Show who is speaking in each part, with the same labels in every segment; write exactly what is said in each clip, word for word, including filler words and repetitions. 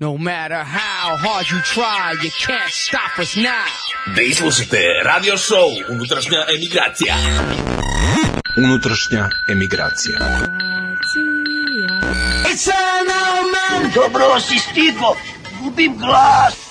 Speaker 1: No matter how hard you try, you can't stop us now.
Speaker 2: Vi slušate radio show Unutrašnja emigracija.
Speaker 3: Unutrašnja emigracija.
Speaker 4: It's an old man. Dobro si stigo, gubim glas.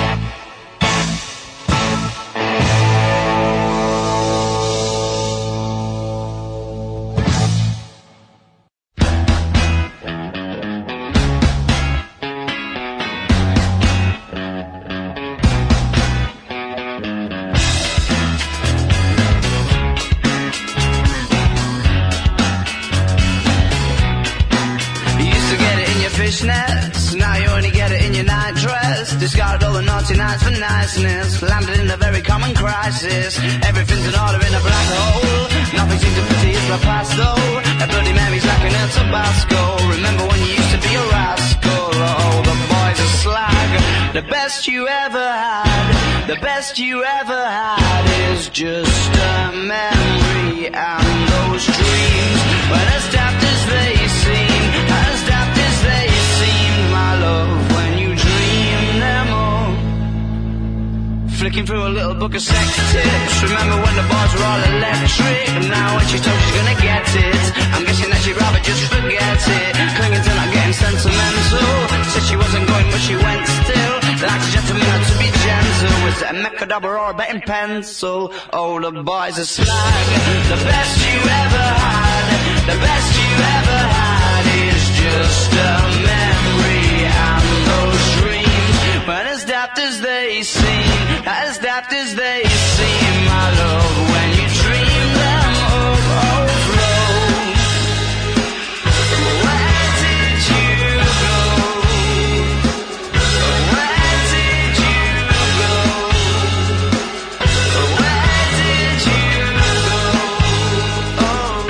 Speaker 5: Fishnets, now you only get it in your night dress. Discarded all the naughty nights for niceness. Landed in a very common crisis. Everything's in order in a black hole. Nothing seems to pity is my past though. A Bloody Mary's like an El Tabasco. Remember when you used to be a rascal? Oh, the boys are slag. The best you ever had, the best you ever had is just a memory. And those dreams, when as daft as they seem, as daft as they my love, when you dream them all. Flicking through a little book of sex tips. Remember when the bars were all electric? And now when she's told she's gonna get it, I'm guessing that she'd rather just forget it. Clinging to not getting sentimental. Said she wasn't going but she went still. Like a gentleman had to be gentle. Was it a Mechadobber or a betting pencil? Oh, the boys are slag. The best you ever had, the best you ever had is just a memory. And those dreams, when as daft as they seem, as daft as they seem, my love, when you dream them overflow. Where did you go? Where did you go? Where did you go? Oh.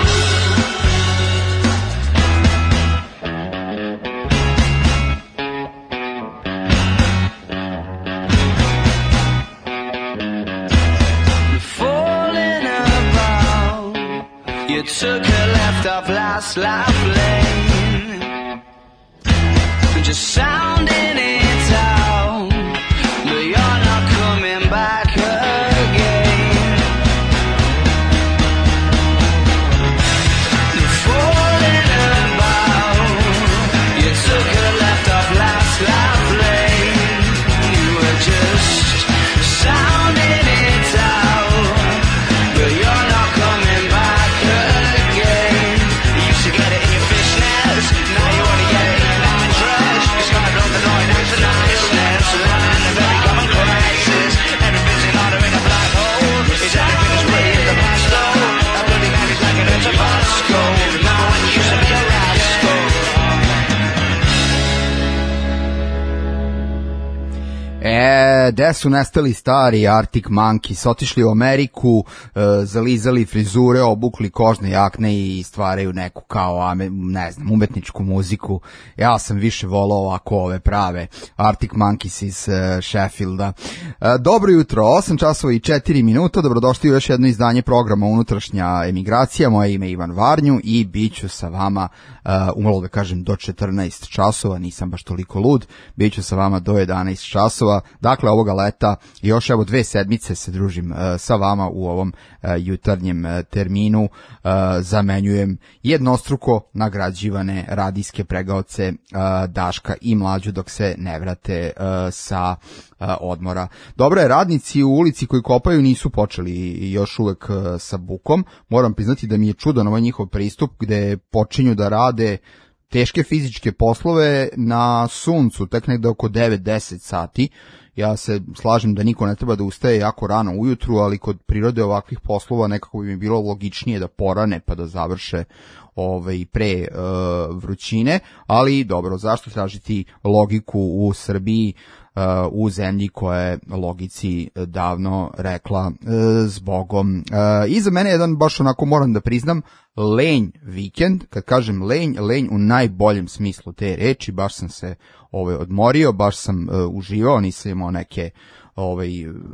Speaker 5: You took a left off last life lane, just sounding it out, but you're not coming back again. You're falling about. You took a left off last life lane. You were just sounding it out, but you're not coming back.
Speaker 6: E, gde su nestali stari Arctic Monkeys, otišli u Ameriku, e, zalizali frizure, obukli kožne jakne i stvaraju neku kao, ne znam, umetničku muziku. Ja sam više volao ovako ove prave Arctic Monkeys iz e, Sheffielda. E, dobro jutro, osam časova i četiri minuta, dobrodošli u još jedno izdanje programa Unutrašnja emigracija. Moje ime je Ivan Varnju i bit ću sa vama, e, umalo da kažem, do četrnaest časova, nisam baš toliko lud, bit ću sa vama do jedanaest časova. Dakle, ovoga leta još evo dve sedmice se družim uh, sa vama u ovom uh, jutarnjem uh, terminu. Uh, zamenjujem jednostruko nagrađivane radijske pregaoce uh, Daška i Mlađu dok se ne vrate uh, sa uh, odmora. Dobro je, radnici u ulici koji kopaju nisu počeli još uvek uh, sa bukom. Moram priznati da mi je čudan ovaj njihov pristup gde počinju da rade teške fizičke poslove na suncu, tek negde oko devet do deset sati. Ja se slažem da niko ne treba da ustaje jako rano ujutru, ali kod prirode ovakvih poslova nekako bi mi bilo logičnije da porane pa da završe ovaj, pre uh, vrućine, ali dobro, zašto tražiti logiku u Srbiji, uh, u zemlji koja je logici davno rekla uh, zbogom. Uh, I za mene jedan, baš onako moram da priznam, lenj vikend. Kad kažem lenj, lenj u najboljem smislu te reči, baš sam se ovaj, odmorio, baš sam uh, uživao, nisam imao neke ovaj,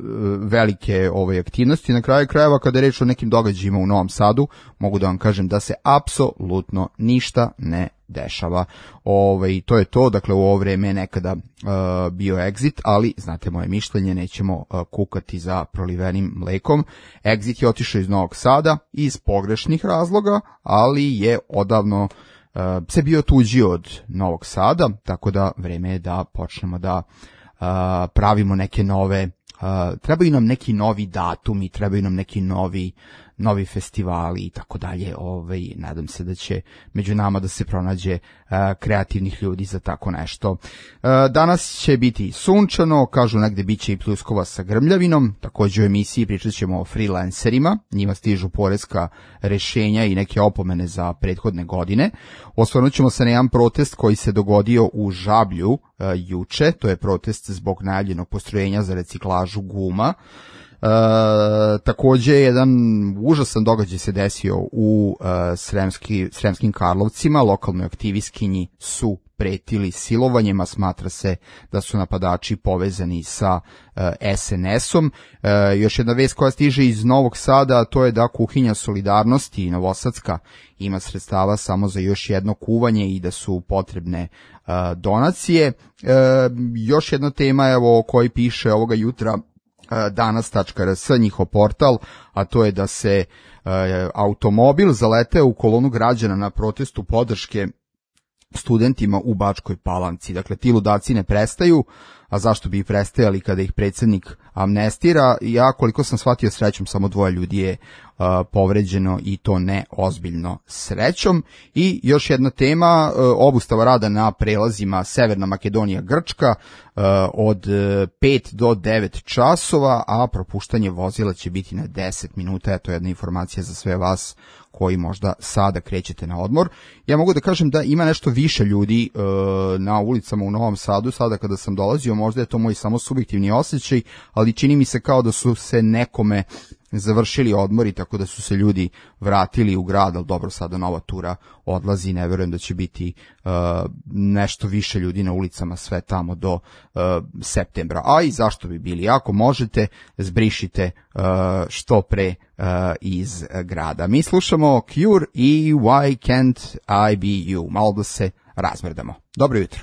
Speaker 6: velike ovaj, aktivnosti. Na kraju krajeva, kada je reč o nekim događajima u Novom Sadu, mogu da vam kažem da se apsolutno apsolutno ništa ne dešava. Ovaj, to je to, dakle u ovo vreme je nekada uh, bio Exit, ali znate moje mišljenje, nećemo uh, kukati za prolivenim mlekom. Exit je otišao iz Novog Sada iz pogrešnih razloga, ali je odavno uh, se bio tuđio od Novog Sada, tako da vreme je da počnemo da uh, pravimo neke nove, uh, trebaju nam neki novi datumi, trebaju nam neki novi novi festivali i tako dalje. Ovaj, nadam se da će među nama da se pronađe uh, kreativnih ljudi za tako nešto. Uh, danas će biti sunčano, kažu negde bit će i pljuskova sa grmljavinom, također u emisiji pričat ćemo o freelancerima, njima stižu poreska rešenja i neke opomene za prethodne godine. Osvrnut ćemo se na jedan protest koji se dogodio u Žablju uh, juče, to je protest zbog najavljenog postrojenja za reciklažu guma. E, takođe jedan užasan događaj se desio u e, Sremski, Sremskim Karlovcima, lokalnoj aktivistkinji su pretili silovanjima, smatra se da su napadači povezani sa e, es en esom. E, još jedna vest koja stiže iz Novog Sada, to je da kuhinja Solidarnosti Novosadska ima sredstava samo za još jedno kuvanje i da su potrebne e, donacije. E, još jedna tema evo o kojoj piše ovoga jutra danas tačka er es, njihov portal, a to je da se e, automobil zaleteo u kolonu građana na protestu podrške studentima u Bačkoj Palanci. Dakle, ti ludaci ne prestaju, a zašto bi i prestajali kada ih predsjednik amnestira? Ja, koliko sam shvatio, srećom samo dvoje ljudi je uh, povređeno i to ne ozbiljno srećom. I još jedna tema, uh, obustava rada na prelazima Severna Makedonija Grčka uh, od pet do devet časova, a propuštanje vozila će biti na deset minuta. Eto jedna informacija za sve vas koji možda sada krećete na odmor. Ja mogu da kažem da ima nešto više ljudi uh, na ulicama u Novom Sadu sada kada sam dolazio, možda je to moj samo subjektivni osjećaj, ali čini mi se kao da su se nekome završili odmori, tako da su se ljudi vratili u grad, ali dobro, sada nova tura odlazi, ne verujem da će biti uh, nešto više ljudi na ulicama sve tamo do uh, septembra. A i zašto bi bili? Ako možete, zbrišite uh, što pre uh, iz grada. Mi slušamo Cure i Why Can't I Be You. Malo da se razmrdamo. Dobro jutro.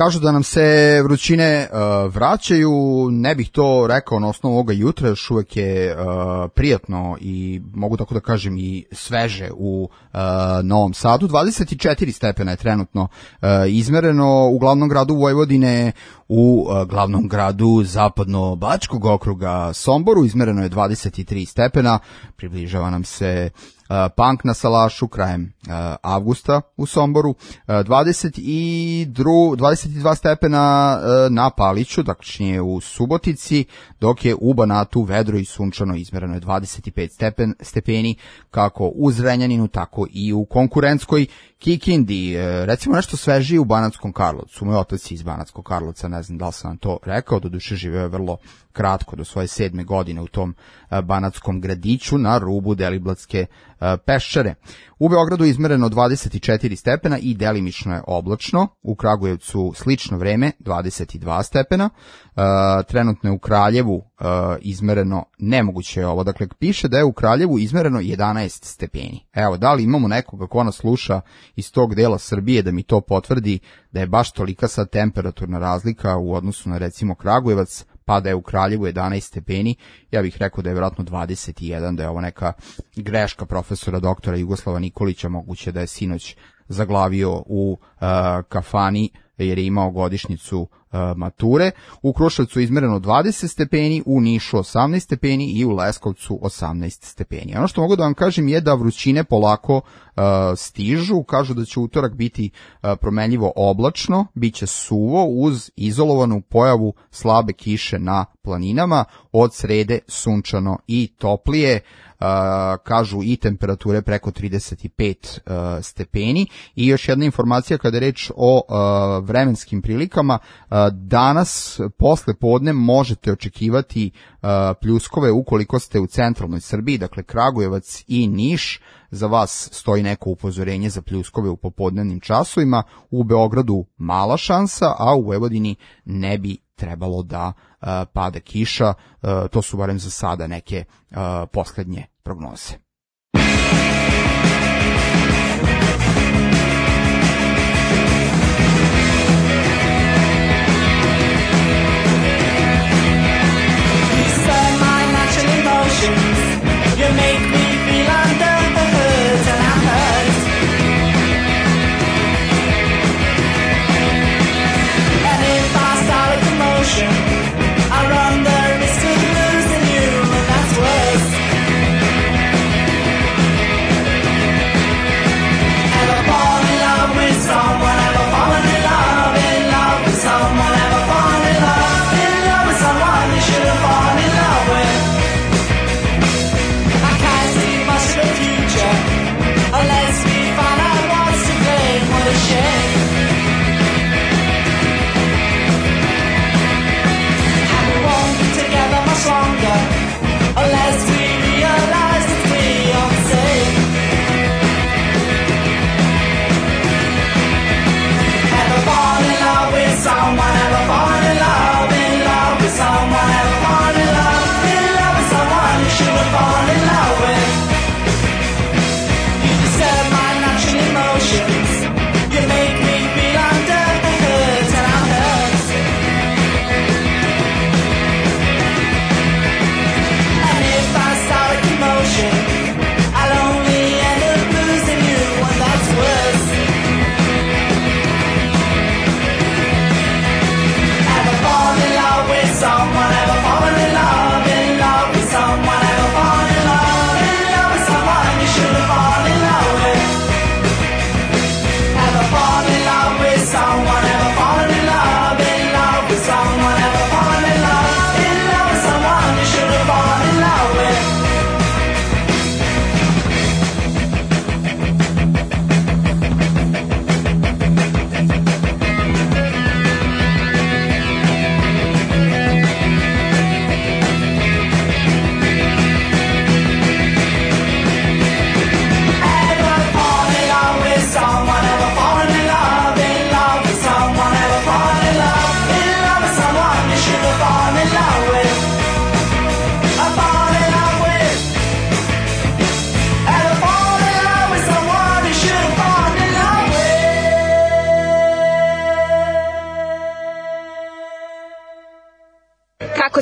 Speaker 6: kažu da nam se vrućine uh, vraćaju, ne bih to rekao na osnovu ovoga jutra, još uvek je uh, prijatno i mogu tako da kažem i sveže u uh, Novom Sadu. dvadeset četiri stepena je trenutno uh, izmereno u glavnom gradu Vojvodine, u uh, glavnom gradu zapadno-bačkog okruga Somboru izmereno je dvadeset tri stepena, približava nam se Uh, Punk na Salašu krajem uh, avgusta u Somboru, uh, dvadeset dva stepena uh, na Paliću, dakle u Subotici, dok je u Banatu vedro i sunčano, izmereno je dvadeset pet stepen, stepeni, kako u Zrenjaninu, tako i u konkurentskoj Kikindi. Uh, recimo nešto svežije u Banatskom Karlovcu. Moj otac iz Banatskog Karlovca, ne znam da li sam vam to rekao, doduše živeo je vrlo kratko, do svoje sedme godine u tom uh, banatskom gradiću na rubu Deliblatske uh, Peščare. U Beogradu je izmereno dvadeset četiri stepena i delimično je oblačno. U Kragujevcu slično vreme, dvadeset dva stepena. Uh, trenutno je u Kraljevu uh, izmereno, nemoguće je ovo, dakle piše da je u Kraljevu izmereno jedanaest stepeni. Evo, da li imamo nekoga ko nas sluša iz tog dela Srbije da mi to potvrdi da je baš tolika sad temperaturna razlika u odnosu na recimo Kragujevac, pa da je u Kraljevu jedanaest stepeni, ja bih rekao da je vjerojatno dvadeset jedan, da je ovo neka greška profesora doktora Jugoslava Nikolića, moguće da je sinoć zaglavio u uh, kafani jer je imao godišnjicu uh, mature. U Kruševcu je izmereno dvadeset stepeni, u Nišu osamnaest stepeni i u Leskovcu osamnaest stepeni. Ono što mogu da vam kažem je da vrućine polako uh, stižu, kažu da će utorak biti uh, promenljivo oblačno, bit će suvo uz izolovanu pojavu slabe kiše na planinama, od srede sunčano i toplije. Uh, kažu i temperature preko trideset pet uh, stepeni. I još jedna informacija kada je reč o uh, vremenskim prilikama, uh, danas posle podne možete očekivati uh, pljuskove ukoliko ste u centralnoj Srbiji, dakle Kragujevac i Niš, za vas stoji neko upozorenje za pljuskove u popodnevnim časovima, u Beogradu mala šansa, a u Vojvodini ne bi trebalo da uh, pada kiša, uh, to su barem za sada neke uh, poslednje prognoze.
Speaker 3: I run the risk of losing you, and that's worse.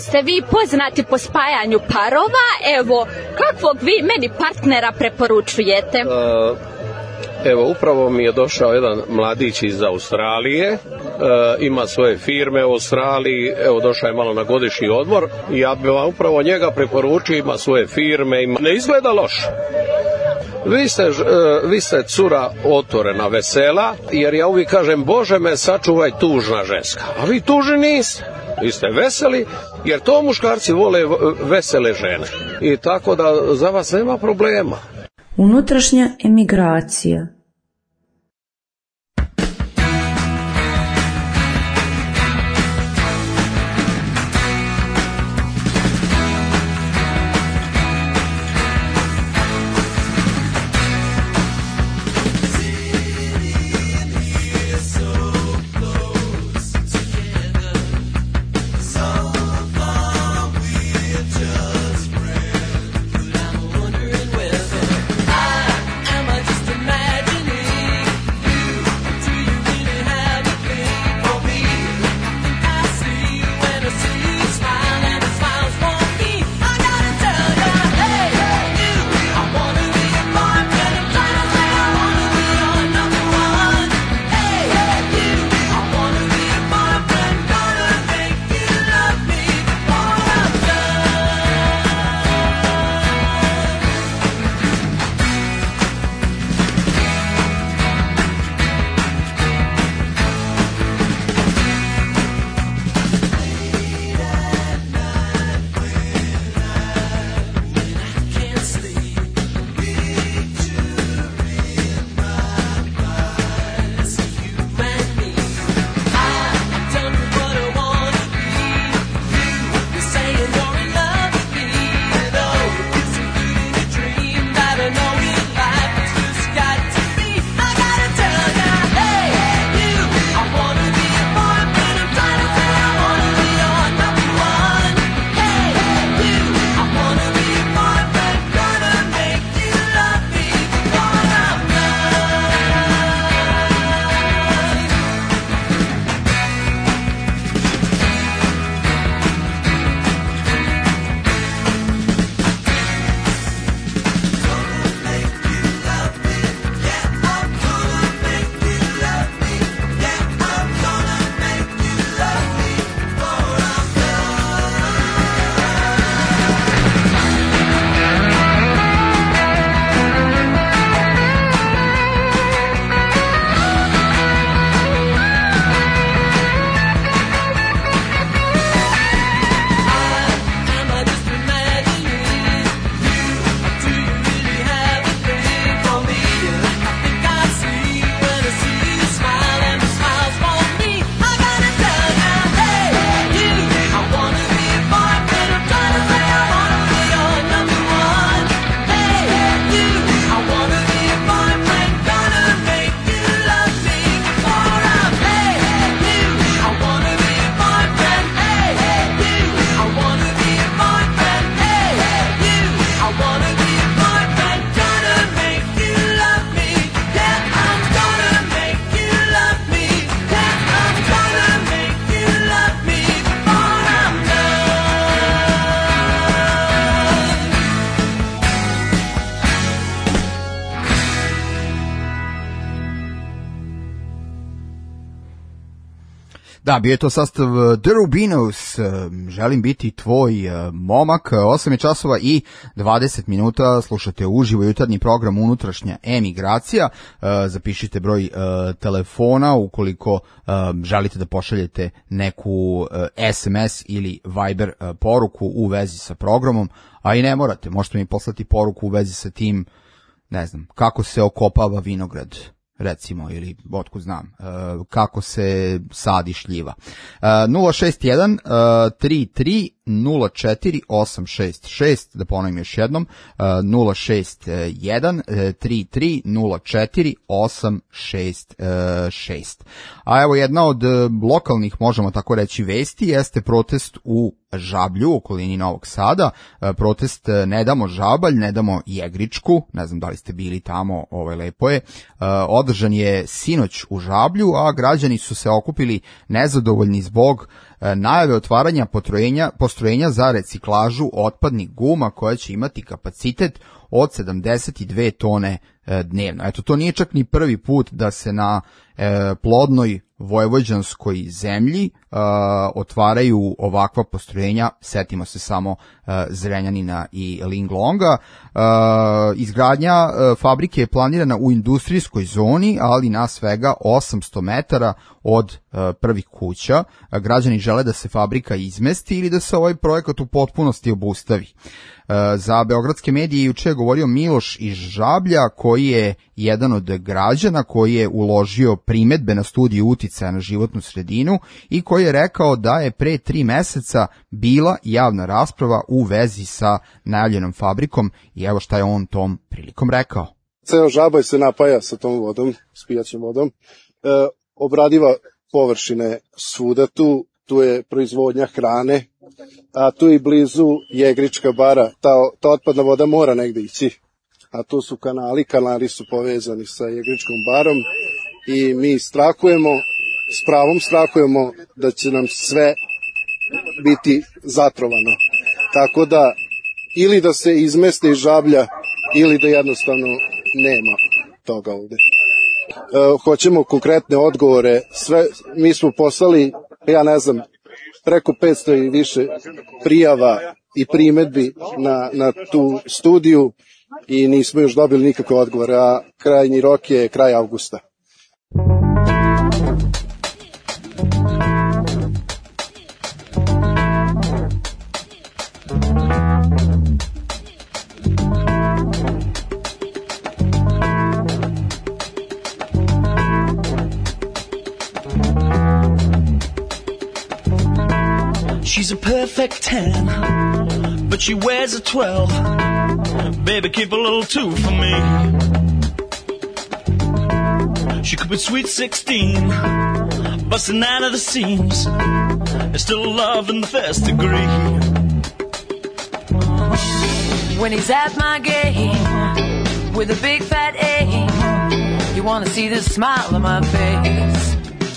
Speaker 7: ste vi poznati po spajanju parova, evo, kakvog vi meni partnera preporučujete?
Speaker 8: Uh, evo, upravo mi je došao jedan mladić iz Australije, uh, ima svoje firme u Australiji, evo, došao je malo na godišnji odmor, i ja bih vam upravo njega preporučio, ima svoje firme, ima... ne izgleda loše. Vi ste, vi ste cura otvorena, vesela, jer ja uvijek kažem, Bože me sačuvaj tužna ženska. A vi tužni niste. Vi ste veseli, jer to muškarci vole vesele žene. I tako da za vas nema problema.
Speaker 9: Unutrašnja emigracija.
Speaker 6: Da, bio je to sastav The Rubinos, želim biti tvoj momak, osam je časova i dvadeset minuta, slušate uživo jutarnji program Unutrašnja emigracija, zapišite broj telefona ukoliko želite da pošaljete neku es em es ili Viber poruku u vezi sa programom, a i ne morate, možete mi poslati poruku u vezi sa tim, ne znam, kako se okopava vinograd, recimo, ili otkud znam, uh, kako se sadi šljiva. Uh, nula šest jedan tri tri nula četiri osam šest šest, da ponovim još jednom, uh, nula šest jedan tri tri nula četiri osam šest šest. A evo jedna od lokalnih, možemo tako reći, vesti jeste protest u Žablju, u okolini Novog Sada, protest Ne damo Žabalj, ne damo Jegričku, ne znam da li ste bili tamo, ovaj, lepo je, održan održan je sinoć u Žablju, a građani su se okupili nezadovoljni zbog najave otvaranja postrojenja, postrojenja za reciklažu otpadnih guma koja će imati kapacitet od sedamdeset dve tone dnevno. Eto, to nije čak ni prvi put da se na e, plodnoj vojvođanskoj zemlji e, otvaraju ovakva postrojenja. Setimo se samo e, Zrenjanina i Linglonga. E, izgradnja e, fabrike je planirana u industrijskoj zoni, ali na svega osamsto metara od e, prvih kuća. E, građani žele da se fabrika izmesti ili da se ovaj projekat u potpunosti obustavi. Za beogradske medije juče je govorio Miloš iz Žablja, koji je jedan od građana koji je uložio primedbe na studiju uticaja na životnu sredinu i koji je rekao da je pre tri meseca bila javna rasprava u vezi sa najavljenom fabrikom i evo šta je on tom prilikom rekao.
Speaker 10: Ceo Žabaj se napaja sa tom vodom, s pijaćom vodom, e, obradiva površine svuda tu, tu je proizvodnja hrane, a tu i blizu Jegrička bara, ta, ta otpadna voda mora negde ići, a tu su kanali, kanali su povezani sa Jegričkom barom i mi strahujemo, s pravom strahujemo da će nam sve biti zatrovano. Tako da ili da se izmeste iz Žablja ili da jednostavno nema toga ovde. E, hoćemo konkretne odgovore, sve, mi smo poslali, ja ne znam, preko petsto i više prijava i primedbi na, na tu studiju i nismo još dobili nikakve odgovore, a krajnji rok je kraj avgusta.
Speaker 3: She's a perfect ten, but she wears a twelve. Baby, keep a little two for me. She could be sweet sixteen, busting out of the seams. There's still love in the first degree.
Speaker 11: When he's at my game, with a big fat A, you wanna see the smile on my face.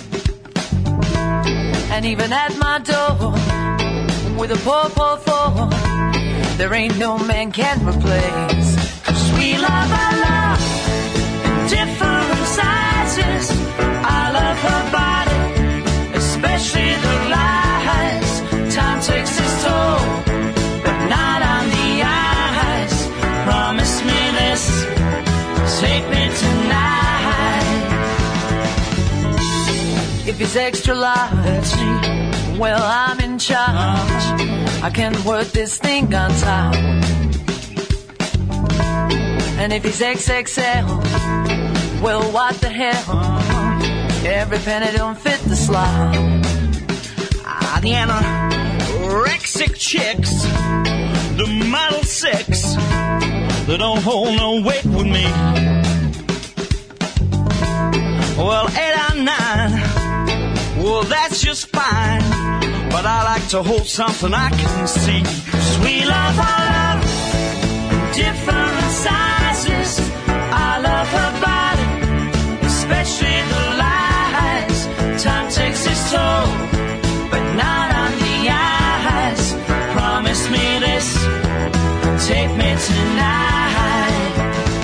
Speaker 11: And even at my door, with a poor, poor four, there ain't no man can replace. Cause we love our love in different sizes. I love her body, especially the lies. Time takes its toll, but not on the eyes. Promise me this, take me tonight. If it's extra large, well, I'm in charge. I can work this thing on top. And if he's X X L, well, what the hell? Every penny don't fit the slot.
Speaker 3: Ah, the anorexic chicks, the model six, they don't hold no weight with me. Well, eight or nine, well, that's just fine, but I like to hold something I can see. Sweet love, I love different sizes. I love her body, especially the lies. Time takes its toll, but not on the eyes. Promise me this, take me tonight.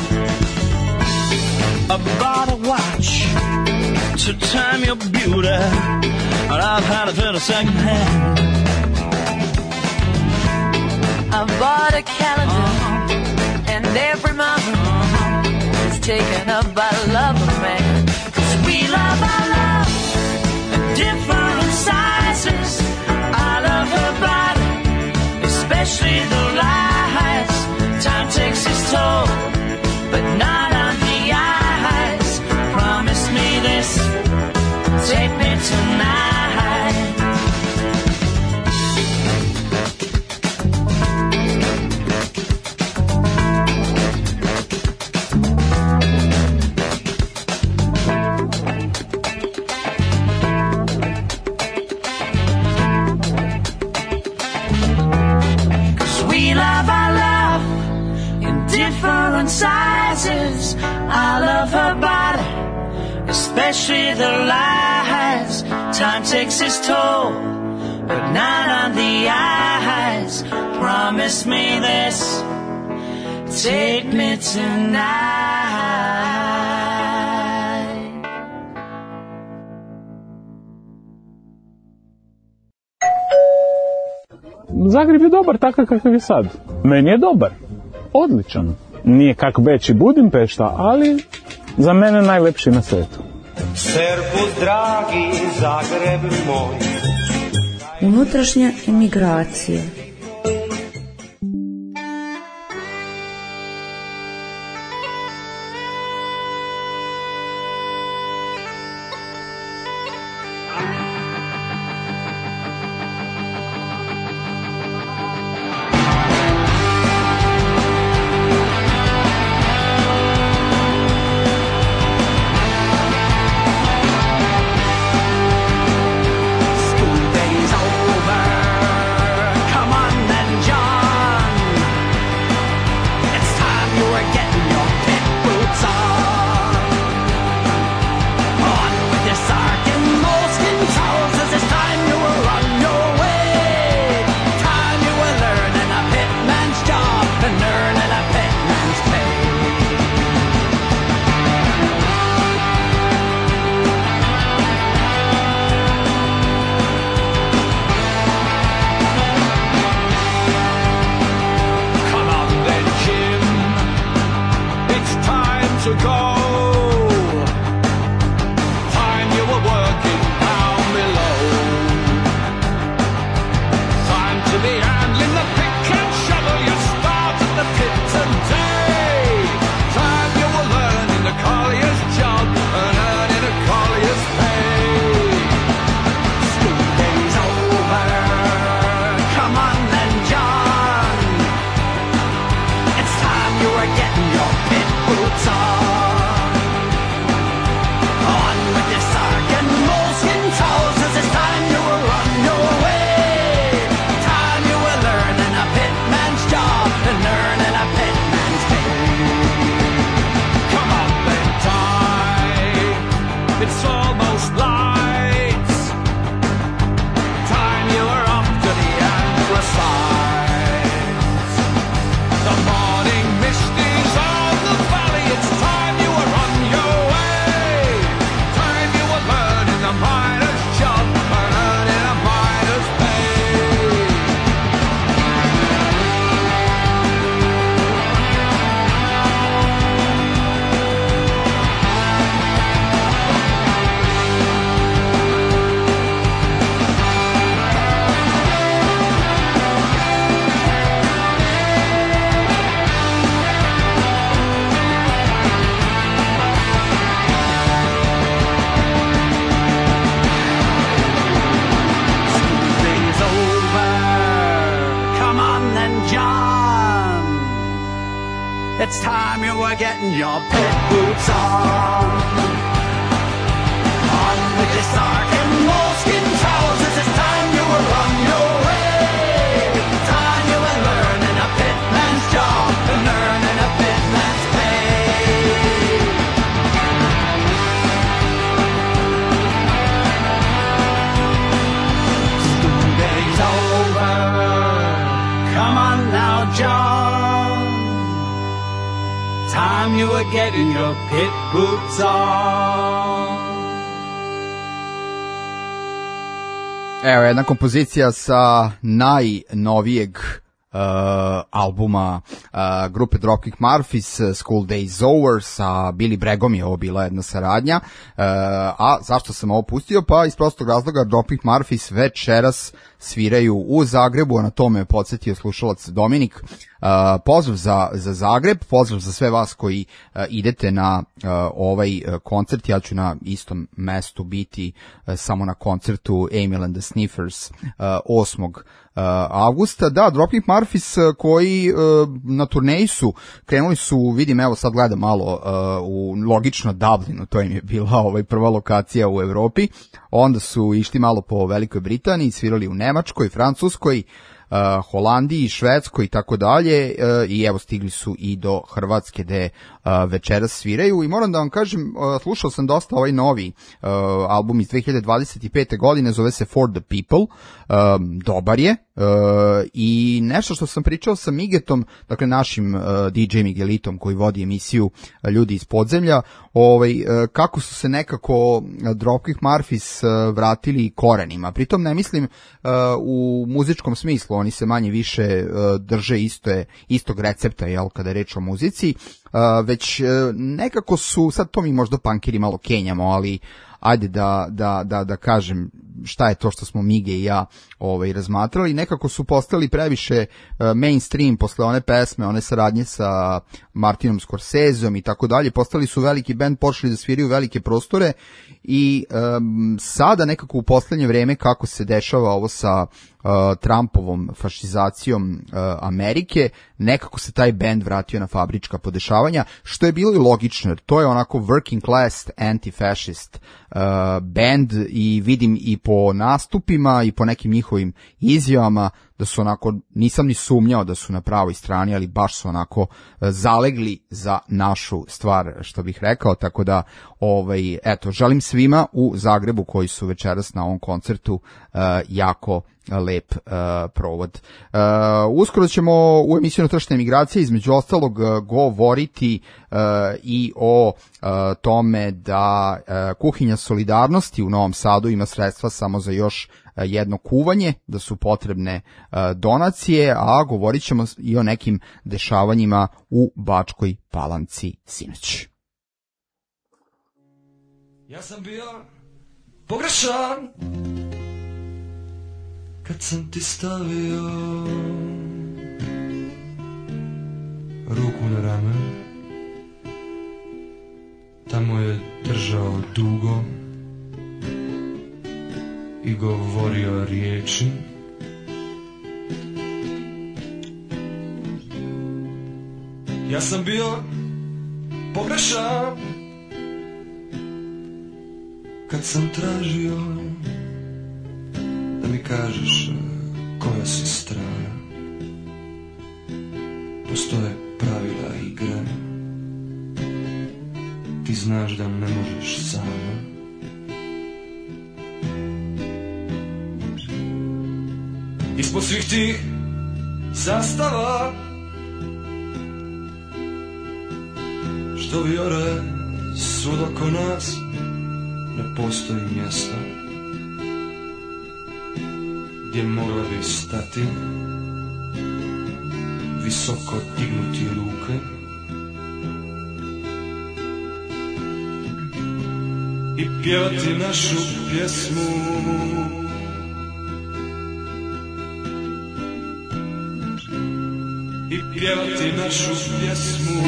Speaker 3: I bought a watch to time your beauty, and I've had it in a second hand.
Speaker 11: I bought a calendar, and every month is taken up by the love of man. Cause we love our love in different sizes. I love her body, especially the lies. Time takes its toll, but not on the eyes. Promise me this, take me tonight. Cause we love our love in different sizes. I love her body,
Speaker 3: especially the lies. Time takes its toll, but not on the eyes. Promise me this, take me tonight.
Speaker 12: Zagreb je dobar takav kakav je sad. Meni je dobar. Odličan. Nije kak Beč i Budimpešta, ali za mene najlepši na svetu.
Speaker 13: Servus, dragi Zagreb moj.
Speaker 9: Unutrašnja emigracija.
Speaker 3: It's time you were getting your pit boots on. On with your sark and moleskin trousers. It's time you were on your way. Time you were learning a pitman's job and earning a pitman's pay. School day's over. Come on now, John. Time you were getting your pit boots on.
Speaker 6: Evo jedna kompozicija sa najnovijeg uh, albuma uh, grupe Dropkick Murphys, School Days Over, sa Billy Braggom je ovo bila jedna saradnja. Uh, a zašto sam ovo pustio? Pa iz prostog razloga Dropkick Murphys večeras sviraju u Zagrebu, a na tome je podsjetio slušalac Dominik. Uh, pozdrav za, za Zagreb, pozdrav za sve vas koji uh, idete na uh, ovaj uh, koncert. Ja ću na istom mestu biti uh, samo na koncertu Emil and the Sniffers uh, osmog avgusta. Da, Dropkick Murphys uh, koji uh, na turneji su, krenuli su, vidim, evo sad gledam malo uh, u logično Dublinu, to im je bila ovaj prva lokacija u Evropi, onda su išli malo po Velikoj Britaniji, svirali u Nemačkoj, Francuskoj, uh, Holandiji, Švedskoj i tako dalje, uh, i evo stigli su i do Hrvatske gde uh, večeras sviraju i moram da vam kažem, uh, slušao sam dosta ovaj novi uh, album iz dve hiljade dvadeset pete godine, zove se For the People, um, dobar je. Uh, i nešto što sam pričao sa Migetom, dakle našim uh, D J Miguelitom koji vodi emisiju uh, Ljudi iz podzemlja, ovaj, uh, kako su se nekako uh, Dropkick Murphys uh, vratili korenima. Pritom ne mislim uh, u muzičkom smislu, oni se manje više uh, drže isto je, istog recepta, jel, kada je reč o muzici, uh, već uh, nekako su, sad to mi možda punkeri malo kenjamo, ali ajde da, da, da, da kažem šta je to što smo Mige i ja ovaj, razmatrali, nekako su postali previše uh, mainstream posle one pesme, one saradnje sa Martinom Scorseseom i tako dalje, postali su veliki band, počeli da sviraju velike prostore i um, sada nekako u poslednje vreme kako se dešava ovo sa uh, Trumpovom fašizacijom uh, Amerike, nekako se taj band vratio na fabrička podešavanja, što je bilo i logično, jer to je onako working class anti-fascist uh, band i vidim i po nastupima i po nekim njihovim izjavama da su onako, nisam ni sumnjao da su na pravoj strani, ali baš su onako zalegli za našu stvar, što bih rekao, tako da, ovaj, eto, želim svima u Zagrebu koji su večeras na ovom koncertu uh, jako lep uh, provod. Uh, uskoro ćemo u emisiju Unutrašnje emigracije između ostalog uh, govoriti uh, i o uh, tome da uh, kuhinja Solidarnosti u Novom Sadu ima sredstva samo za još uh, jedno kuvanje, da su potrebne uh, donacije, a govorit ćemo i o nekim dešavanjima u Bačkoj Palanci sinoć.
Speaker 3: Ja sam bio pogrešan kad sam ti stavio ruku na rame, tamo je držao dugo i govorio riječi. Ja sam bio pogrešan kad sam tražio da mi kažeš koja si strana. Postoje pravila igre, ti znaš da ne možeš sama. Ispod svih tih zastava što vijore svud oko nas, ne postoji mjesta gdje mogla bi stati, visoko dignuti ruke i pjevati našu pjesmu. I pjevati našu pjesmu.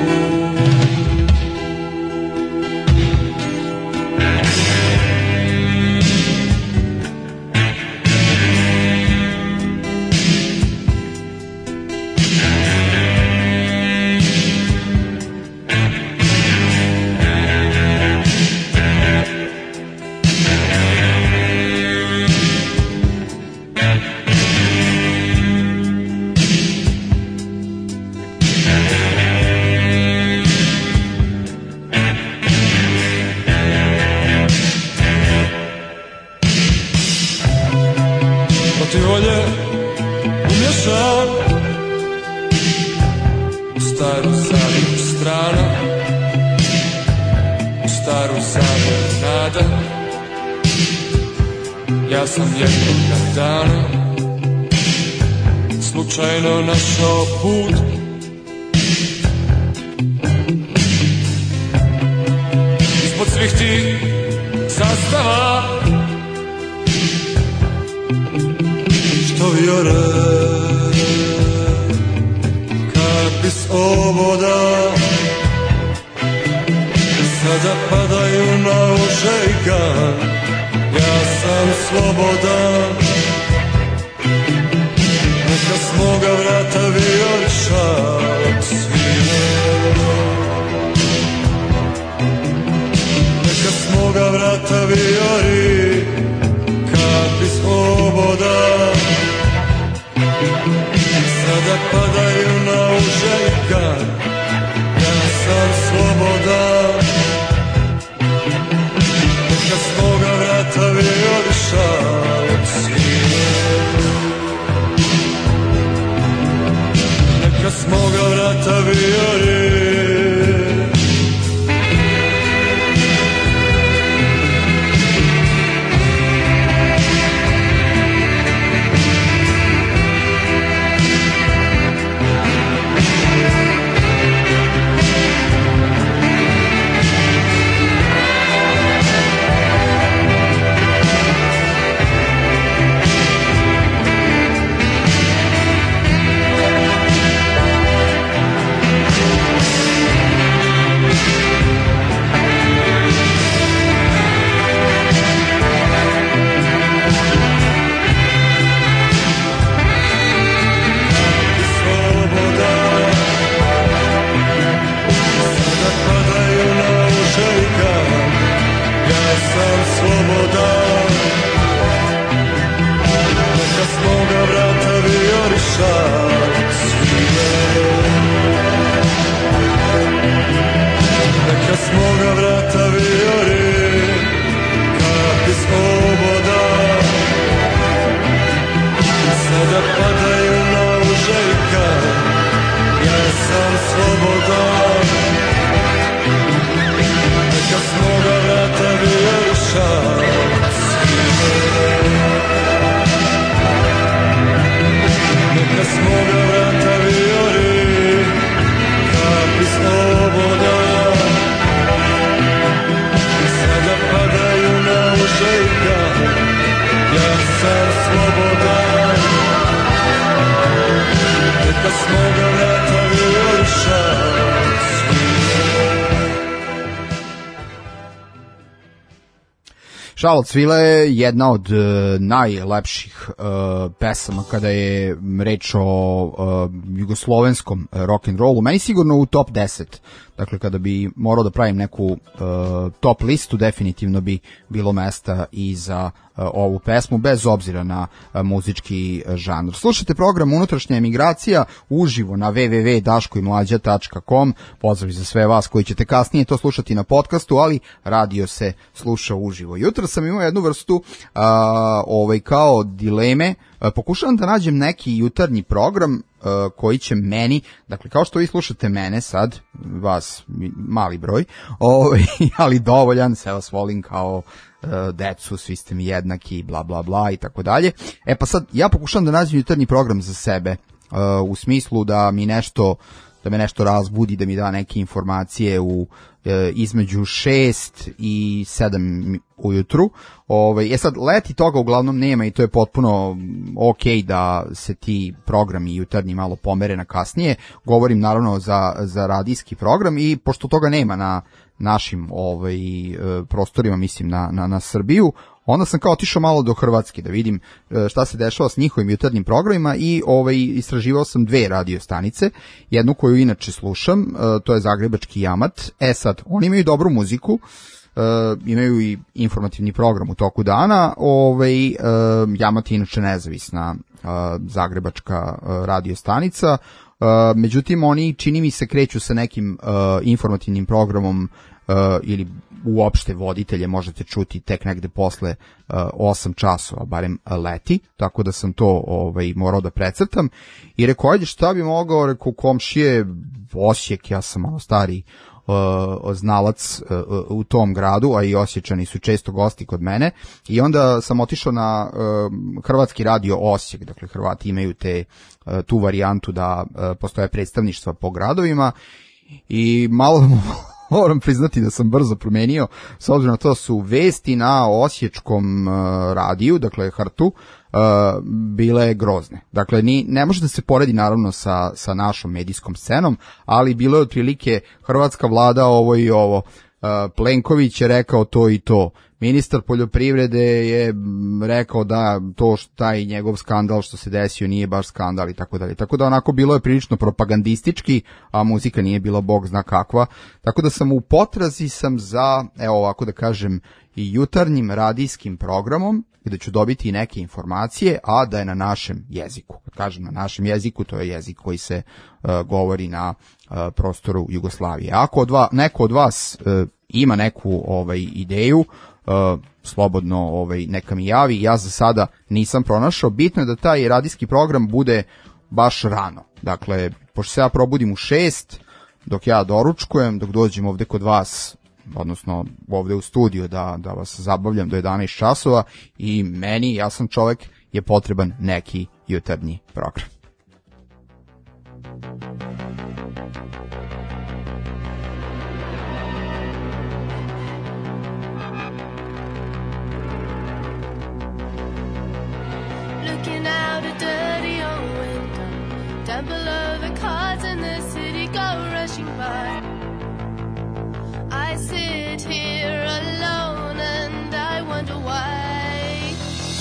Speaker 3: Ja sam jednog dana slučajno našao put, ispod svih tih zastava što vjore kapis ovoda sada padaju na ušejka. Ja sam slobodan, neka s moga vrata violišak svira, neka s moga vrata viori kap iz oboda.
Speaker 14: vrata vijori.
Speaker 6: Charlotte Svile je jedna od uh, najlepših uh, pesama kada je reč o uh, jugoslovenskom uh, rock'n'rollu. Meni sigurno u top deset. Dakle, kada bi morao da pravim neku uh, top listu, definitivno bi bilo mesta i za uh, ovu pesmu, bez obzira na uh, muzički uh, žanr. Slušajte program Unutrašnja emigracija uživo na w w w tačka daško i mlađa tačka com. Pozdrav za sve vas koji ćete kasnije to slušati na podcastu, ali radio se sluša uživo. Jutro sam imao jednu vrstu uh, ovaj, kao dileme. Uh, pokušavam da nađem neki jutarnji program Uh, koji će meni, dakle kao što vi slušate mene sad, vas mali broj, ovaj, ali dovoljan, sve vas volim kao uh, decu, svi ste mi jednaki, bla bla bla i tako dalje. E pa sad ja pokušavam da nađem jutarnji program za sebe, uh, u smislu da mi nešto da me nešto razbudi, da mi da neke informacije u e, između šest i sedam ujutru. Ovaj, e sad, leti toga uglavnom nema i to je potpuno ok da se ti programi jutarnji malo pomere na kasnije. Govorim naravno za, za radijski program i pošto toga nema na našim ovaj, prostorima, mislim na, na, na Srbiju, onda sam kao otišao malo do Hrvatske da vidim šta se dešava s njihovim jutarnjim programima i ovaj, istraživao sam dve radio stanice, jednu koju inače slušam, to je Zagrebački Jamat. E sad, oni imaju dobru muziku, Uh, imaju i informativni program u toku dana. Ovaj, uh, Jamat je inače nezavisna uh, zagrebačka uh, radio stanica, uh, međutim oni čini mi se kreću sa nekim uh, informativnim programom uh, ili uopšte voditelje možete čuti tek negde posle uh, osam časova, barem uh, leti, tako da sam to ovaj, morao da precrtam i rekao, ajde šta bi mogao, rekao komšije Osijek, ja sam malo stariji Uh, znalac uh, u tom gradu, a i Osječani su često gosti kod mene i onda sam otišao na uh, Hrvatski radio Osijek, dakle Hrvati imaju te, uh, tu varijantu da uh, postoje predstavništva po gradovima i malo moram priznati da sam brzo promenio, s obzirom na to su vesti na osječkom uh, radiju, dakle Hrtu, Uh, bile grozne. Dakle, ni, ne može da se poredi naravno sa, sa našom medijskom scenom, ali bilo je otprilike hrvatska vlada ovo i ovo. Uh, Plenković je rekao to i to. Ministar poljoprivrede je rekao da to što taj njegov skandal što se desio nije baš skandal i tako dalje. Tako da onako bilo je prilično propagandistički, a muzika nije bila bog zna kakva. Tako da sam u potrazi sam za, evo ovako da kažem, i jutarnjim radijskim programom gde ću dobiti neke informacije, a da je na našem jeziku. Kad kažem na našem jeziku, to je jezik koji se uh, govori na uh, prostoru Jugoslavije. Ako od va, neko od vas uh, ima neku ovaj ideju, uh, slobodno ovaj, neka mi javi, ja za sada nisam pronašao. Bitno je da taj radijski program bude baš rano. Dakle, pošto se ja probudim u šest, dok ja doručkujem, dok dođem ovde kod vas, odnosno ovde u studiju da, da vas zabavljam do jedanaest časova, i meni, ja sam čovek, je potreban neki jutarnji program.
Speaker 14: Looking out a dirty old window, down below the cars in the city go rushing by. I sit here alone and I wonder why.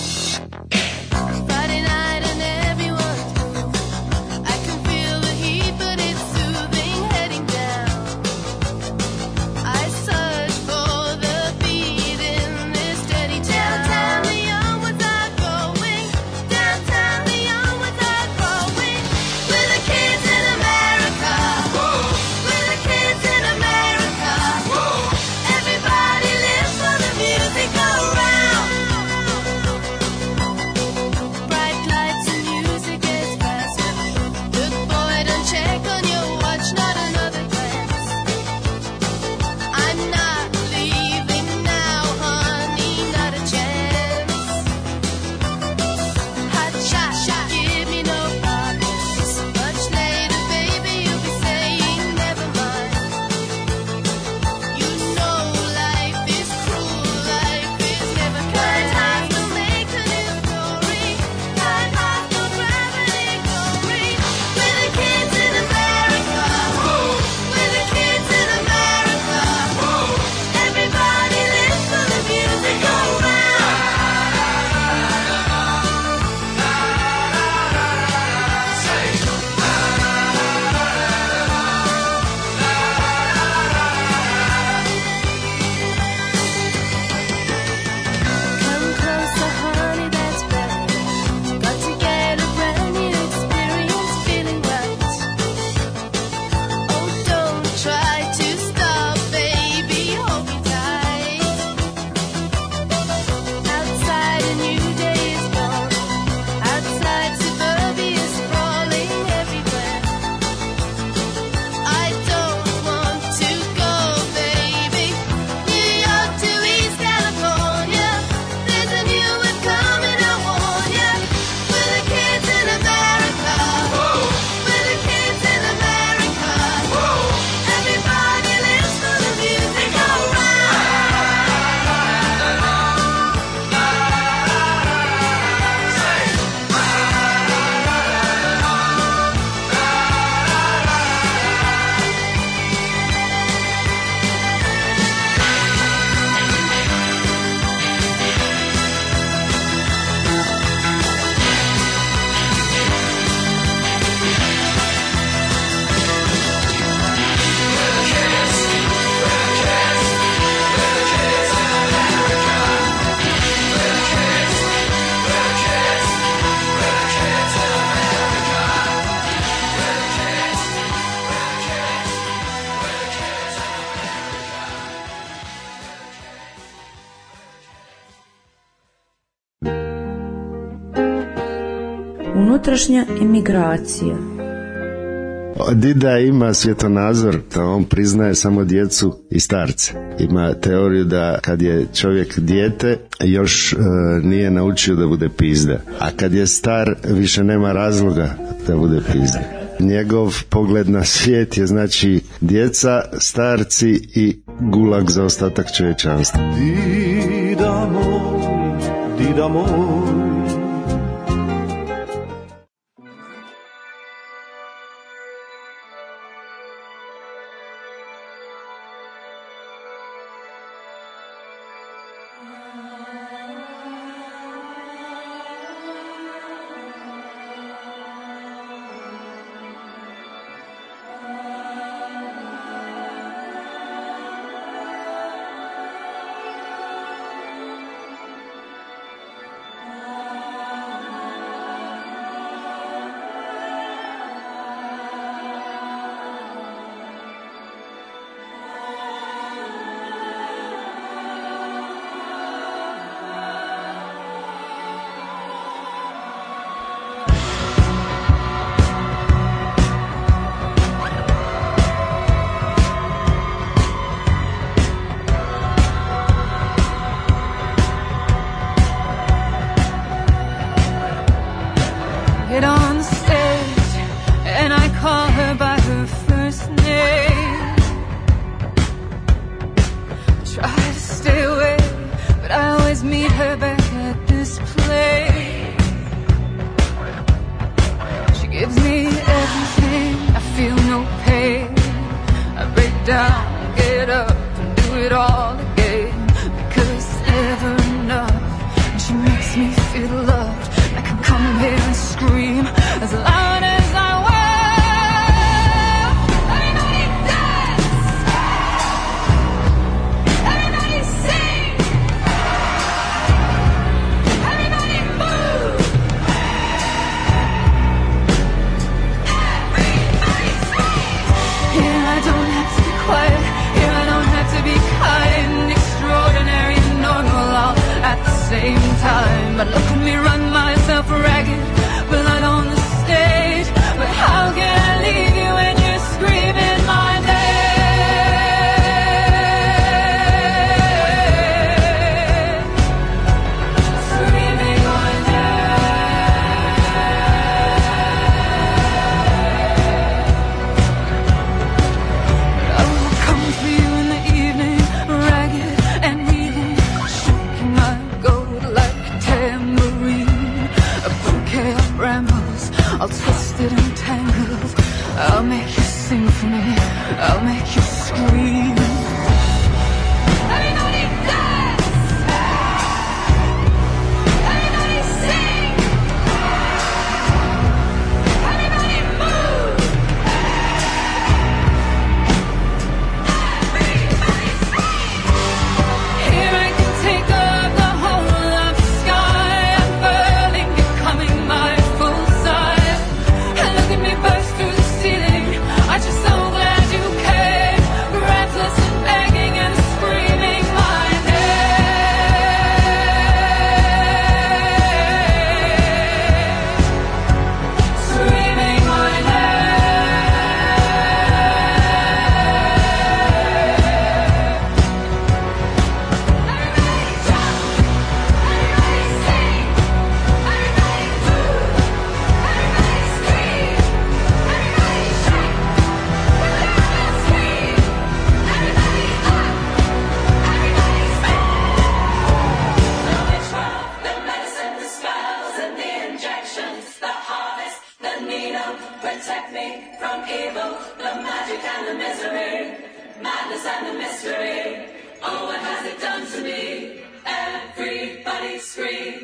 Speaker 14: Friday night and everyone's moving. I can feel the heat, but it's soothing, heading down. I search for the beat in this dirty town. Downtown, the young ones are going. Downtown, the young ones are growing. We're the kids in America. Whoa. We're the kids in America. Whoa. Everybody lives for the music around. Bright lights and music gets faster. Look boy, don't check on your watch, not another glance. I'm not leaving now, honey, not a chance. Hot shot, shot, give me no promise. Much later, baby, you'll be saying never mind. You know life is cruel, life is never kind. Times will make a new story. Kind hearts no gravity glory. We're the kids in America. We're the kids in America. Everybody lives for the music around. Come closer, honey, that's better. Got to get a brand new experience, feeling right. Oh, don't try to stop, baby, hold me tight. Outside a new day is born. Outside suburbia is sprawling everywhere. I don't want to go, baby. New York to East California. There's a new one coming, I warn ya. We're the kids in America. We're the kids in America. Everybody lives for the music around.
Speaker 9: Unutrašnja emigracija.
Speaker 15: Dida ima svjetonazor da on priznaje samo djecu i starce. Ima teoriju da kad je čovjek dijete još e, nije naučio da bude pizda, a kad je star više nema razloga da bude pizda. Njegov pogled na svijet je znači djeca, starci i gulag za ostatak čovječanstva.
Speaker 13: Dida moj, dida moj.
Speaker 14: We'll be right back.
Speaker 11: I break down, get up, and do it all again. Because it's never enough, and she makes me feel loved. I can come here and scream as loud as I will. Everybody dance! Everybody sing! Everybody move! Everybody scream! Here I don't have to be quiet. Here I don't have to be kind, extraordinary and normal all at the same time. But look at me run myself ragged, blood on the stage. But how can I leave you when you're screaming my name? Screaming my name. I will come for you in the evening, ragged and reeling, shaking my gold like a tambourine. A bouquet of brambles, I'll twist it and tangle. I'll make you sing for me, I'll make you scream. Everybody dance! Everybody sing! Everybody move! Everybody scream! Here I can take up the whole of the sky, unfurling, becoming my full size. And look at me burst through the ceiling. I'm just so glad you came, breathless and begging and screaming my name. Screaming my
Speaker 16: protect me from evil, the magic and the misery, madness and the mystery. Oh, what has it done to me? Everybody scream.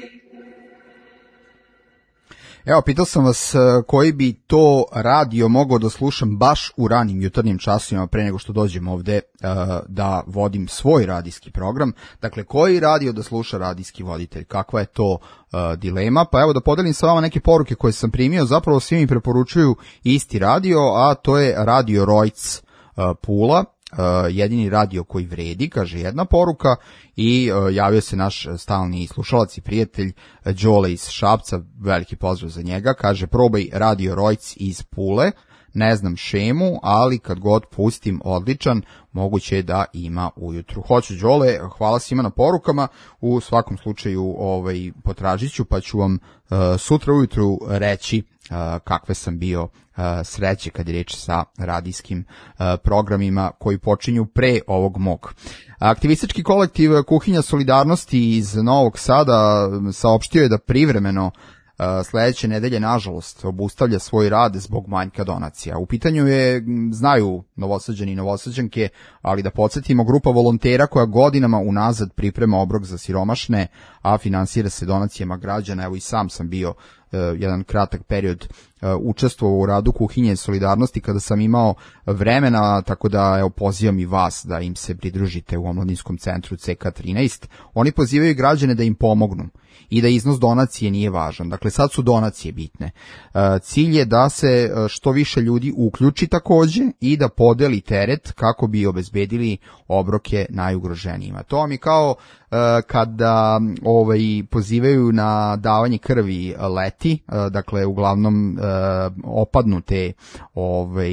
Speaker 6: Evo, pitao sam vas uh, koji bi to radio mogao da slušam baš u ranim jutarnjim časovima pre nego što dođem ovde uh, da vodim svoj radijski program. Dakle, koji radio da sluša radijski voditelj? Kakva je to uh, dilema? Pa evo da podelim sa vama neke poruke koje sam primio. Zapravo svi mi preporučuju isti radio, a to je Radio Rojc uh, Pula. Uh, jedini radio koji vredi, kaže jedna poruka, i uh, javio se naš stalni slušalac i prijatelj uh, Đole iz Šapca, veliki pozdrav za njega, kaže probaj Radio Rojc iz Pule, ne znam šemu, ali kad god pustim odličan, moguće je da ima ujutru. Hoću Đole, hvala svima na porukama, u svakom slučaju ovaj, potražit ću, pa ću vam uh, sutra ujutru reći Uh, kakve sam bio uh, sreće kad je reč sa radijskim uh, programima koji počinju pre ovog mog. Aktivistički kolektiv Kuhinja solidarnosti iz Novog Sada saopštio je da privremeno Uh, sledeće nedelje, nažalost, obustavlja svoj rad zbog manjka donacija. U pitanju je, znaju Novosađani i Novosađanke, ali da podsjetimo, grupa volontera koja godinama unazad priprema obrok za siromašne, a finansira se donacijama građana. Evo i sam sam bio uh, jedan kratak period uh, učestvovao u radu Kuhinje solidarnosti kada sam imao vremena, tako da evo pozivam i vas da im se pridružite u omladinskom centru C K trinaest. Oni pozivaju građane da im pomognu i da iznos donacije nije važan. Dakle, sad su donacije bitne. Cilj je da se što više ljudi uključi takođe i da podeli teret kako bi obezbedili obroke najugroženijima. To vam je kao kada ovaj, pozivaju na davanje krvi leti, dakle, uglavnom opadnu te ovaj,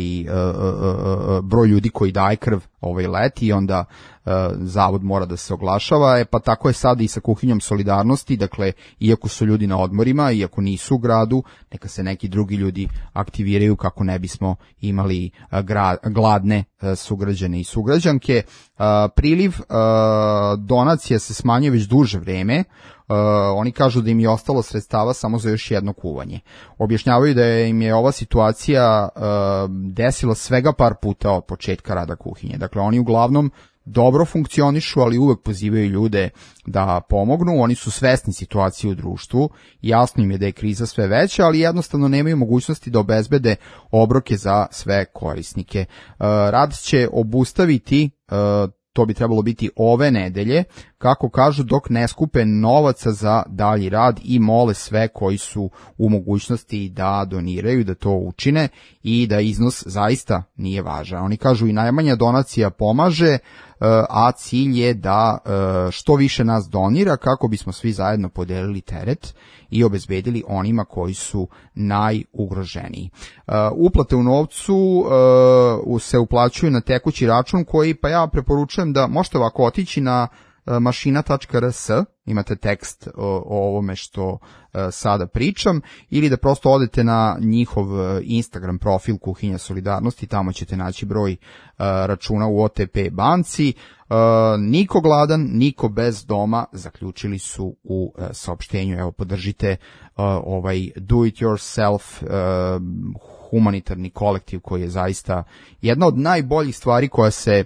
Speaker 6: broj ljudi koji daje krv ovaj leti i onda zavod mora da se oglašava, e pa tako je sad i sa Kuhinjom solidarnosti, dakle, iako su ljudi na odmorima, iako nisu u gradu, neka se neki drugi ljudi aktiviraju kako ne bismo imali gra, gladne sugrađane i sugrađanke. Priliv donacija se smanjuje već duže vreme, oni kažu da im je ostalo sredstava samo za još jedno kuvanje. Objašnjavaju da im je ova situacija uh, desila svega par puta od početka rada kuhinje. Dakle, oni uglavnom dobro funkcionišu, ali uvek pozivaju ljude da pomognu. Oni su svesni situacije u društvu, jasno im je da je kriza sve veća, ali jednostavno nemaju mogućnosti da obezbede obroke za sve korisnike. Uh, rad će obustaviti, uh, to bi trebalo biti ove nedelje, kako kažu, dok ne skupe novaca za dalji rad i mole sve koji su u mogućnosti da doniraju, da to učine i da iznos zaista nije važan. Oni kažu i najmanja donacija pomaže, a cilj je da što više nas donira kako bismo svi zajedno podelili teret i obezbedili onima koji su najugroženiji. Uplate u novcu se uplaćuju na tekući račun koji, pa ja preporučujem da možete ovako otići na mašina tačka r s, imate tekst o, o ovome što e, sada pričam, ili da prosto odete na njihov Instagram profil Kuhinja solidarnosti, tamo ćete naći broj e, računa u O T P banci. E, niko gladan, niko bez doma, zaključili su u e, saopštenju. Evo, podržite e, ovaj do it yourself e, humanitarni kolektiv koji je zaista jedna od najboljih stvari koja se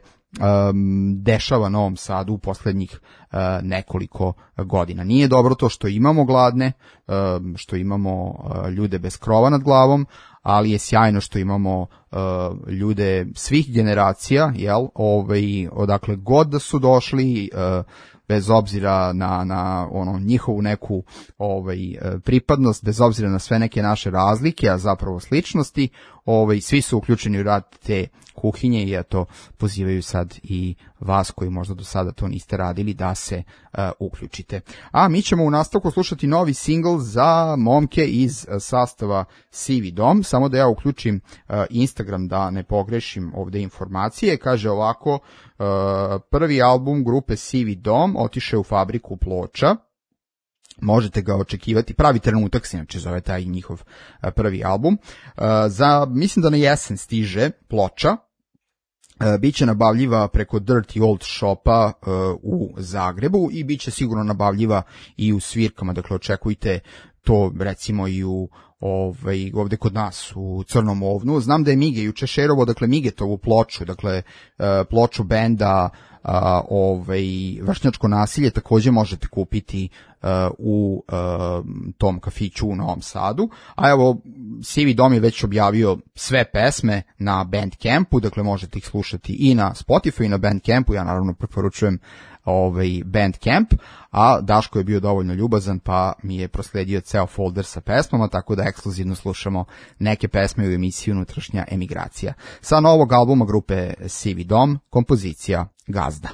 Speaker 6: Um, dešava Novom Sadu u poslednjih uh, nekoliko godina. Nije dobro to što imamo gladne, um, što imamo uh, ljude bez krova nad glavom, ali je sjajno što imamo uh, ljude svih generacija, jel, ovaj, odakle god da su došli, uh, bez obzira na, na ono njihovu neku ovaj pripadnost, bez obzira na sve neke naše razlike, a zapravo sličnosti, ovaj svi su uključeni u rad te kuhinje i eto pozivaju sad i vas koji možda do sada to niste radili da se uh, uključite. A mi ćemo u nastavku slušati novi singl za momke iz uh, sastava Sivi dom, samo da ja uključim uh, Instagram da ne pogrešim ovde informacije. Kaže ovako, uh, prvi album grupe Sivi dom otišao u fabriku ploča. Možete ga očekivati, pravi trenutak se inače zove taj njihov uh, prvi album. Uh, za, mislim da na jesen stiže ploča. Uh, biće nabavljiva preko Dirty Old Shopa uh, u Zagrebu i biće sigurno nabavljiva i u svirkama, dakle očekujte to recimo i u ovaj, ovde kod nas u Crnom ovnu. Znam da je Mige juče šerovo, dakle Migetovu ploču, dakle uh, ploču benda uh, ovaj, Vršnjačko nasilje takođe možete kupiti uh, u uh, tom kafiću u Novom Sadu. A evo, Sivi dom je već objavio sve pesme na Bandcampu, dakle možete ih slušati i na Spotify i na Bandcampu. Ja naravno preporučujem ovaj Bandcamp, a Daško je bio dovoljno ljubazan pa mi je prosledio ceo folder sa pesmama, tako da ekskluzivno slušamo neke pesme u emisiji Unutrašnja emigracija. Sa novog albuma grupe Sivi dom, kompozicija Gazda.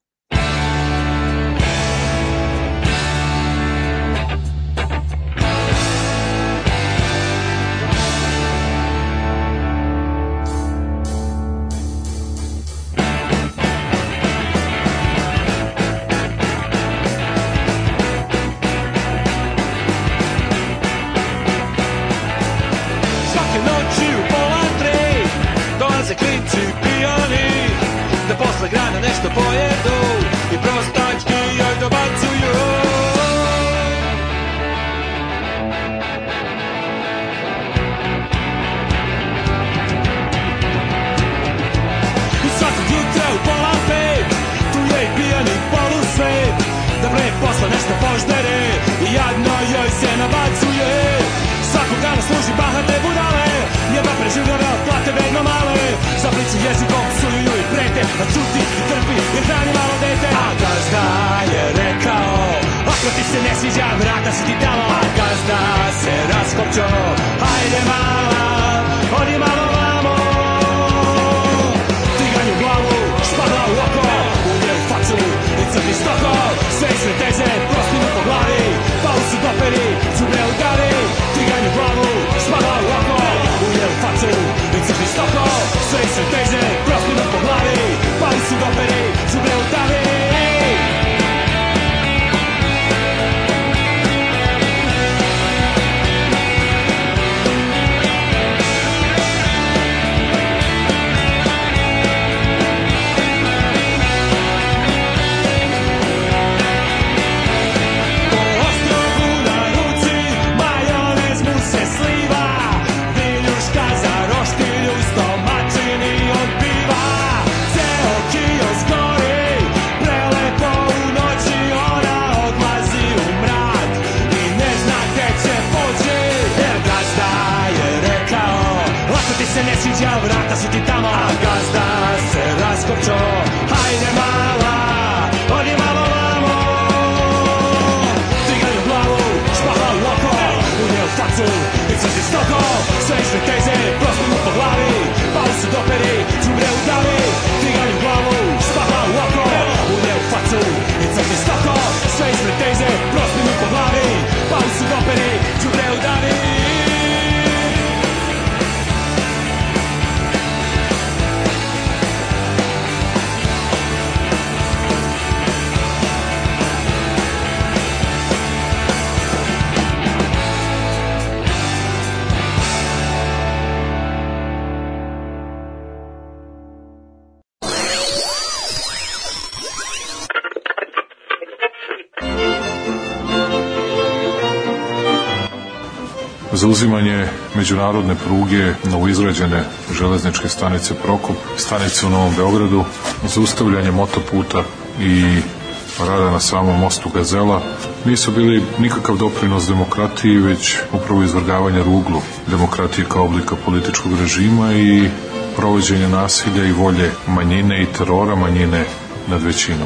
Speaker 17: Grana nešto pojedu i prostački joj dobacuju. I svakog jutra u pola pet tu je i pijani polusvet, da pre posla nešto poždere i jadno joj se nabacuje. Svakog dana služi bahate budale, jedva preživljave od plate vedno male, zapliču jezikom psuju i prete, a čuti i trpi jer hrani malo dete. A gazda je rekao, ako ti se ne sviđa vrata si ti dalo. A gazda se raskopčo, hajde mala, odi malo vamo. Tiganju glavu, špadla u oko, ulje u facu i crni stoko. Sve sve teze, prostinu po glavi, palu su doperi, cubre udari. Tiganju glavu, špadla u oko, ulje u facu i crni stoko. Sve sve teze, prostinu po glavi, pali su doperi, cubre udari. se ne sviđa, vrata su ti tamo, a gazda se raskopčo. Hajde mala, odi malo vamo. Trigaj u glavu, špaha u oko, unije u facu i crti stoko. Sve išli teze, prospimo po glavi, pali su doperi, džubre u davi. Trigaj u glavu, špaha u oko, unije u facu i crti stoko. Sve išli teze, prospimo po glavi, pali su doperi, džubre u davi.
Speaker 18: Zauzimanje međunarodne pruge novoizgrađene železničke stanice Prokop, stanice u Novom Beogradu, zaustavljanje motoputa i rada na samom mostu Gazela nisu bili nikakav doprinos demokratiji, već upravo izvrgavanje ruglu demokratije kao oblika političkog režima i provođenje nasilja i volje manjine i terora manjine nad većinom.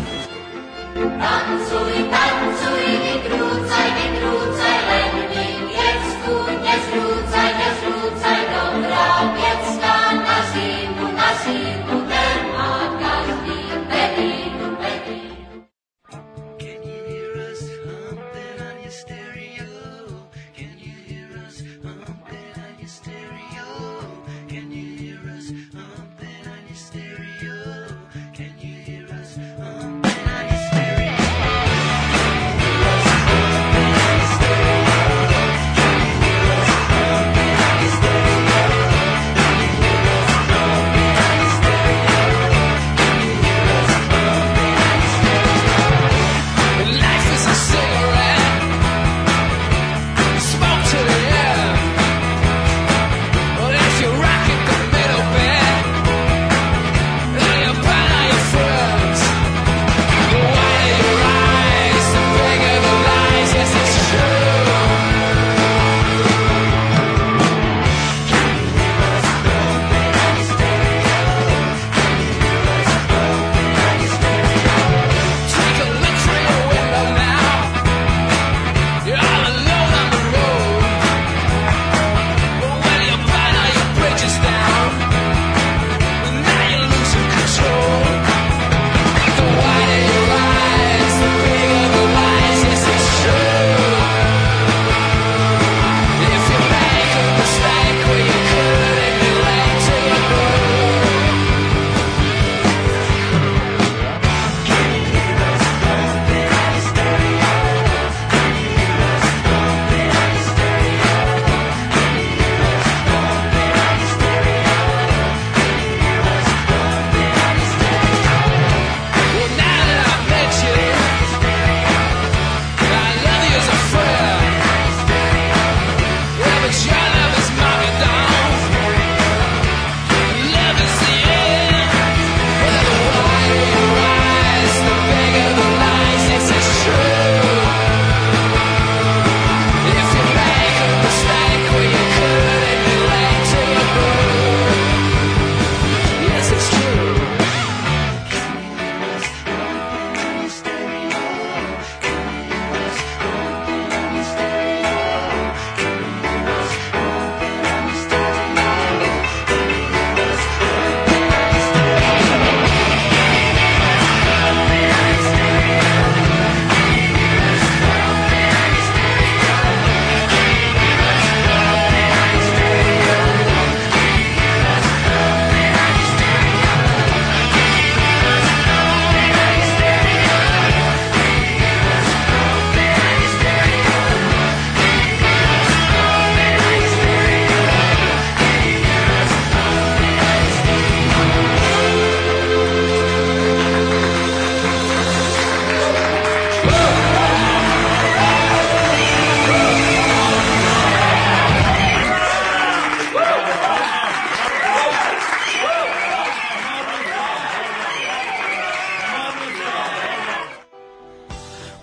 Speaker 16: Stereo.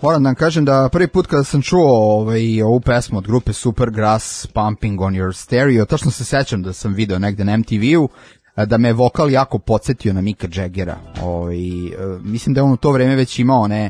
Speaker 6: Moram da vam kažem da prvi put kada sam čuo ovaj, ovu pesmu od grupe Supergrass, Pumping on Your Stereo, tačno se sećam da sam video negde na em te ve-u, da me vokal jako podsjetio na Micka Jaggera. Ovaj, mislim da je on u to vreme već imao one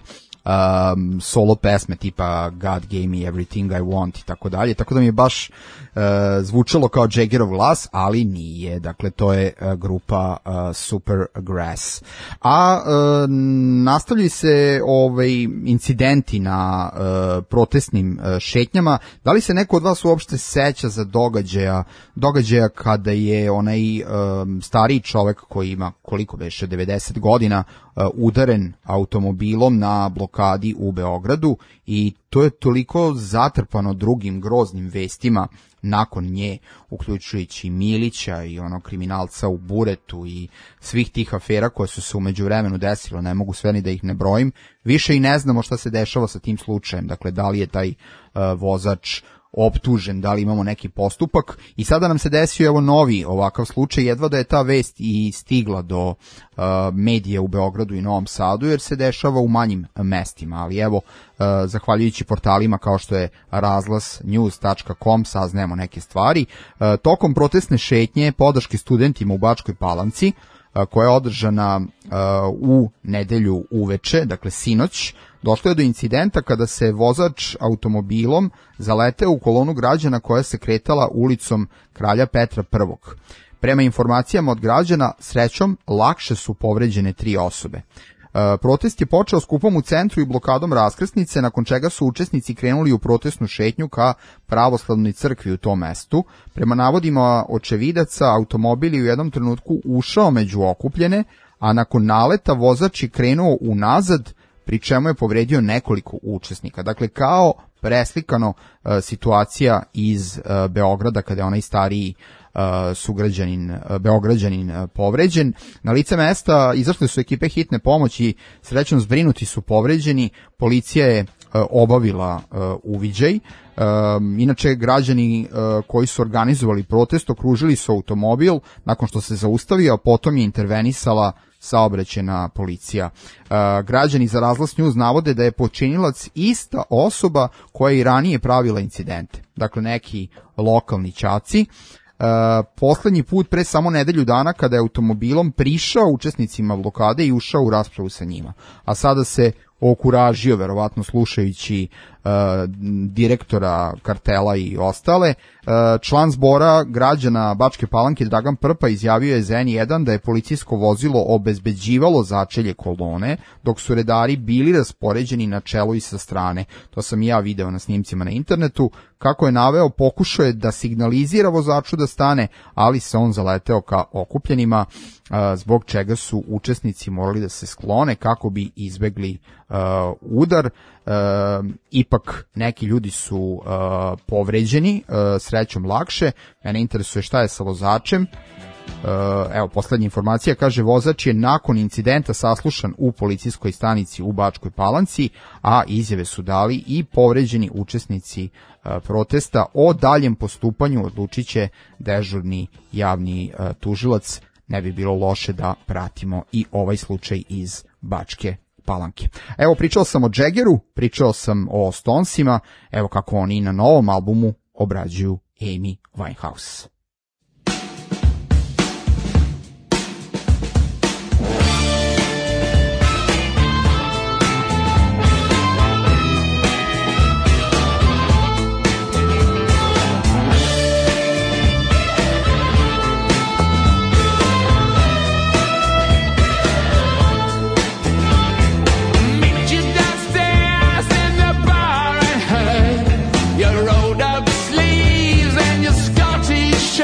Speaker 6: um, solo pesme tipa God Gave Me Everything I Want i tako dalje, tako da mi je baš uh, zvučalo kao Jaggerov glas, ali nije, dakle to je uh, grupa uh, Supergrass. A uh, nastavljaju se ovaj, incidenti na uh, protestnim uh, šetnjama. Da li se neko od vas uopšte seća za događaja, događaja kada je onaj um, stariji čovek koji ima koliko beše, devedeset godina, uh, udaren automobilom na blokadi u Beogradu i to je toliko zatrpano drugim groznim vestima nakon nje, uključujući Milića i ono kriminalca u buretu i svih tih afera koje su se u međuvremenu desilo, ne mogu sve ni da ih ne brojim, više i ne znamo šta se dešava sa tim slučajem, dakle da li je taj uh, vozač optužen, da li imamo neki postupak i sada nam se desio evo novi ovakav slučaj, jedva da je ta vest i stigla do uh, medija u Beogradu i Novom Sadu jer se dešava u manjim mestima, ali evo uh, zahvaljujući portalima kao što je razglas news tačka com saznajemo neke stvari. Uh, tokom protestne šetnje podrške studentima u Bačkoj Palanci koja je održana uh, u nedelju uveče, dakle sinoć, došlo je do incidenta kada se vozač automobilom zaleteo u kolonu građana koja se kretala ulicom Kralja Petra Prvog. Prema informacijama od građana, srećom, lakše su povređene tri osobe. E, protest je počeo skupom u centru i blokadom raskrsnice, nakon čega su učesnici krenuli u protestnu šetnju ka pravoslavnoj crkvi u tom mestu. Prema navodima očevidaca, automobil je u jednom trenutku ušao među okupljene, a nakon naleta vozač je krenuo unazad, pri čemu je povredio nekoliko učesnika. Dakle, kao preslikano e, situacija iz e, Beograda kada je onaj stariji Uh, sugrađanin, uh, beograđanin uh, povređen. Na lice mesta izašle su ekipe hitne pomoći, srećom zbrinuti su povređeni, policija je uh, obavila uh, uviđaj. Uh, inače, građani uh, koji su organizovali protest okružili su automobil nakon što se zaustavio, a potom je intervenisala saobraćajna policija. Uh, građani za razglas news navode da je počinilac ista osoba koja je i ranije pravila incidente. Dakle, neki lokalni ćaci. Uh, poslednji put pre samo nedelju dana kada je automobilom prišao učesnicima blokade i ušao u raspravu sa njima. A sada se okuražio, verovatno slušajući uh, direktora kartela i ostale. Uh, član zbora građana Bačke Palanke Dragan Prpa izjavio je za en jedan da je policijsko vozilo obezbeđivalo začelje kolone, dok su redari bili raspoređeni na čelu i sa strane. To sam i ja video na snimcima na internetu. Kako je naveo, pokušao je da signalizira vozaču da stane, ali se on zaleteo ka okupljenima, uh, zbog čega su učesnici morali da se sklone kako bi izbegli uh, udar. Uh, ipak neki ljudi su uh, povređeni, uh, srećom lakše. Mene interesuje šta je sa vozačem. Uh, evo, poslednja informacija kaže, vozač je nakon incidenta saslušan u policijskoj stanici u Bačkoj Palanci, a izjave su dali i povređeni učesnici uh, protesta. O daljem postupanju odlučit će dežurni javni uh, tužilac. Ne bi bilo loše da pratimo i ovaj slučaj iz Bačke Palanke. Evo, pričao sam o Jaggeru, pričao sam o Stonesima, evo kako oni na novom albumu obrađuju Amy Winehouse.
Speaker 17: Your rolled up sleeves and your Scottish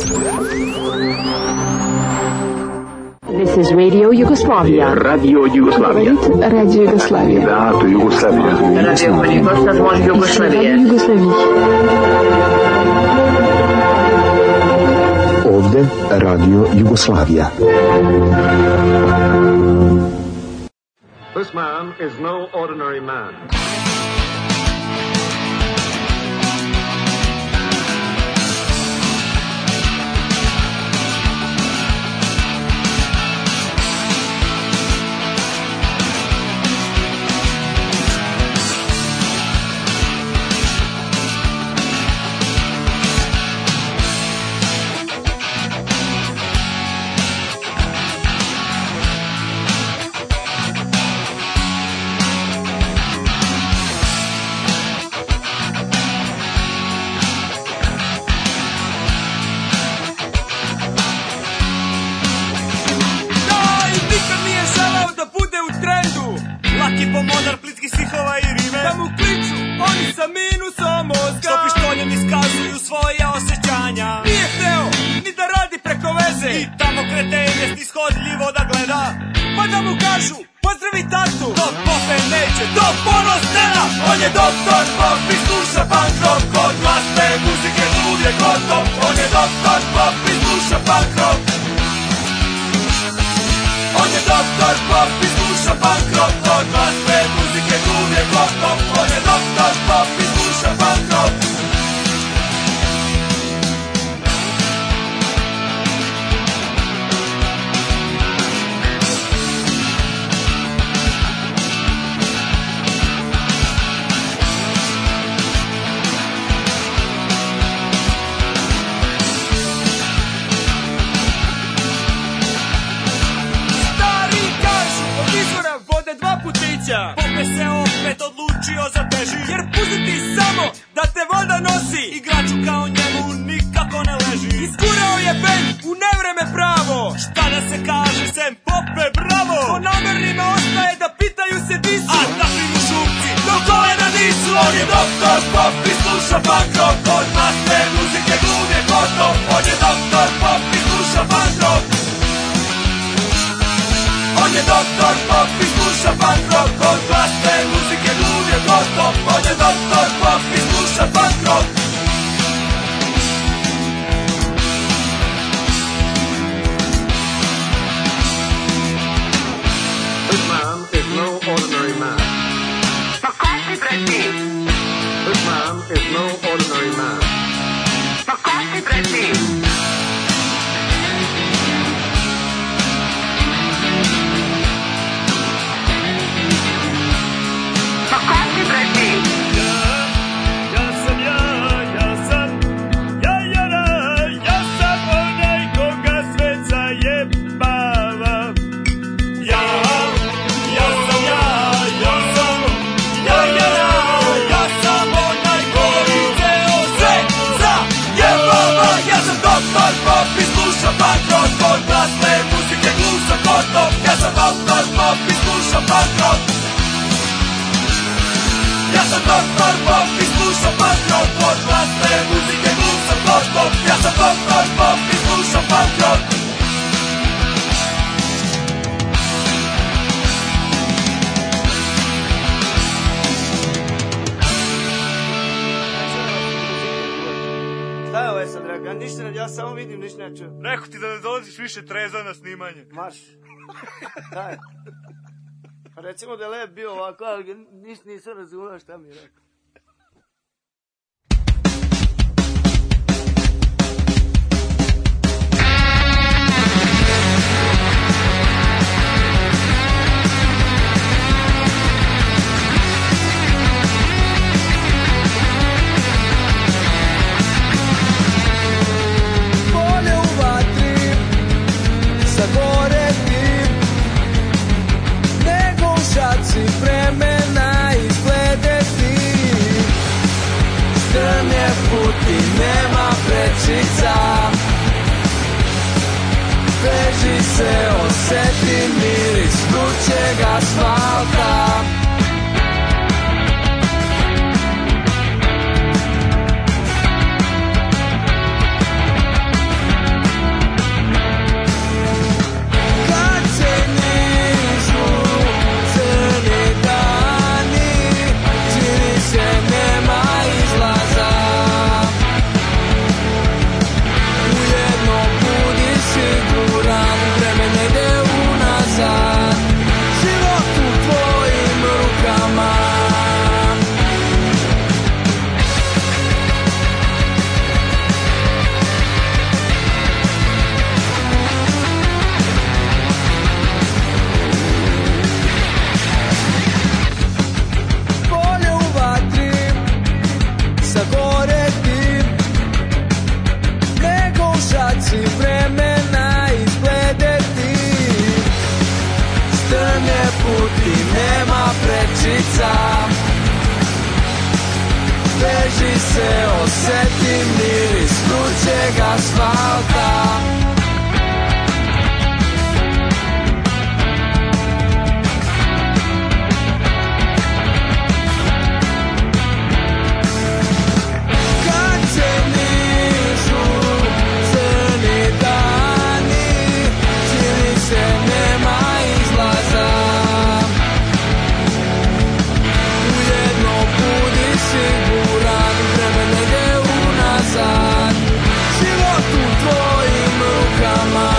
Speaker 19: This is Radio Yugoslavia.
Speaker 20: Radio Yugoslavia.
Speaker 19: Radio Yugoslavia.
Speaker 20: Radio Yugoslavia.
Speaker 19: Radio Yugoslavia.
Speaker 20: Ovde Radio Jugoslavija.
Speaker 21: This man is no ordinary man.
Speaker 3: Pomodar plitkih stihova i rime, da mu kliču oni sa minusom mozga, što pištoljem iskazuju svoja osjećanja. Nije hteo ni da radi preko veze i tamo kreten je snishodljivo da gleda, pa da mu kažu pozdravi tatu. Dok pope neće, dok ponos stena. On je doktor pop i sluša punk rock, kod glasne muzike lud je gotov. On je doktor pop i sluša punk rock. On je doktor pop i sluša punk rock, kod glasne muzike lud je gotov. On je doktor pop i sluša punk rock. Pope se opet odlučio za teži, jer pustiti samo da te voda nosi, igraču kao njemu nikako ne leži. Iskurao je bend u nevreme pravo, šta da se kaže sem Pope bravo. Po namernima ostaje da pitaju se di su, a da prinu šupci do kolena nisu. On je doktor pop i sluša punk rock, kod masne muzike glud je gotov. On je doktor pop i sluša punk rock. On je doktor pop i sluša punk rock, kod glasne muzike lud je gotov. On je doktor pop i sluša punk rock.
Speaker 21: This man is no ordinary man.
Speaker 3: Pa ko si bre ti?
Speaker 21: This man is no ordinary man.
Speaker 3: Pa ko si bre ti? Ja sam doktor pop i slušam punk rock. Ja sam doktor pop i slušam punk rock, od glasne muzike glud sam gotov. Ja sam doktor pop i slušam punk rock.
Speaker 22: Šta je ovo sad, Dragan? Ništa ne, ja samo vidim, ništa ne čujem.
Speaker 3: Rekao ti da ne dolaziš više treza na snimanje.
Speaker 22: Marš. Daj. Pa recimo da je lep bio ovako, ali ništa nisam razumio šta mi je rekao.
Speaker 23: Polje u vatri, sagoreti, nego u šaci vremena izgledeti. Strm je put i nema prečica, beži se, oseti miris vrućeg asfalta. prečica. Veži se, osjeti miris vrućeg asfalta. Kad se nižu crni dani, čini se nema izlaza. Ujedno budi siguran, vreme ne ide unazad. Život u tvojim rukama.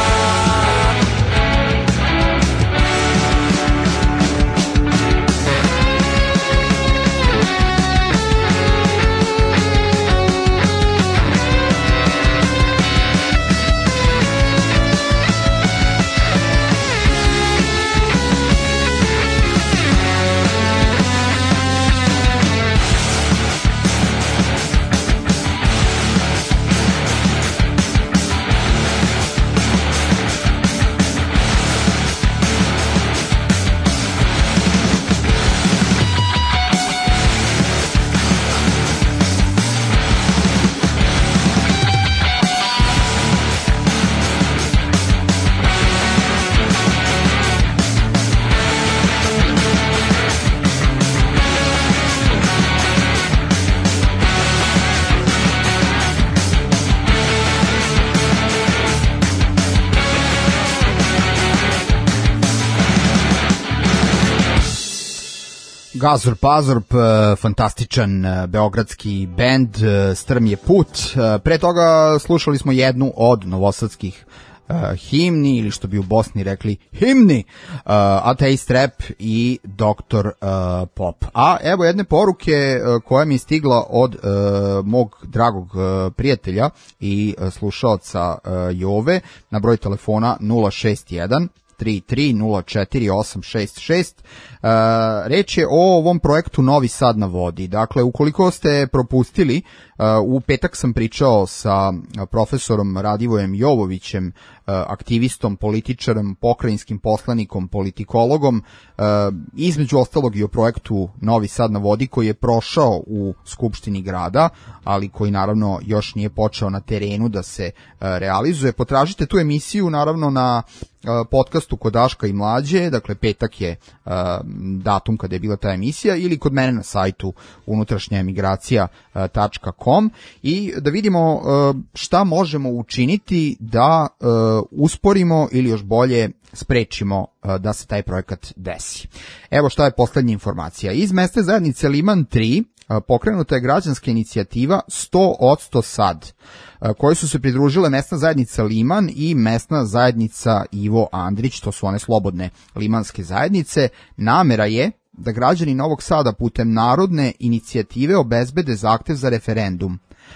Speaker 6: Gazor Pazorp, e, fantastičan e, beogradski bend, e, Strm je put. E, pre toga slušali smo jednu od novosadskih e, himni, ili što bi u Bosni rekli himni, e, Ateist Rap i doktor e, Pop. A evo jedne poruke e, koja mi je stigla od e, mog dragog e, prijatelja i e, slušaoca e, Jove na broj telefona nula šest jedan tri tri nula četiri osam šest šest. Uh, reč je o ovom projektu Novi Sad na vodi. Dakle, ukoliko ste propustili, uh, u petak sam pričao sa profesorom Radivojem Jovovićem, uh, aktivistom, političarem, pokrajinskim poslanikom, politikologom, uh, između ostalog i o projektu Novi Sad na vodi koji je prošao u Skupštini grada, ali koji naravno još nije počeo na terenu da se uh, realizuje. Potražite tu emisiju naravno na podcastu kod Daška i Mlađe, dakle petak je uh, datum kada je bila ta emisija, ili kod mene na sajtu unutrašnja emigracija tačka com, i da vidimo uh, šta možemo učiniti da uh, usporimo ili još bolje sprečimo uh, da se taj projekat desi. Evo šta je poslednja informacija. Iz mesne zajednice Liman tri pokrenuta je građanska inicijativa sto odsto sad, koje su se pridružile mesna zajednica Liman i mesna zajednica Ivo Andrić, to su one slobodne limanske zajednice. Namera je da građani Novog Sada putem narodne inicijative obezbede zahtev za referendum,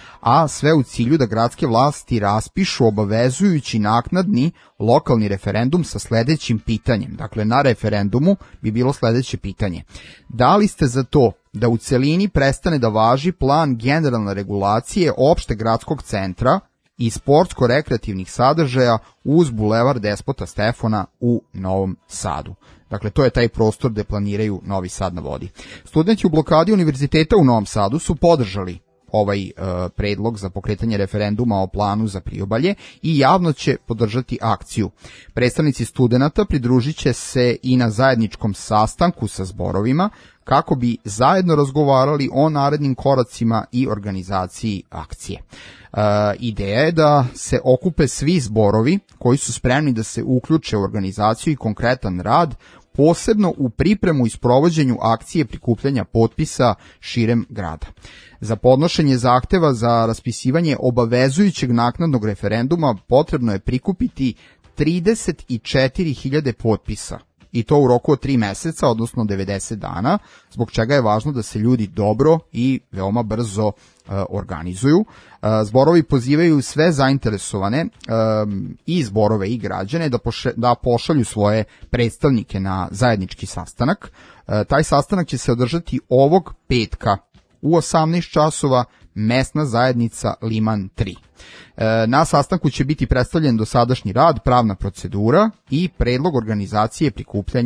Speaker 6: a sve u cilju da gradske vlasti raspišu obavezujući naknadni lokalni referendum sa sledećim pitanjem. Dakle, na referendumu bi bilo sledeće pitanje: da li ste za to da u celini prestane da važi plan generalne regulacije opšte gradskog centra i sportsko-rekreativnih sadržaja uz bulevar Despota Stefana u Novom Sadu? Dakle, to je taj prostor gde planiraju Novi Sad na vodi. Studenti u blokadi univerziteta u Novom Sadu su podržali ovaj e, predlog za pokretanje referenduma o planu za priobalje i javno će podržati akciju. Predstavnici studenata pridružit će se i na zajedničkom sastanku sa zborovima kako bi zajedno razgovarali o narednim koracima i organizaciji akcije. E, ideja je da se okupe svi zborovi koji su spremni da se uključe u organizaciju i konkretan rad, posebno u pripremu i sprovođenju akcije prikupljanja potpisa širem grada. Za podnošenje zahteva za raspisivanje obavezujućeg naknadnog referenduma potrebno je prikupiti trideset četiri hiljade potpisa, i to u roku od tri meseca, odnosno devedeset dana, zbog čega je važno da se ljudi dobro i veoma brzo uh, organizuju. Uh, zborovi pozivaju sve zainteresovane, um, i zborove i građane, da, poše, da pošalju svoje predstavnike na zajednički sastanak. Uh, taj sastanak će se održati ovog petka u osamnaest časova, mesna zajednica Liman tri. E, na sastanku će biti predstavljen dosadašnji rad, pravna procedura i predlog organizacije prikupljanja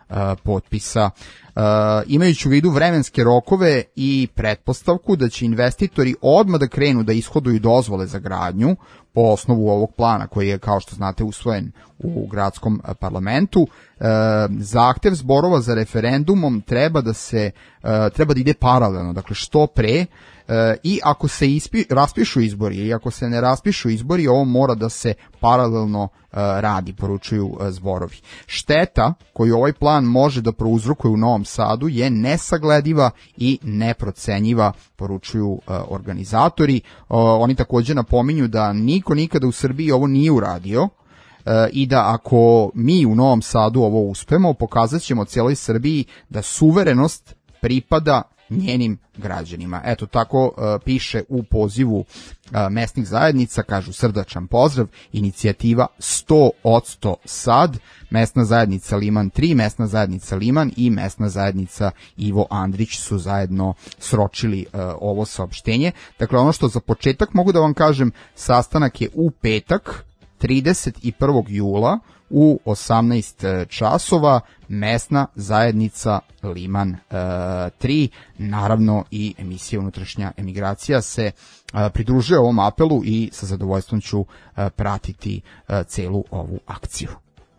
Speaker 6: uh, potpisa. Uh, imajući u vidu vremenske rokove i pretpostavku da će investitori odmah da krenu da ishoduju dozvole za gradnju po osnovu ovog plana koji je, kao što znate, usvojen u gradskom parlamentu, e, zahtev zborova za referendumom treba da se e, treba da ide paralelno, dakle što pre, e, i ako se ispi, raspišu izbori i ako se ne raspišu izbori, ovo mora da se paralelno e, radi, poručuju e, zborovi. Šteta koju ovaj plan može da prouzrokuje u Novom Sadu je nesaglediva i neprocenjiva, poručuju e, organizatori. E, oni takođe napominju da niko nikada u Srbiji ovo nije uradio i da ako mi u Novom Sadu ovo uspemo, pokazat ćemo cijeloj Srbiji da suverenost pripada njenim građanima. Eto, tako uh, piše u pozivu uh, mesnih zajednica, kažu srdačan pozdrav, inicijativa sto posto Sad, mesna zajednica Liman tri, mesna zajednica Liman i mesna zajednica Ivo Andrić su zajedno sročili uh, ovo saopštenje. Dakle, ono što za početak mogu da vam kažem, sastanak je u petak, trideset prvog jula u osamnaest časova, mesna zajednica Liman tri. Naravno i emisija Unutrašnja emigracija se pridružuje ovom apelu i sa zadovoljstvom ću pratiti celu ovu akciju.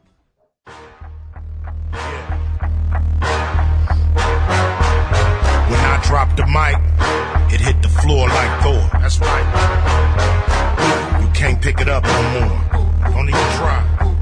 Speaker 1: When I dropped the mic, it hit the floor like Thor. That's right. You can't pick it up no more. Don't even try.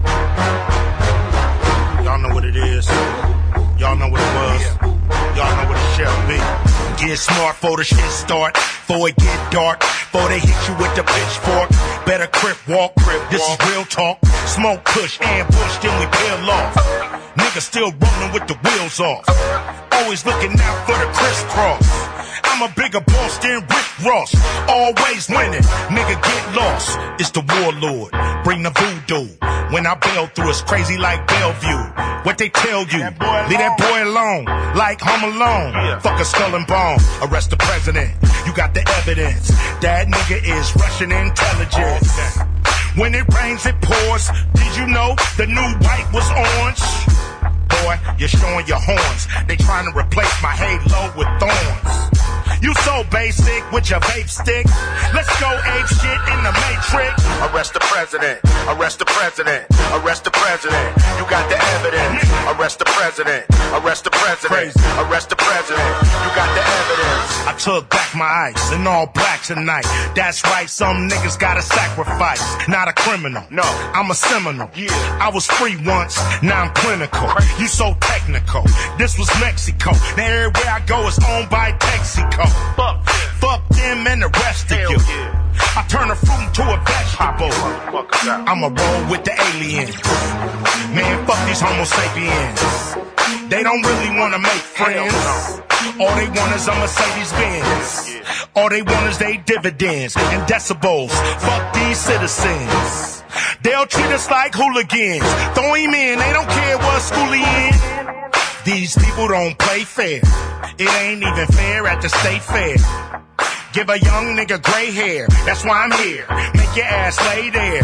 Speaker 1: Y'all know what it is. Y'all know what it was. Y'all know what it shall be. Get smart for the shit start. Before it get dark. Before they hit you with the pitchfork. Better crip walk. Crip this walk. Is real talk. Smoke, push, ambush, then we peel off. Niggas still rolling with the wheels off. Always looking out for the crisscross. I'm a bigger boss than Rick Ross. Always winning, nigga get lost. It's the warlord, bring the voodoo. When I bail through, it's crazy like Bellevue. What they tell you, leave that boy alone, like Home Alone. Yeah. Fuck a skull and bone, arrest the president. You got the evidence, that nigga is Russian intelligence. When it rains, it pours. Did you know the new white was orange? Boy, you're showing your horns. They trying to replace my halo with thorns. You so basic with your vape stick. Let's go ape shit in the Matrix. Arrest the president. Arrest the president. Arrest the president. You got the evidence. Arrest the president. Arrest the president. Arrest the president. You got the evidence. I took back my ice in all black tonight. That's right, some niggas gotta sacrifice. Not a criminal. No, I'm a Seminole. Yeah. I was free once, now I'm clinical. You so technical. This was Mexico. Now everywhere I go is owned by Texaco. Fuck, fuck them and the rest of you. Yeah. I turn a fruit into a vegetable. I'ma roll with the aliens. Man, fuck these homo sapiens. They don't really wanna make friends. All they want is a Mercedes Benz. All they want is they dividends and decibels. Fuck these citizens. They'll treat us like hooligans. Throw him in, they don't care what school he in. These people don't play fair. It ain't even fair at the state fair. Give a young nigga gray hair. That's why I'm here. Make your ass lay there.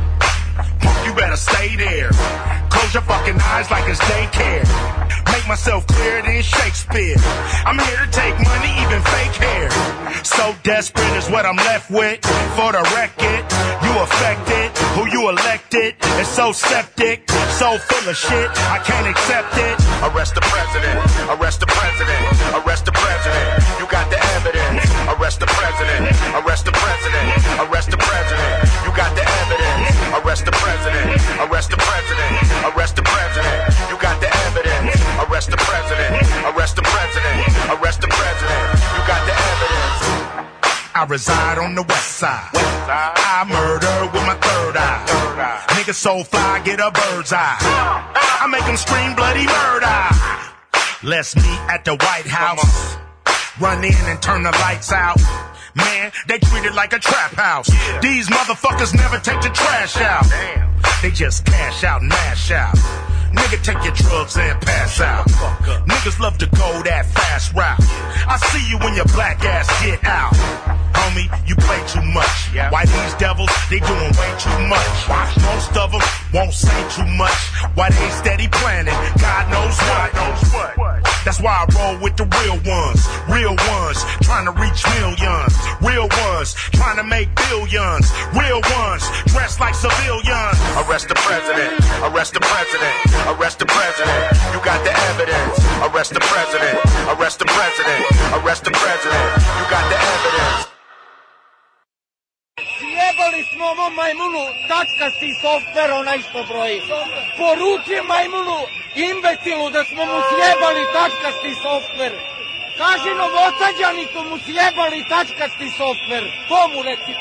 Speaker 1: Punk, you better stay there. Close your fucking eyes like it's daycare. Make myself clearer than Shakespeare. I'm here to take money, even fake hair. So desperate is what I'm left with. For the record, you affected. Who you elected is so septic, so full of shit, I can't accept it. Arrest the president. Arrest the president. Arrest the president. You got the evidence. Arrest the president. Arrest the president. Arrest the president. You got the evidence. Arrest the president. Arrest the president. Arrest the president. You got the evidence. Arrest the president. Arrest the president. Arrest the president. You got the evidence. I reside on the west side. West side. I murder with my third eye. Third eye. Niggas so fly, get a bird's eye. I make them scream bloody murder. Let's meet at the White House. Run in and turn the lights out. Man, they treat it like a trap house. Yeah. These motherfuckers never take the trash out. Damn. They just cash out and mash out. Nigga, take your drugs and pass out. Niggas love to go that fast route. I see you when your black ass get out. Homie, you play too much. Why these devils, they doing way too much. Most of them Won't say too much, why they ain't steady planning. God knows what. That's why I roll with the real ones. Real ones, trying to reach millions. Real ones, trying to make billions. Real ones, dressed like civilians. Arrest the president, arrest the president, arrest the president. You got the evidence. Arrest the president, arrest the president, arrest the president. You got the evidence.
Speaker 2: Sjebali smo ovom majmunu tačkasti softver onaj što broji. Poruči majmunu imbecilu da smo mu sjebali tačkasti softver. Kaži Novosađaniku mu sjebali tačkasti softver. To mu reci.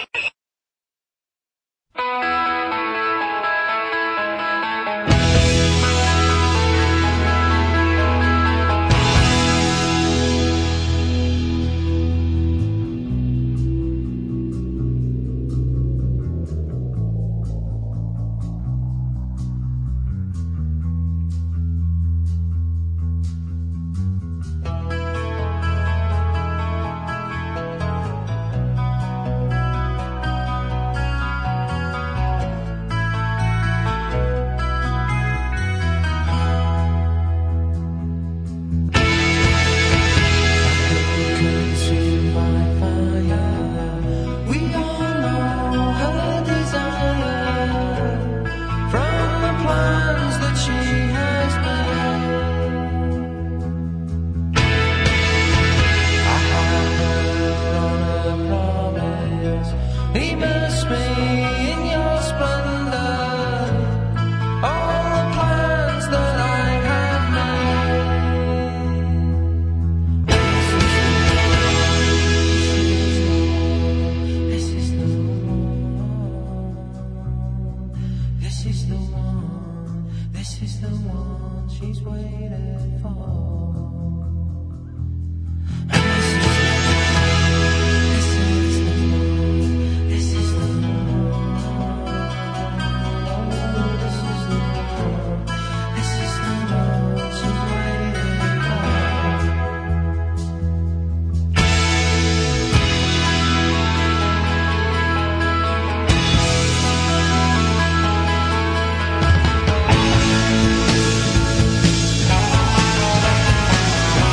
Speaker 23: Thank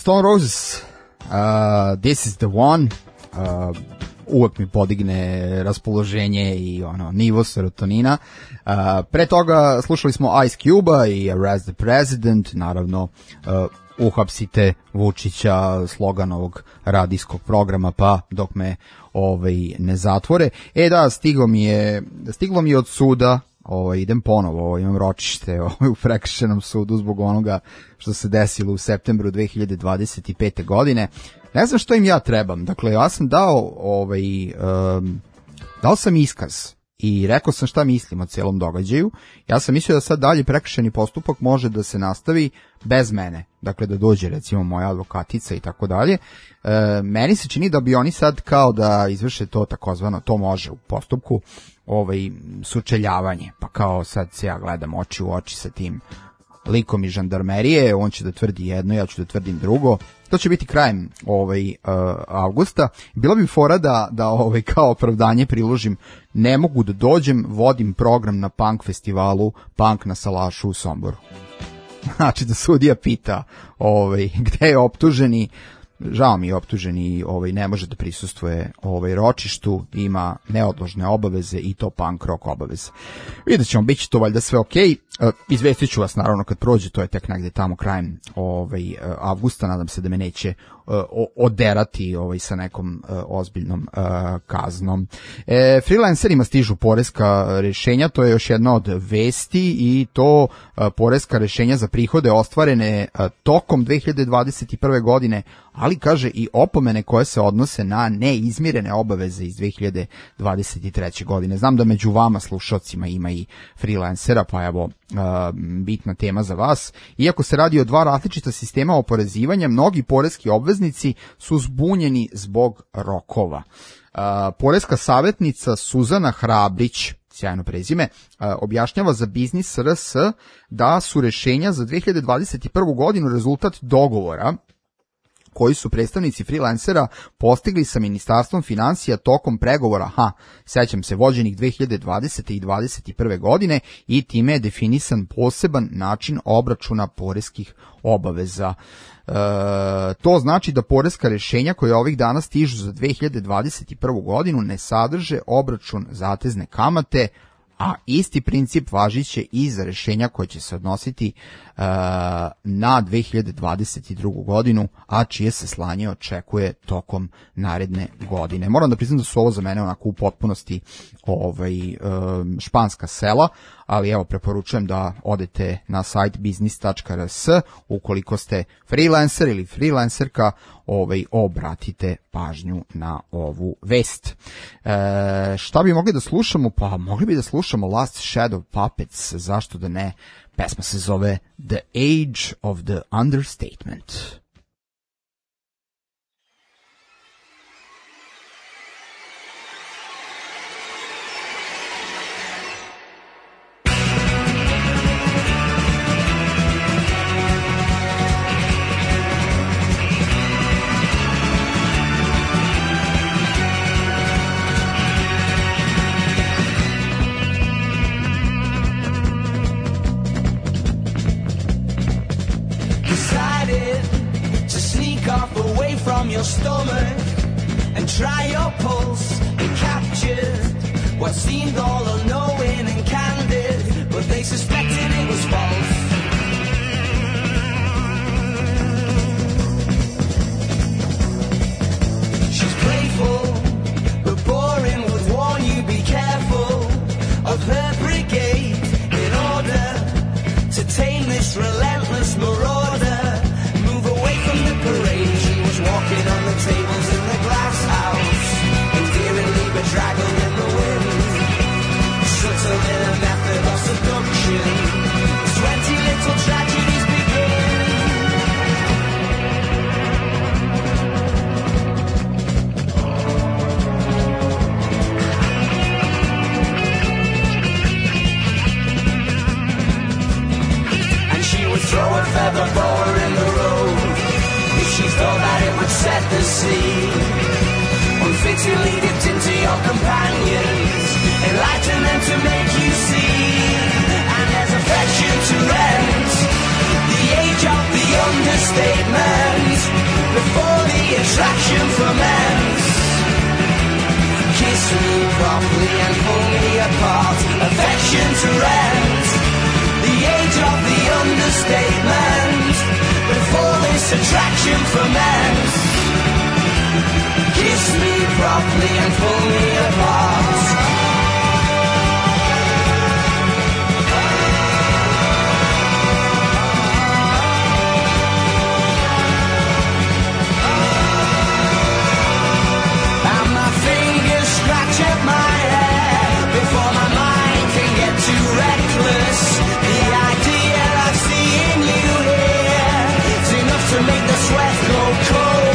Speaker 6: Stone Roses, uh, This is the one, uh, uvek mi podigne raspoloženje i ono nivo serotonina. Uh, pre toga slušali smo Ice Cube-a i Arrest the President, naravno uh, uhapsite Vučića, slogan ovog radijskog programa, pa dok me ovaj ne zatvore. E da, stiglo mi je, stiglo mi je od suda. Ovo, idem ponovo, imam ročište ovo, u prekršenom sudu zbog onoga što se desilo u septembru dve hiljade dvadeset pete. godine. Ne znam što im ja trebam. Dakle, ja sam dao ovaj, um, dao sam iskaz i rekao sam šta mislim o celom događaju. Ja sam mislio da sad dalje prekršeni postupak može da se nastavi bez mene. Dakle, da dođe recimo moja advokatica i tako dalje. E, meni se čini da bi oni sad kao da izvrše to takozvano, to može u postupku, ovaj, sučeljavanje. Pa kao sad se ja gledam oči u oči sa tim likom iz žandarmerije, on će da tvrdi jedno, ja ću da tvrdim drugo. To će biti krajem ovaj uh, avgusta. Bilo bi fora da da ovaj kao opravdanje priložim ne mogu da dođem, vodim program na punk festivalu Punk na Salašu u Somboru. Znači da sudija pita ovaj gde je optuženi. Žao mi je optuženi, ovaj ne može da prisustvuje ovaj ročištu, ima neodložne obaveze i to punk rock obaveze. Vidjet ćemo, bit će to valjda sve okej. Okay. Izvestit ću vas naravno kad prođe, to je tek negde tamo krajem ovaj avgusta, nadam se da me neće uh, oderati ovaj sa nekom uh, ozbiljnom uh, kaznom. E, freelancerima stižu poreska rešenja, to je još jedna od vesti i to uh, poreska rešenja za prihode ostvarene uh, tokom dve hiljade dvadeset prve. godine, ali kaže i opomene koje se odnose na neizmirene obaveze iz dve hiljade dvadeset treće. godine. Znam da među vama slušalcima ima i freelancera, pa evo Uh, bitna tema za vas. Iako se radi o dva različita sistema oporezivanja, mnogi poreski obveznici su zbunjeni zbog rokova. Uh, poreska savjetnica Suzana Hrabrić, sjajno prezime, uh, objašnjava za Biznis R S da su rešenja za dve hiljade dvadeset prvu. godinu rezultat dogovora koji su predstavnici freelancera postigli sa Ministarstvom financija tokom pregovora, ha, sećam se, vođenih dve hiljade dvadesete i dvadeset prve. godine i time je definisan poseban način obračuna poreskih obaveza. E, to znači da poreska rešenja koje ovih dana stižu za dve hiljade dvadeset prvu. godinu ne sadrže obračun zatezne kamate, a isti princip važiće i za rešenja koje će se odnositi uh, na dve hiljade dvadeset drugu. godinu, a čije se slanje očekuje tokom naredne godine. Moram da priznam da su ovo za mene onako u potpunosti ovaj, um, španska sela, ali evo preporučujem da odete na sajt biznis tačka r s ukoliko ste freelancer ili freelancerka, ovaj, obratite pažnju na ovu vest. E, šta bi mogli da slušamo? Pa mogli bi da slušamo Last Shadow Puppets, zašto da ne? Pesma se zove The Age of the Understatement.
Speaker 3: From your stomach and try your pulse and captured what seemed all unknowing and candid, but they suspected it was false. She's playful but boring, would warn you be careful of her brigade in order to tame this relentless marauder. Move away from the parade. Walking on the tables in the glass house, endearingly bedraggled in the wind, subtle in a method of seduction. Twenty little tragedies begin. And she would throw a feather boa in the road. She thought that it would set the scene, unfit to lead it into your companions, enlighten them to make you see, and there's affection to rent, the age of the understatement before the attraction ferments. Kiss me properly and pull me apart, affection to rent. The age of the understatement before this attraction ferments. Kiss me properly and pull me apart. And my fingers scratch at my hair before my mind can get too reckless. The idea of seeing you here is enough to make the sweat go cold.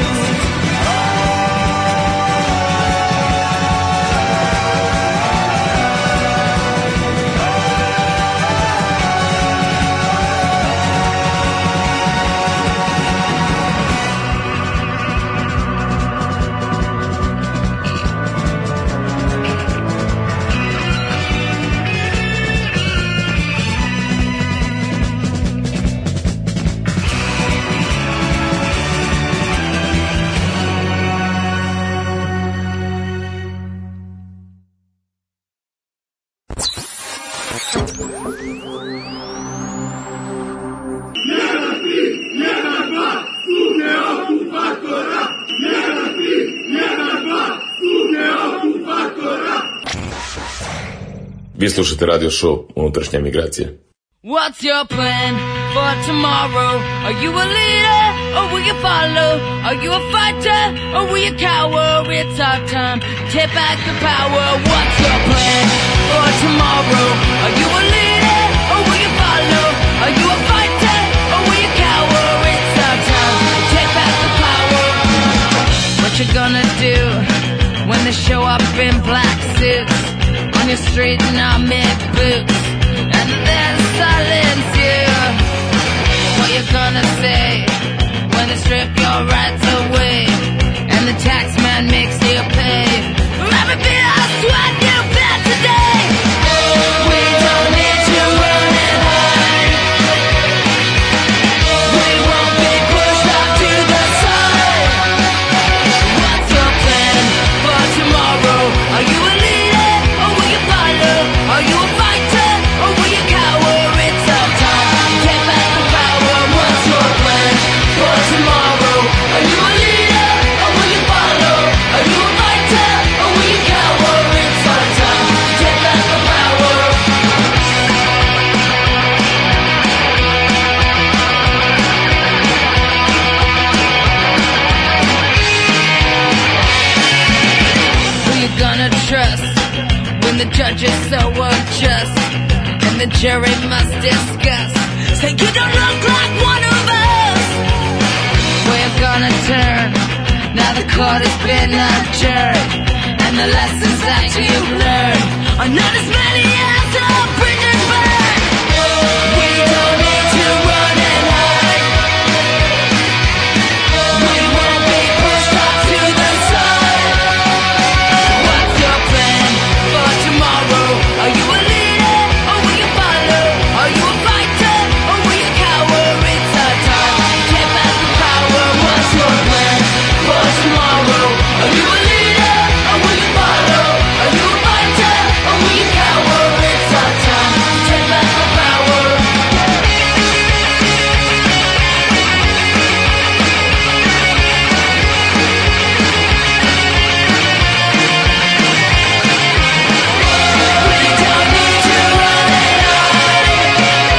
Speaker 4: Vi slušate radio show Unutrašnja migracija.
Speaker 11: What's your plan for tomorrow? Are you a leader or will you follow? Are you a fighter or will you cower? It's our time to take back the power. What's your plan for tomorrow? Are you a leader or will you follow? Are you a fighter or will you cower? It's our time to take back the power. What you gonna do when they show up in black suits on your street in army boots and then silence you? What you gonna say when they strip your rights away and the tax man makes you pay for every bit of sweat you bet today? We don't need to run and hide. We won't be pushed off to the side. What's your plan for tomorrow? Are you a leader or will you follow? Are you a fighter or will you cower? It's our time to take back the power. What's your plan for tomorrow? Are you a leader or will you follow? Are you a fighter or will you cower? It's our time to take back the power. Who you gonna trust when the judge is so unjust and the jury must discuss? Say you don't look like one of us. Where you gonna turn? Now the court has been adjourned and the lessons that you've learned are not as many as the bridges burn. We don't need to run and hide. We won't be pushed off to the side. What's your plan for tomorrow? Are you a leader or will you follow? Are you a fighter or will you cower? It's our time to take back the power. What's your plan for tomorrow? Are you a leader or will you follow? Are you a fighter or will you cower? It's our time to take back the power. We don't need to run and hide.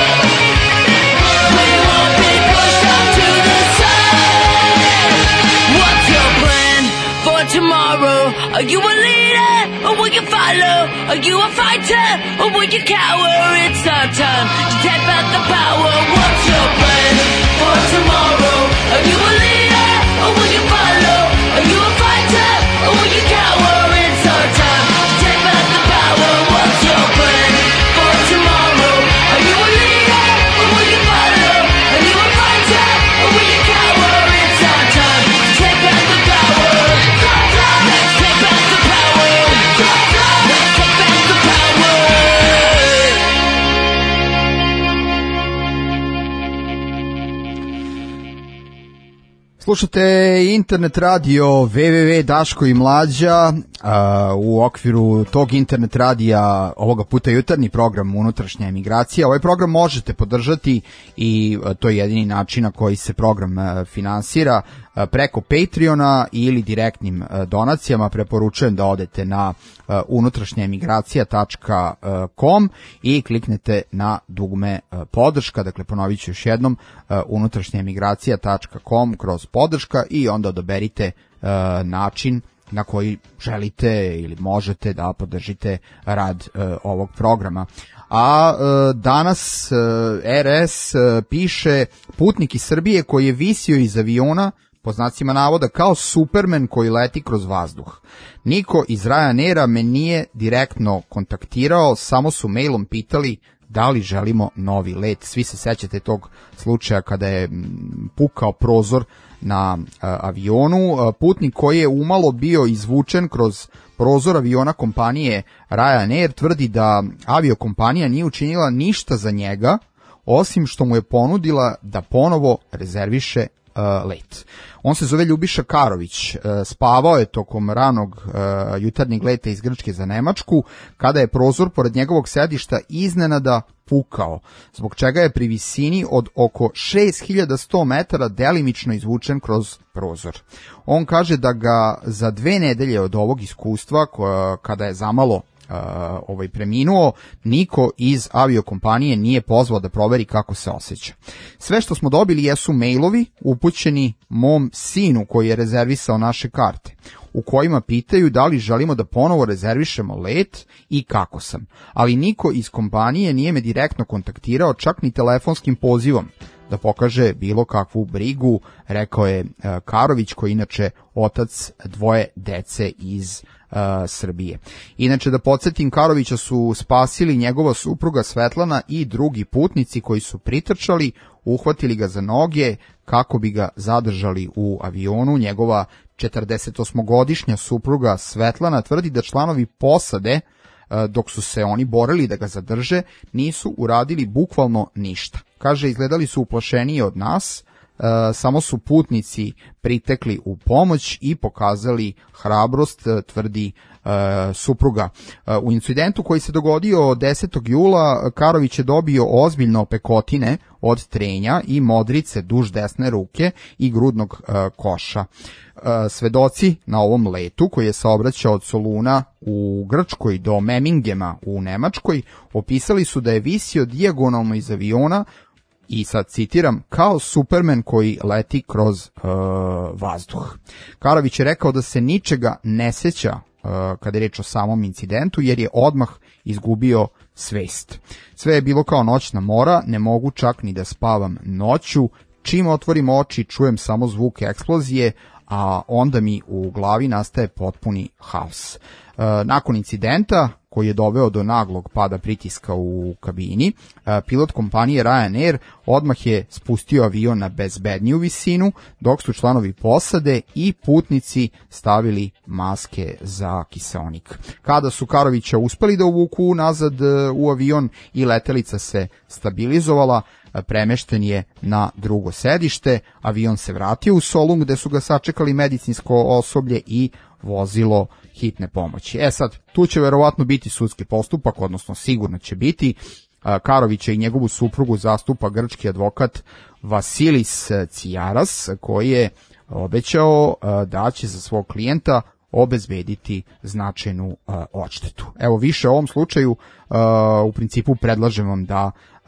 Speaker 11: We won't be pushed off to the side. What's your plan for tomorrow? Are you a leader or will you follow? Are you a fighter or will you cower? It's our time to take back the power. What's your plan for tomorrow? Are you a leader or will you follow? Are you a fighter or will you cower? It's our time to take back the power. What's your plan for tomorrow? Are you a leader or will you follow? Are you a fighter or will you cower? It's our time to take back the power. Let's take back the power. Let's take back the power.
Speaker 6: Slušate internet radio w w w tačka daško i mlađa. U okviru tog internet radija ovoga puta jutarnji program Unutrašnja emigracija. Ovaj program možete podržati i to je jedini način na koji se program finansira, preko Patreona ili direktnim donacijama. Preporučujem da odete na unutrašnja emigracija tačka com i kliknete na dugme podrška. Dakle, ponovit ću još jednom, unutrašnja emigracija tačka com kroz podrška i onda odaberite način na koji želite ili možete da podržite rad e, ovog programa. A e, danas e, R S e, piše putnik iz Srbije koji je visio iz aviona, po znacima navoda, kao Superman koji leti kroz vazduh. Niko iz Ryanaira me nije direktno kontaktirao, samo su mailom pitali da li želimo novi let. Svi se sećate tog slučaja kada je pukao prozor na a, avionu. A, putnik koji je umalo bio izvučen kroz prozor aviona kompanije Ryanair tvrdi da aviokompanija nije učinila ništa za njega, osim što mu je ponudila da ponovo rezerviše Uh, let. On se zove Ljubiša Karović, uh, spavao je tokom ranog uh, jutarnjeg leta iz Grčke za Nemačku, kada je prozor pored njegovog sedišta iznenada pukao, zbog čega je pri visini od oko šest hiljada sto metara delimično izvučen kroz prozor. On kaže da ga za dve nedelje od ovog iskustva, koja, kada je zamalo Uh, ovaj preminuo, niko iz aviokompanije nije pozvao da proveri kako se osjeća. Sve što smo dobili jesu mailovi upućeni mom sinu koji je rezervisao naše karte, u kojima pitaju da li želimo da ponovo rezervišemo let i kako sam. Ali niko iz kompanije nije me direktno kontaktirao, čak ni telefonskim pozivom da pokaže bilo kakvu brigu, rekao je uh, Karović, koji inače otac dvoje dece iz Uh, Srbije. Inače, da podsjetim, Karovića su spasili njegova supruga Svetlana i drugi putnici koji su pritrčali, uhvatili ga za noge kako bi ga zadržali u avionu. Njegova četrdesetosmogodišnja supruga Svetlana tvrdi da članovi posade, uh, dok su se oni borili da ga zadrže, nisu uradili bukvalno ništa. Kaže, izgledali su uplašeniji od nas, Uh, samo su putnici pritekli u pomoć i pokazali hrabrost, tvrdi uh, supruga. Uh, u incidentu koji se dogodio desetog jula, Karović je dobio ozbiljno opekotine od trenja i modrice duž desne ruke i grudnog uh, koša. Uh, svedoci na ovom letu, koji je saobraćao od Soluna u Grčkoj do Memingema u Nemačkoj, opisali su da je visio dijagonalno iz aviona i sad citiram, kao Superman koji leti kroz uh, vazduh. Karović je rekao da se ničega ne seća uh, kada je reč o samom incidentu, jer je odmah izgubio svest. Sve je bilo kao noćna mora, ne mogu čak ni da spavam noću, čim otvorim oči čujem samo zvuk eksplozije, a onda mi u glavi nastaje potpuni haos. Uh, nakon incidenta, koji je doveo do naglog pada pritiska u kabini, pilot kompanije Ryanair odmah je spustio avion na bezbedniju visinu, dok su članovi posade i putnici stavili maske za kiseonik. Kada su Karovića uspeli da uvuku nazad u avion i letelica se stabilizovala, premešten je na drugo sedište, avion se vratio u Solun gde su ga sačekali medicinsko osoblje i vozilo hitne pomoći. E sad, tu će verovatno biti sudski postupak, odnosno sigurno će biti. Karovića i njegovu suprugu zastupa grčki advokat Vasilis Cijaras, koji je obećao da će za svog klijenta obezbediti značajnu odštetu. Evo, više o ovom slučaju u principu predlažem vam da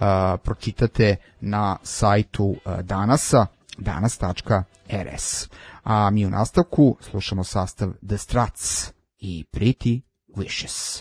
Speaker 6: pročitate na sajtu Danasa, danas tačka r s. A mi u nastavku slušamo sastav The Struts i Pretty Vicious.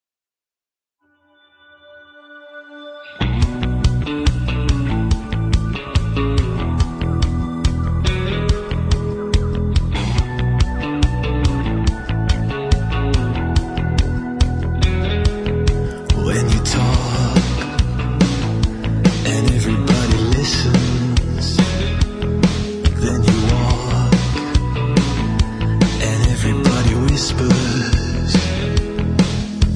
Speaker 5: When you talk and everybody listens, then you walk and everybody whispers.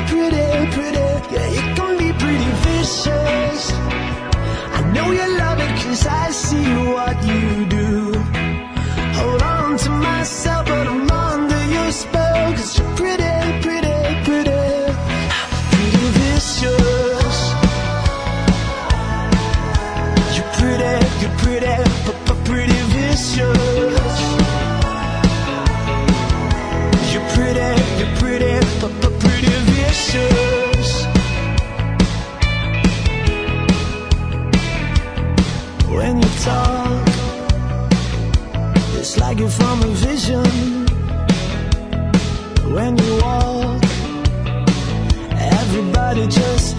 Speaker 5: pretty, pretty. Yeah, you can be pretty vicious. I know you love it 'cause I see what you do. Hold on to myself, but I'm under your spell 'cause you're pretty, pretty, pretty. Pretty vicious. You're pretty, you're pretty, p- pretty vicious. You're pretty, you're pretty, p- pretty vicious. When you talk, it's like you're from a vision. When you walk, everybody just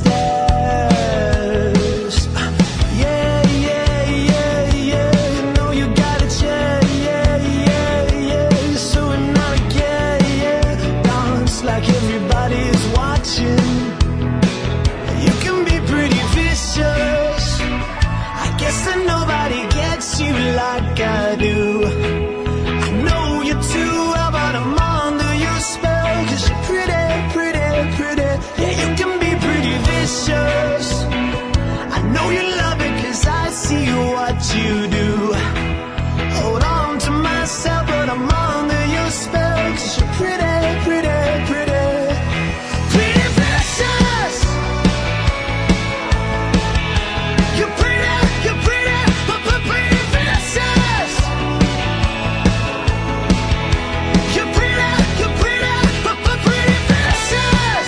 Speaker 5: stares. Yeah, yeah, yeah, yeah. You know you got it, yeah, yeah, yeah, yeah. You're so hypnotic, yeah, yeah. Dance like everybody is watching. You can be pretty vicious. I guess that nobody gets you like I do. I know you too well, but I'm under your spell 'cause you're pretty, pretty, pretty. Yeah, you can be pretty vicious. I know you love it 'cause I see what you do. Hold on to myself, but I'm under your spell 'cause you're pretty, pretty, pretty. Pretty vicious. You're pretty, you're pretty, but but pretty vicious. You're pretty, you're pretty, but but pretty vicious.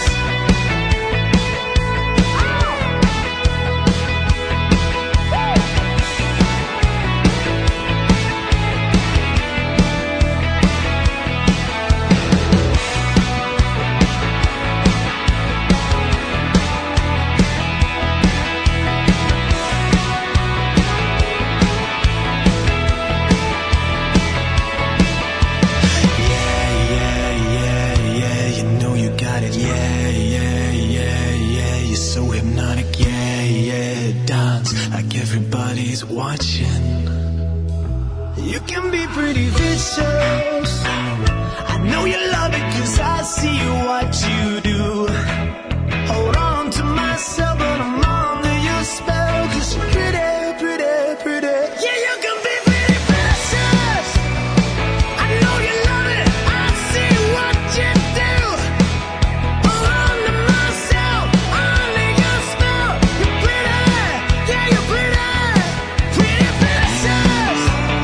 Speaker 5: Yeah, yeah, yeah, you know you got it. Yeah, yeah, yeah, yeah, you're so hypnotic. Yeah, yeah, dance like everybody's watching. You can be pretty vicious. I know you love it 'cause I see what you do. Hold on to myself, but I'm under your spell 'cause you're pretty, pretty, pretty. Yeah, you can be pretty vicious. I know you love it. I see what you do. Hold on to myself, under your spell. You're pretty, yeah, you're pretty, pretty vicious.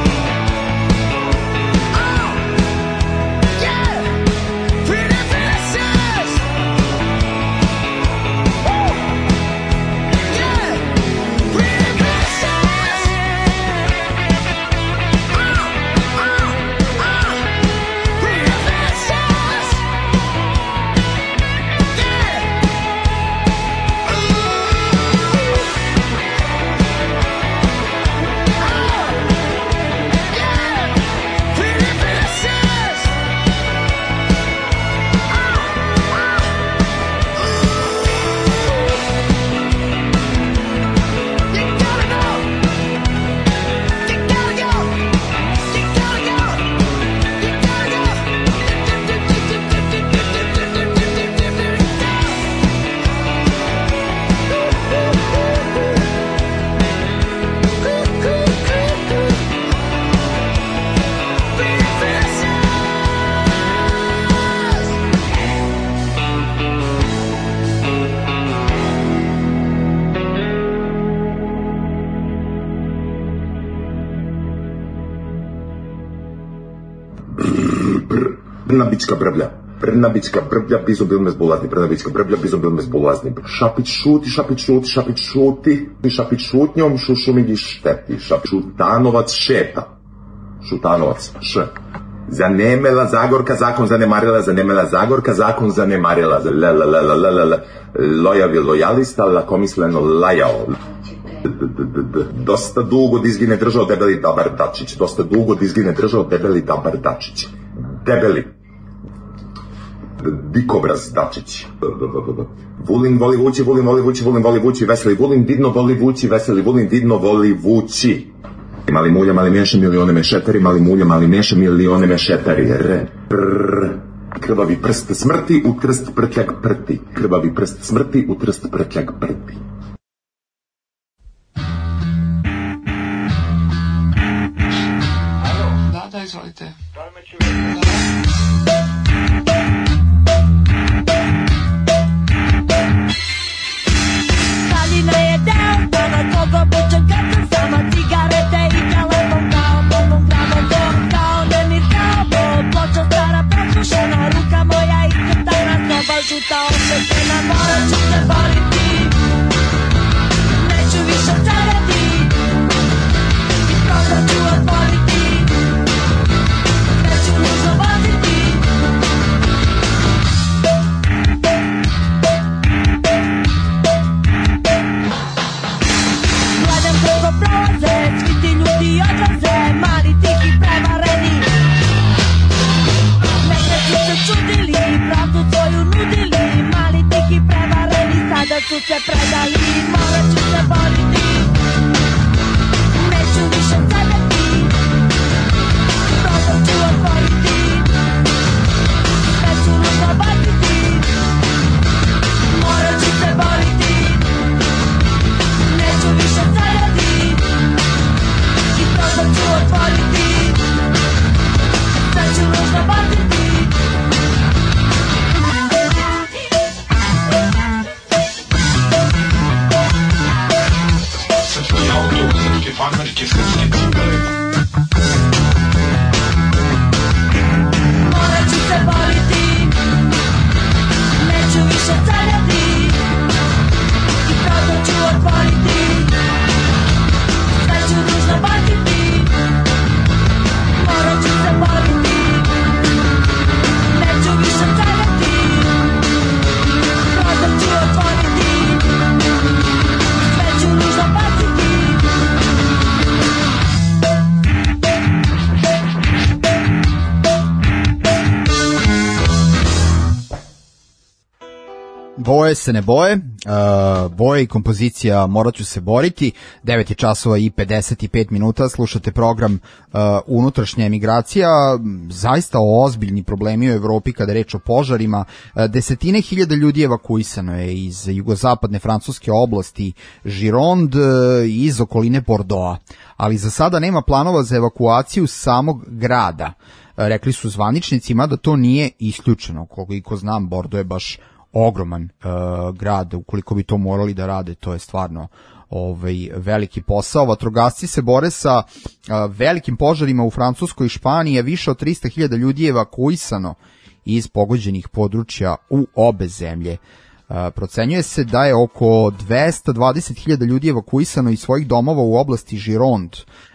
Speaker 5: Oh, yeah, pretty vicious. Woo, yeah, pretty vicious. Oh, oh, oh, pretty vicious.
Speaker 7: Brnabicka brblja. Brnabicka brblja, bizobil me zbulazni. Brnabicka brblja, bizobil me zbulazni. Šapić šuti, šapić šuti, šapić šuti. Šapić šutnjom, šušumigi šteti. Šapić šutanovac šeta. Šutanovac, š. Zanemela Zagorka, zakon zanemarila, zanemela Zagorka, zakon zanemarila. La la la la la la la. Lojavi lojalista, lakomisleno lajao. Dosta dugo dizgine držao debeli Dabar Dačić. Dosta dugo dizgine držao debeli Dabar Dačić. Debeli. Dikobraz Dačić. Vulin voli vući, Vulin voli vući, Vulin voli vući, veseli Vulin didno voli vući, veseli Vulin didno voli vući. Mali mulja, mali meša, milione mešetari, mali mulja, mali meša, milione mešetari. R, r, Krvavi prst smrti u trst prtljag prti. Krvavi prst smrti u trst prtljag prti.
Speaker 8: Da, da, izvolite.
Speaker 11: Haljina je delta, na koga bučem kad sam sama, cigarete i telefon kao polnom gramofon, kao nemir kabel, ploča stara preslušena, ruka moja iscrtana, soba žuta osvetljena, morat ću se boriti, neću više carati, i prozor ću otvoriti, sve ću nužno voziti. Gledam kako prolaze, svi ti ljudi odlaze, mali, tihi, prevareni. Nekad su se čudili, pravdu svoju nudili, mali, tihi, prevareni, sada su se predali, morat ću se boriti, neću više sedeti, prozor ću otvoriti, sve ću nužno baciti, morat ću se boriti, neću više sedeti, i prozor ću otvoriti, sve ću nužno baciti.
Speaker 17: Srpski auto, srpske farmerke, srpske cipele.
Speaker 11: Morat ću se boriti, neću više sedeti, i prozor ću otvoriti, sve ću nužno baciti. Morat ću se boriti, neću više sedeti, prozor ću otvoriti, sve ću nužno baciti.
Speaker 6: Boje se ne boje, uh, boje i kompozicija Morat ću se boriti, devet je časova i pedeset pet minuta, slušate program uh, Unutrašnja emigracija, zaista ozbiljni problemi u Evropi kada je reč o požarima, uh, desetine hiljada ljudi evakuisano je iz jugozapadne francuske oblasti Gironde i iz okoline Bordeauxa, ali za sada nema planova za evakuaciju samog grada. Uh, rekli su zvaničnicima da to nije isključeno, koliko znam Bordeaux je baš ogroman uh, grad, ukoliko bi to morali da rade, to je stvarno ovaj veliki posao. Vatrogasci se bore sa uh, velikim požarima u Francuskoj i Španiji, a više od trista hiljada ljudi je evakuisano iz pogođenih područja u obe zemlje. Uh, procenjuje se da je oko dvesta dvadeset hiljada ljudi evakuisano iz svojih domova u oblasti Gironde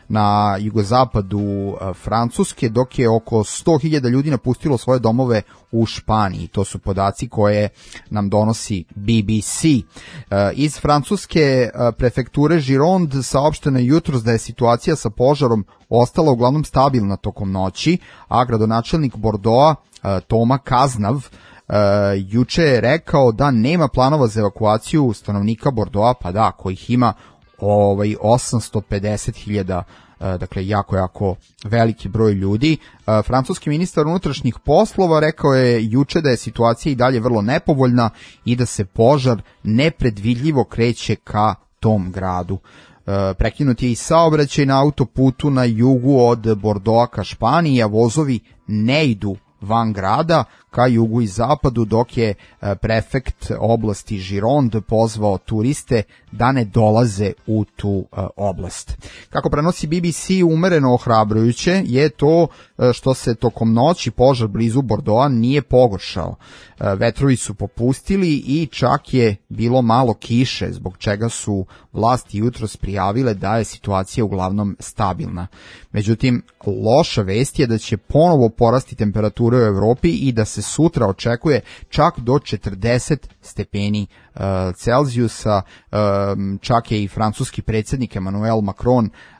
Speaker 6: na jugozapadu uh, Francuske, dok je oko sto hiljada ljudi napustilo svoje domove u Španiji. To su podaci koje nam donosi B B C. Uh, iz francuske uh, prefekture Gironde saopšteno je jutros da je situacija sa požarom ostala uglavnom stabilna tokom noći, a gradonačelnik Bordeauxa uh, Toma Cazenave Uh, juče je rekao da nema planova za evakuaciju stanovnika Bordeauxa, pa da, kojih ima ovaj osamsto pedeset hiljada, uh, dakle jako, jako veliki broj ljudi. Uh, francuski ministar unutrašnjih poslova rekao je juče da je situacija i dalje vrlo nepovoljna i da se požar nepredvidljivo kreće ka tom gradu. Uh, prekinut je i saobraćaj na autoputu na jugu od Bordeauxa ka Španiji, a vozovi ne idu van grada ka jugu i zapadu, dok je prefekt oblasti Gironde pozvao turiste da ne dolaze u tu oblast. Kako prenosi B B C, umereno ohrabrujuće je to što se tokom noći požar blizu Bordeauxa nije pogoršao. Vetrovi su popustili i čak je bilo malo kiše, zbog čega su vlasti jutros prijavile da je situacija uglavnom stabilna. Međutim, loša vest je da će ponovo porasti temperatura u Evropi i da se sutra očekuje čak do četrdeset stepeni uh, Celzijusa. Um, čak je i francuski predsjednik Emmanuel Macron uh,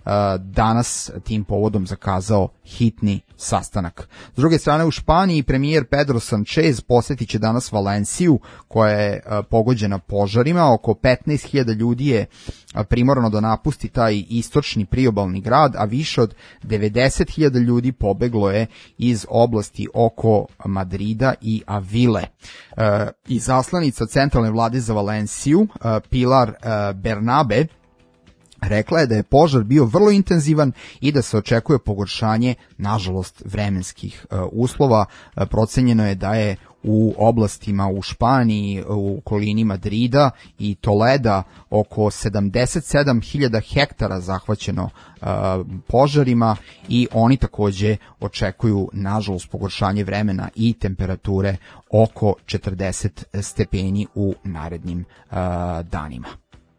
Speaker 6: danas tim povodom zakazao hitni sastanak. S druge strane, u Španiji premijer Pedro Sanchez posjetit će danas Valenciju, koja je pogođena požarima. Oko petnaest hiljada ljudi je primorano da napusti taj istočni priobalni grad, a više od devedeset hiljada ljudi pobeglo je iz oblasti oko Madrida i Avile. Izaslanica centralne vlade za Valenciju, Pilar Bernabe, rekla je da je požar bio vrlo intenzivan i da se očekuje pogoršanje, nažalost, vremenskih uh, uslova. Uh, procenjeno je da je u oblastima u Španiji, u okolini Madrida i Toleda oko sedamdeset sedam hiljada hektara zahvaćeno uh, požarima i oni takođe očekuju, nažalost, pogoršanje vremena i temperature oko četrdeset stepeni u narednim uh, danima.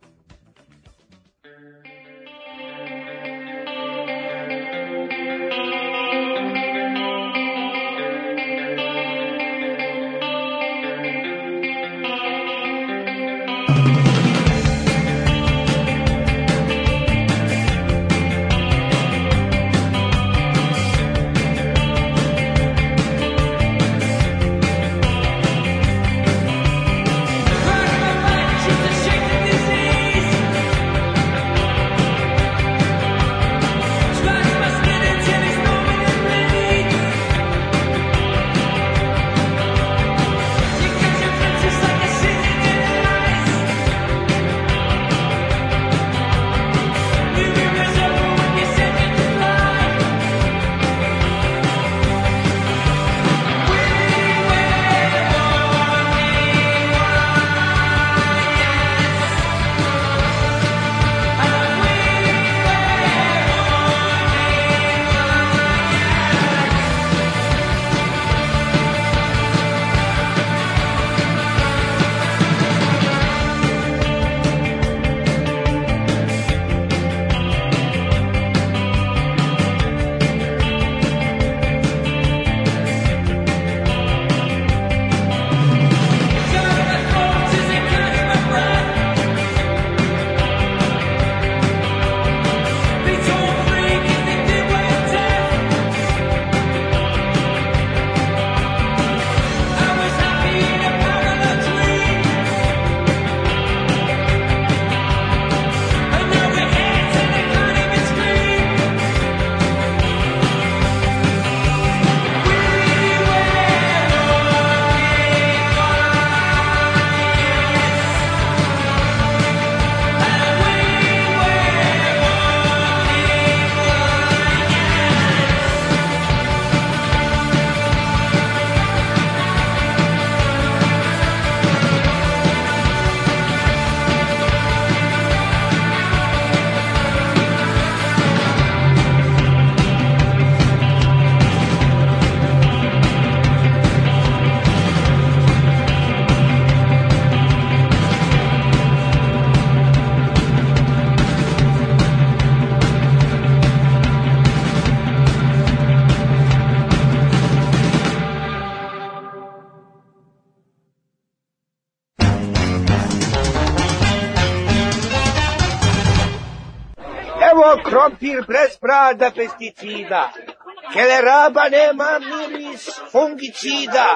Speaker 8: Krompir bez brada pesticida. Keleraba nema miris fungicida.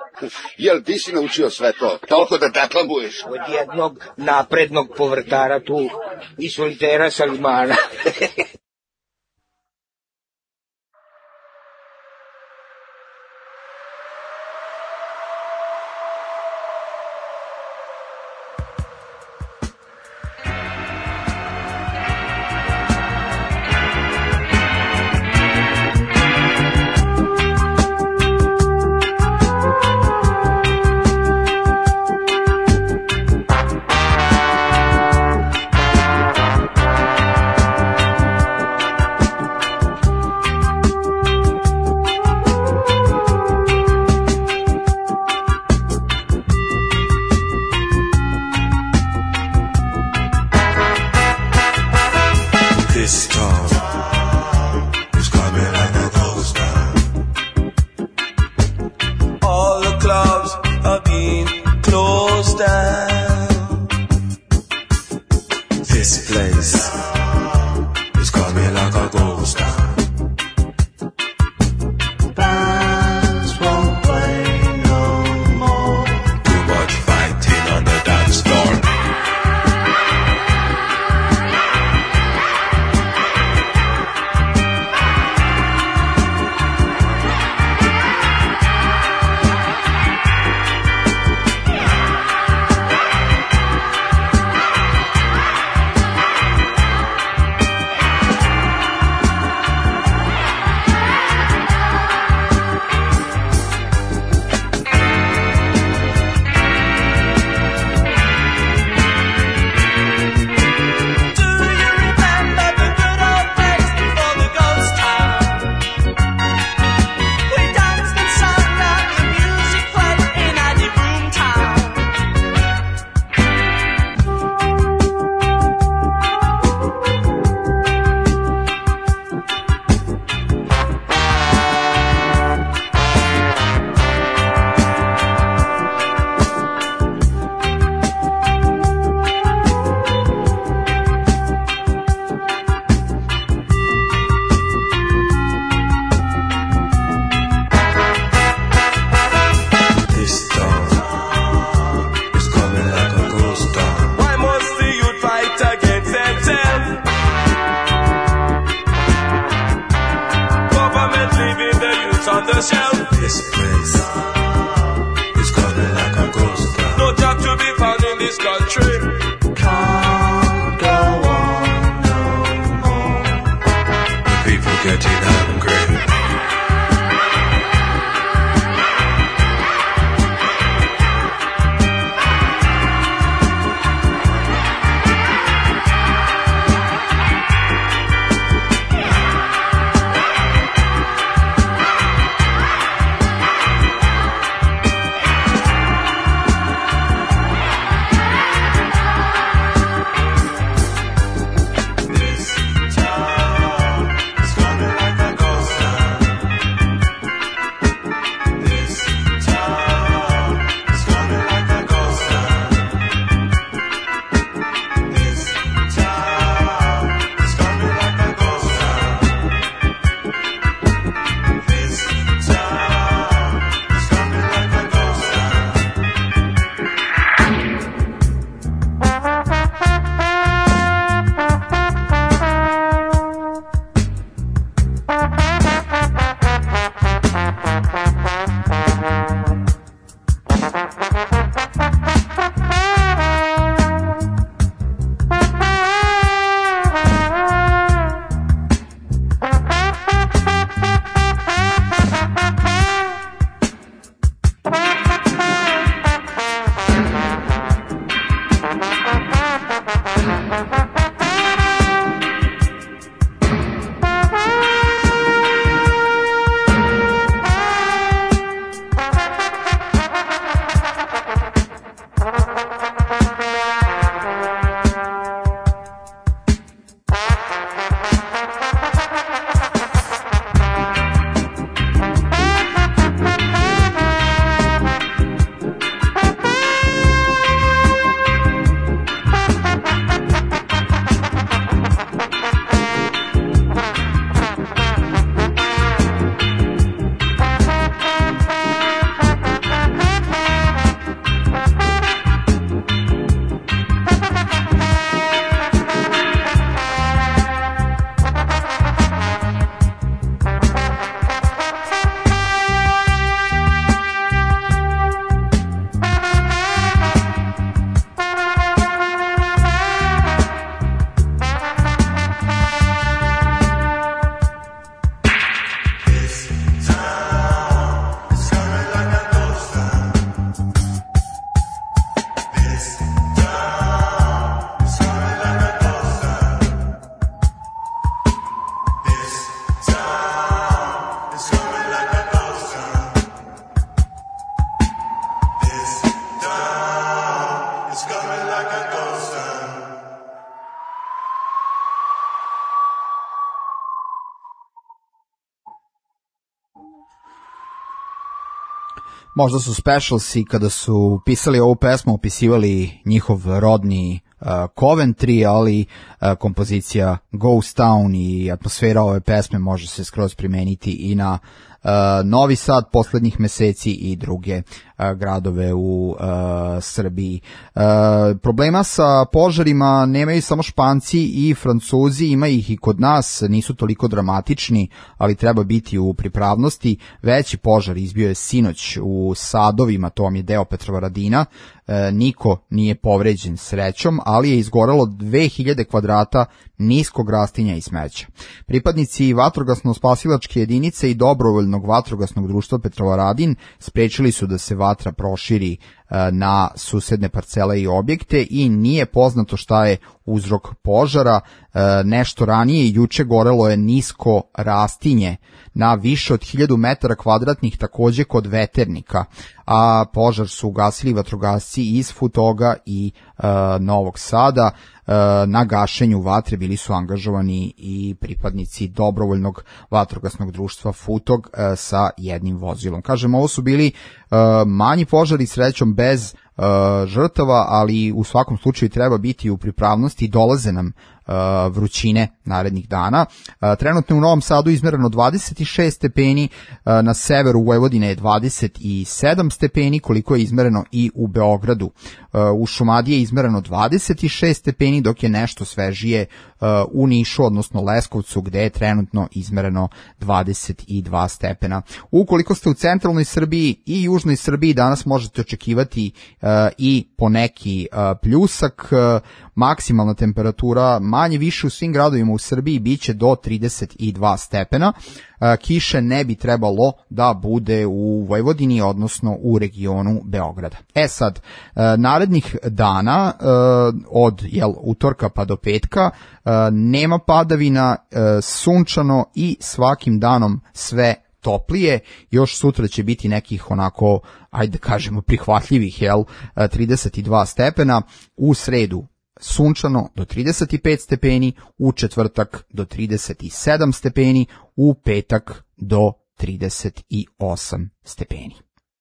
Speaker 10: Jel ti si naučio sve to? Toliko da deklamuješ?
Speaker 8: Od jednog naprednog povrtara tu i solitera Salimana.
Speaker 5: This place is coming
Speaker 9: this country can't go on no more. The people getting angry.
Speaker 6: Možda su Specialsi kada su pisali ovu pesmu opisivali njihov rodni uh, Coventry, ali uh, kompozicija Ghost Town i atmosfera ove pesme može se skroz primeniti i na uh, Novi Sad poslednjih meseci i druge uh, gradove u uh, Srbiji. Uh, problema sa požarima nemaju samo Španci i Francuzi, ima ih i kod nas, nisu toliko dramatični, ali treba biti u pripravnosti. Veći požar izbio je sinoć u Sadovima, to vam je deo Petrovaradina. E, niko nije povređen srećom, ali je izgorelo dve hiljade kvadrata niskog rastinja i smeća. Pripadnici vatrogasno-spasilačke jedinice i dobrovoljnog vatrogasnog društva Petrovaradin sprečili su da se vatra proširi e, na susedne parcele i objekte i nije poznato šta je uzrok požara. E, nešto ranije, juče gorelo je nisko rastinje na više od hiljadu metara kvadratnih, takođe kod Veternika, a požar su ugasili vatrogasci iz Futoga i e, Novog Sada. E, na gašenju vatre bili su angažovani i pripadnici dobrovoljnog vatrogasnog društva Futog e, sa jednim vozilom. Kažem, ovo su bili e, manji požari, srećom bez uh, žrtava, ali u svakom slučaju treba biti u pripravnosti. Dolaze nam uh, vrućine narednih dana. Uh, trenutno je u Novom Sadu izmereno dvadeset šest stepeni, uh, na severu Vojvodine je dvadeset sedam stepeni, koliko je izmereno i u Beogradu. Uh, u Šumadiji je izmereno dvadeset šest stepeni, dok je nešto svežije u Nišu, odnosno Leskovcu, gde je trenutno izmereno dvadeset dva stepena. Ukoliko ste u centralnoj Srbiji i južnoj Srbiji, danas možete očekivati uh, i poneki uh, pljusak. Uh, maksimalna temperatura manje više u svim gradovima u Srbiji biće do trideset dva stepena. Uh, kiše ne bi trebalo da bude u Vojvodini, odnosno u regionu Beograda. E sad, uh, narednih dana uh, od jel, utorka pa do petka uh, nema padavina, uh, sunčano i svakim danom sve toplije. Još sutra će biti nekih onako, ajde kažemo, prihvatljivih, jel, trideset dva stepena. U sredu sunčano do trideset pet stepeni, u četvrtak do trideset sedam stepeni, u petak do trideset osam stepeni.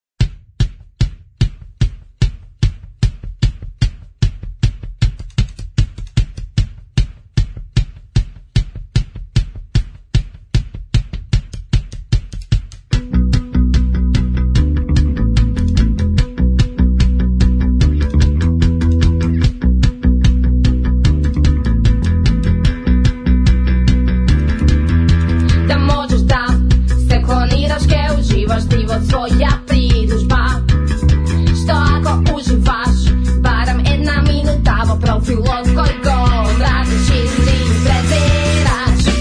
Speaker 12: Svoja pridužba, što ako uživaš barem jedna minuta u profilu koji god različiti preziraš.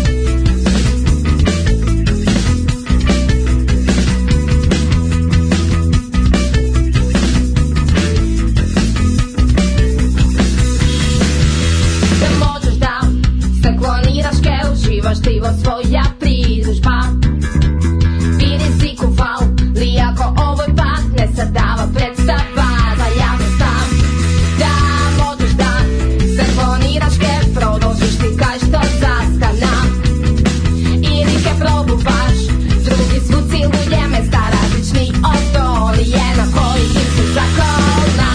Speaker 12: Da možeš da se kloniraš, ke uživaš ti od svoja pridužba. Vidi si kuval li ako ovoj pad ne sadava predstava za javno stav. Da možeš da se kloniraš, ke produžiš ti kaj što zastana. Ili ke probuvaš drugi zvuci luje mesta različni od dolije na kojih im se zakolna.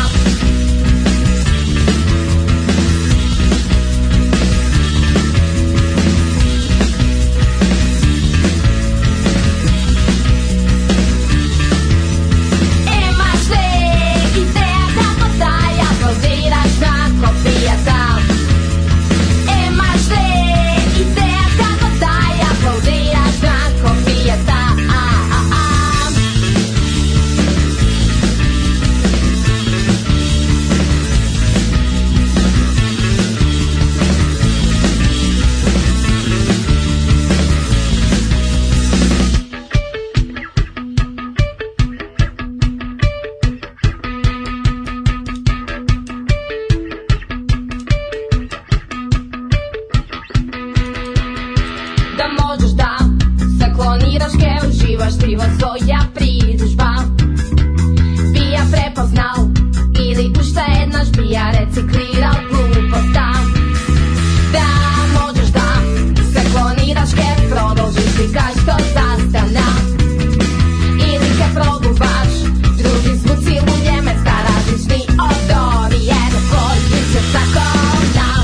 Speaker 12: Svoja pridužba bija prepoznao ili u šta jednaš bija reciklirao gluposta. Da možeš da se kloniraš, ke produžiš ti kaj što zastana. Ili ke progubaš drugi zvuci lulje mesta različni od orije na kojih se zakolna.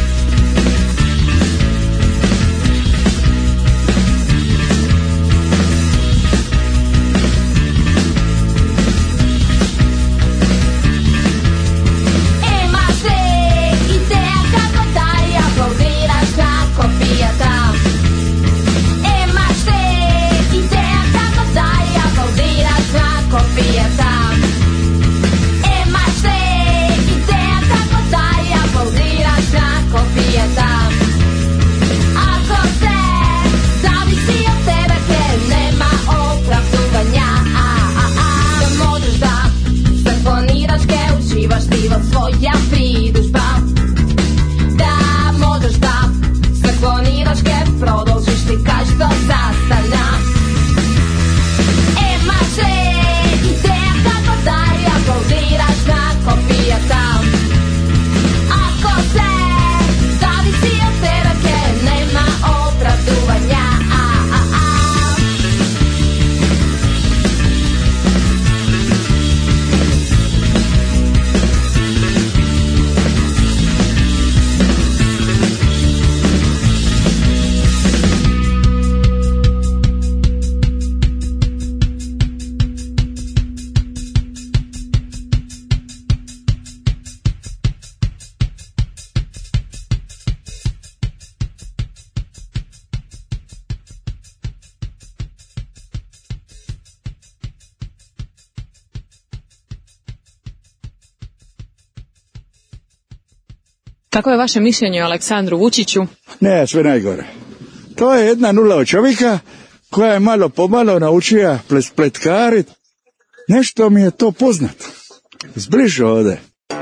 Speaker 12: Svoja pridužba, da možeš da se kloniraš, ke produžiš ti kaj što zastana. E, maše, ideja kako da je aplaudiraš nakon pijata. Ako se zavisi od tebe, ke nema opravduvanja. A, a, a.
Speaker 13: Kako je vaše mišljenje o Aleksandru Vučiću?
Speaker 14: Ne, sve najgore. To je jedna nula od čovjeka koja je malo pomalo naučila pletkarit. Nešto mi je to poznato. Zbliže ovde.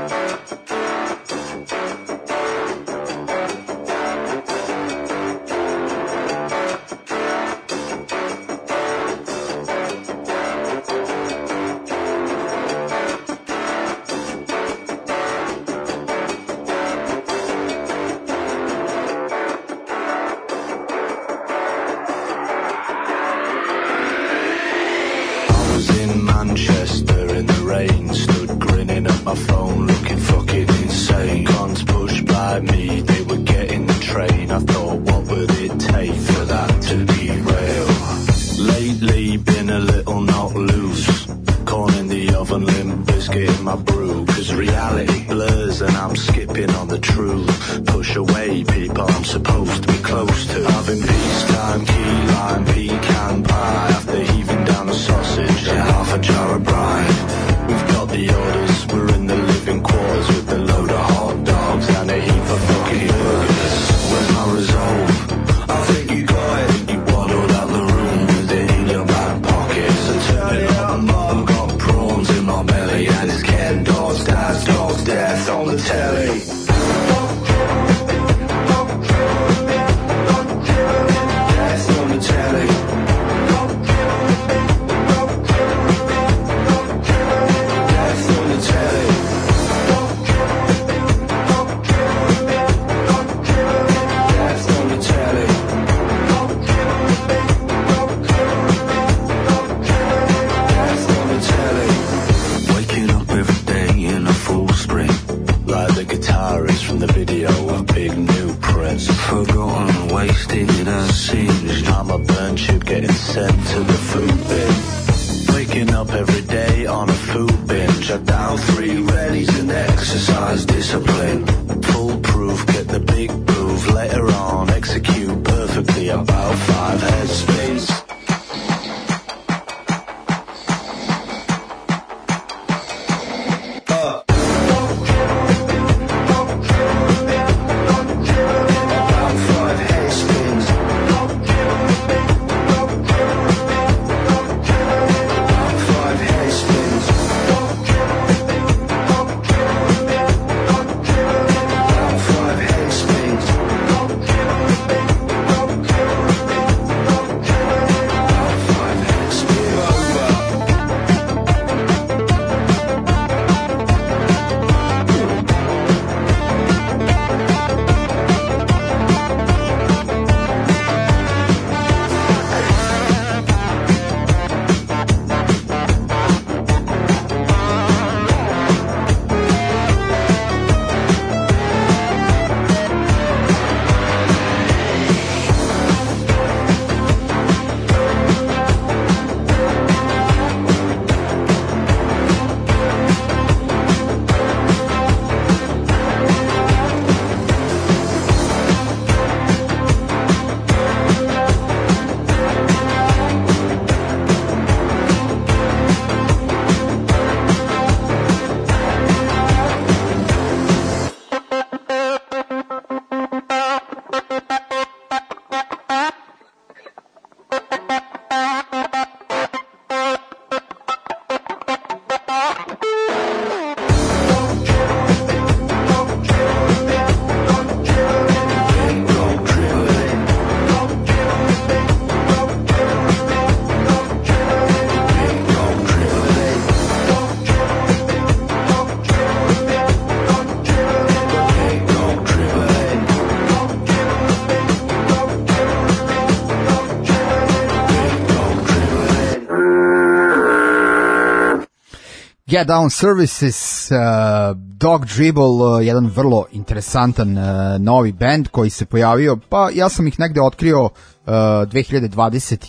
Speaker 6: Get Down Services, uh, Dog Dribble, uh, jedan vrlo interesantan uh, novi band koji se pojavio, pa ja sam ih negde otkrio uh, dve hiljade dvadeset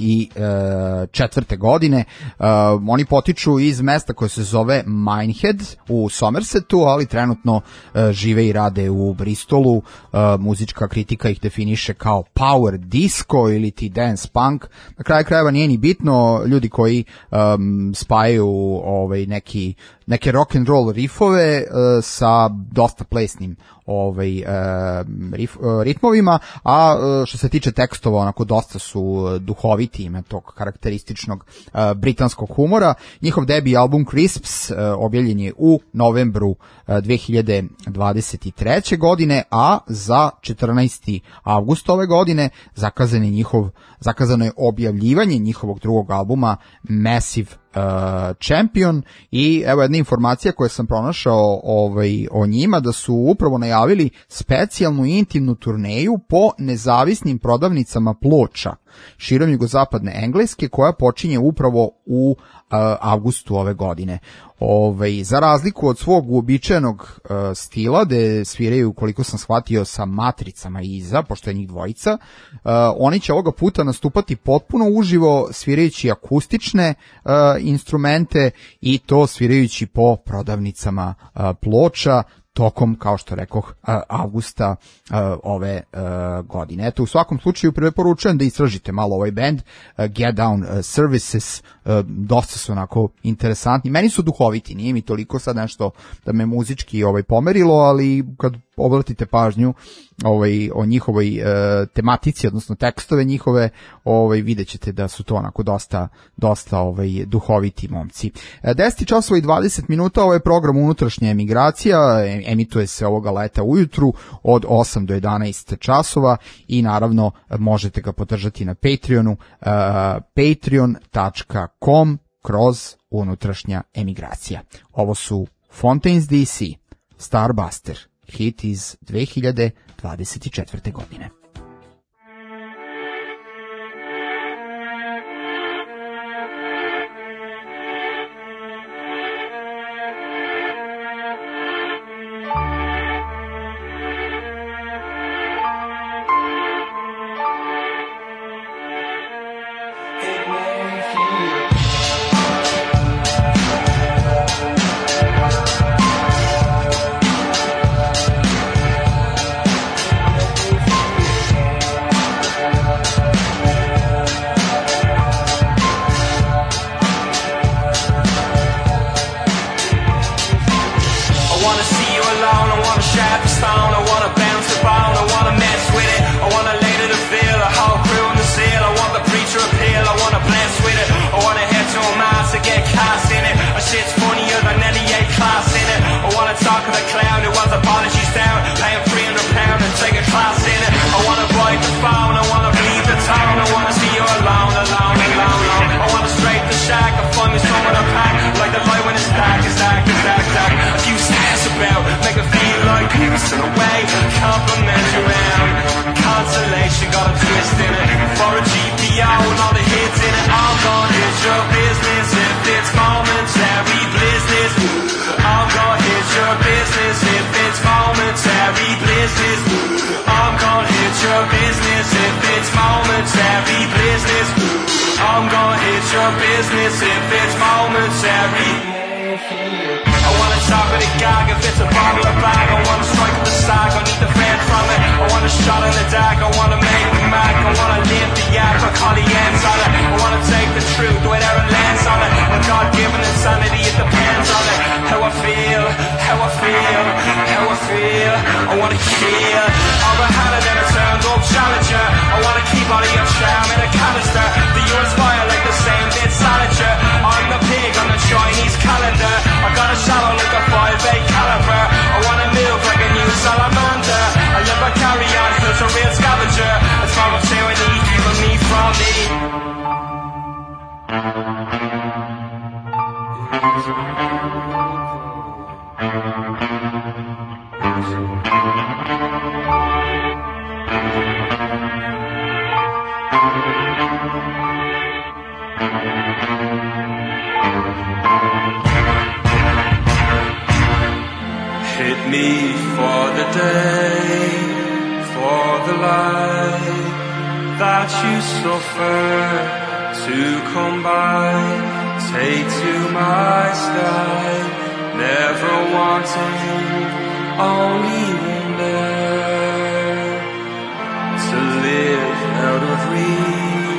Speaker 6: četvrte godine. Uh, oni potiču iz mesta koje se zove Minehead u Somersetu, ali trenutno uh, žive i rade u Bristolu. Uh, muzička kritika ih definiše kao power disco ili ti dance punk. Na kraju krajeva nije ni bitno, ljudi koji um, spajaju ovaj, neki neke rock and roll riffove uh, sa dosta plesnim ovaj uh, rif, uh, ritmovima, a uh, što se tiče tekstova, onako dosta su uh, duhoviti, ima tog karakterističnog uh, britanskog humora. Njihov debi album Crisps uh, objavljen je u novembru uh, dve hiljade dvadeset treće godine, a za četrnaesti avgust ove godine zakazan je njihov, zakazano je objavljivanje njihovog drugog albuma Massive Uh, Champion. I evo jedna informacija koju sam pronašao ovaj, o njima, da su upravo najavili specijalnu intimnu turneju po nezavisnim prodavnicama ploča širom jugozapadne Engleske, koja počinje upravo u uh, avgustu ove godine. Ovaj, za razliku od svog uobičajenog uh, stila, gde sviraju, koliko sam shvatio, sa matricama iza, pošto je njih dvojica, uh, oni će ovoga puta nastupati potpuno uživo, svirajući akustične uh, instrumente, i to svirajući po prodavnicama uh, ploča tokom, kao što rekoh, avgusta ove godine. Eto, u svakom slučaju preporučujem da istražite malo ovaj band, Get Down Services, dosta su onako interesantni. Meni su duhoviti, nije mi toliko sad nešto da me muzički ovaj pomerilo, ali kad obratite pažnju ovaj o njihovoj e, tematici, odnosno tekstove njihove, ovaj videćete da su to onako dosta dosta ovaj duhoviti momci. E, deset časova i dvadeset minuta, ovaj program Unutrašnja emigracija, emituje se ovoga leta ujutru od osam do jedanaest časova, i naravno možete ga podržati na Patreonu, e, patreon tačka com kroz Unutrašnja emigracija. Ovo su Fontaines D C, Starbuster, hit iz dve hiljade dvadeset četvrte godine.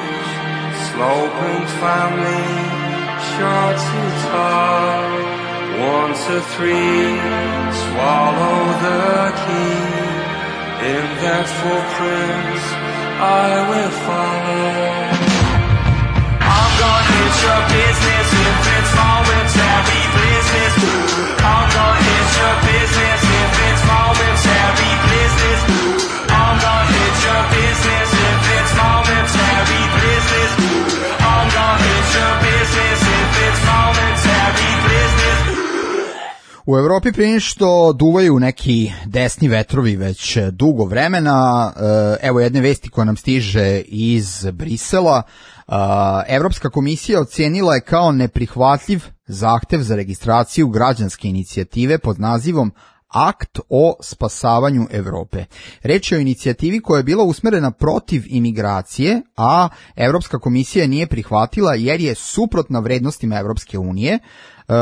Speaker 15: Sloping family, short to tall,
Speaker 9: One, two, three, swallow the key. In that footprint, I will follow. I'm gonna hit your business if it's momentary business. I'm gonna hit your business if it's momentary business. I'm gonna hit your business if it's momentary business. I'm gonna hit your business if it's momentary business.
Speaker 6: U Evropi prije što duvaju neki desni vetrovi već dugo vremena, evo jedne vesti koja nam stiže iz Brisela. Evropska komisija ocenila je kao neprihvatljiv zahtev za registraciju građanske inicijative pod nazivom Akt o spasavanju Evrope. Reč je o inicijativi koja je bila usmerena protiv imigracije, a Evropska komisija nije prihvatila jer je suprotna vrednostima Evropske unije. Uh,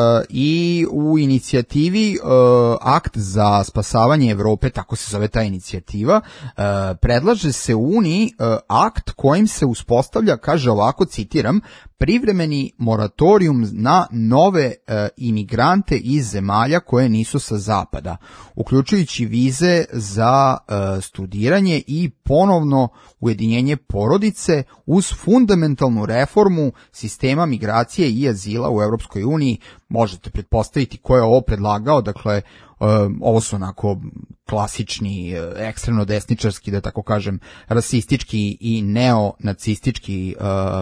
Speaker 6: i u inicijativi uh, Akt za spasavanje Evrope, tako se zove ta inicijativa, uh, predlaže se u Uniji uh, akt kojim se uspostavlja, kaže ovako, citiram, privremeni moratorijum na nove uh, imigrante iz zemalja koje nisu sa zapada, uključujući vize za uh, studiranje i ponovno ujedinjenje porodice uz fundamentalnu reformu sistema migracije i azila u Evropskoj uniji. Možete pretpostaviti ko je ovo predlagao, dakle ovo su onako klasični, ekstremno desničarski, da tako kažem, rasistički i neonacistički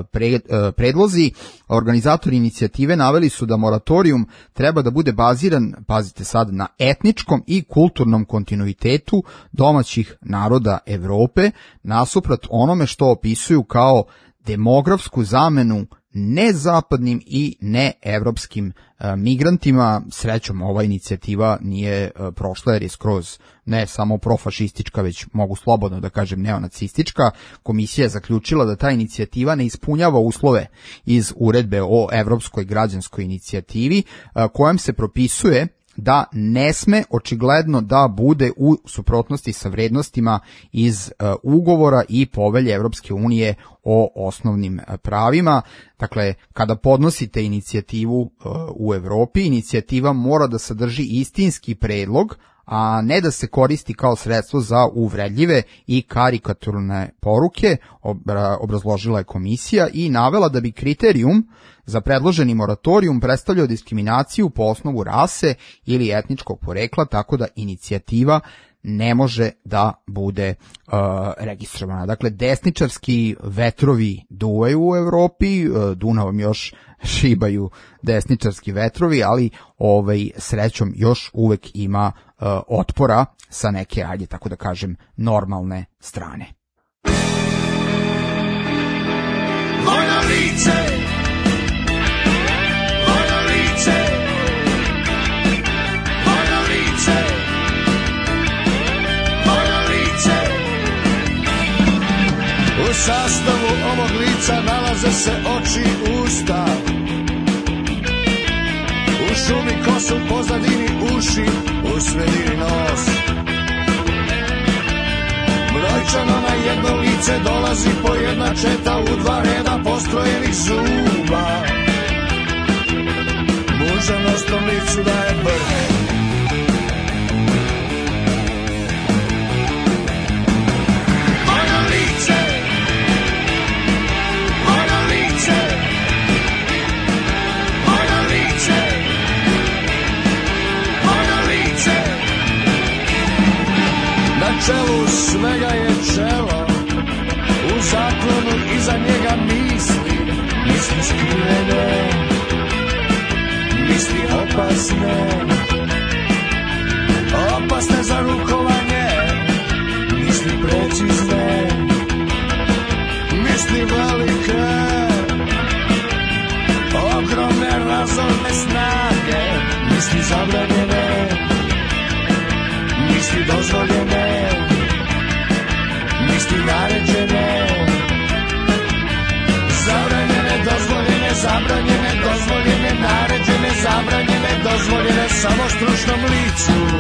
Speaker 6: predlozi. Organizatori inicijative naveli su da moratorijum treba da bude baziran, pazite sad, na etničkom i kulturnom kontinuitetu domaćih naroda Evrope, nasuprot onome što opisuju kao demografsku zamenu nezapadnim i neevropskim e, migrantima. Srećom, ova inicijativa nije e, prošla jer je skroz ne samo profašistička, već mogu slobodno da kažem neonacistička. Komisija je zaključila da ta inicijativa ne ispunjava uslove iz uredbe o Evropskoj građanskoj inicijativi, e, kojom se propisuje da ne sme očigledno da bude u suprotnosti sa vrednostima iz uh, ugovora i povelje Evropske unije o osnovnim uh, pravima. Dakle, kada podnosite inicijativu uh, u Evropi, inicijativa mora da sadrži istinski predlog, a ne da se koristi kao sredstvo za uvredljive i karikaturne poruke, obrazložila je komisija i navela da bi kriterijum za predloženi moratorijum predstavljao diskriminaciju po osnovu rase ili etničkog porekla, tako da inicijativa ne može da bude uh, registrovana. Dakle, desničarski vetrovi duvaju u Evropi, uh, Dunavom još šibaju desničarski vetrovi, ali ovaj, srećom još uvek ima uh, otpora sa neke, ajde tako da kažem, normalne strane.
Speaker 9: Moje lice, moje lice, moje lice, moje lice. U sastavu ovog lica nalaze se oči i usta. U šumi kosu, pozadini uši, u sredini nos. Brojčano na jedno lice dolazi po jedna četa u dva reda postrojenih zuba. Muža nosnom licu daje brk. Moje lice, moje lice, moje lice, moje lice. Na čelu svega je čelo, u zaklonu iza njega misli, misli skrivene, misli opasne, opasne za rukovanje, misli precizne, misli velike, ogromne razorne snage, misli zabranjene, misli dozvoljene, misli naređene, zabranjene, dozvoljene, zabranjene, dozvoljene, naređene, zabranjene, dozvoljene, samo stručnom licu.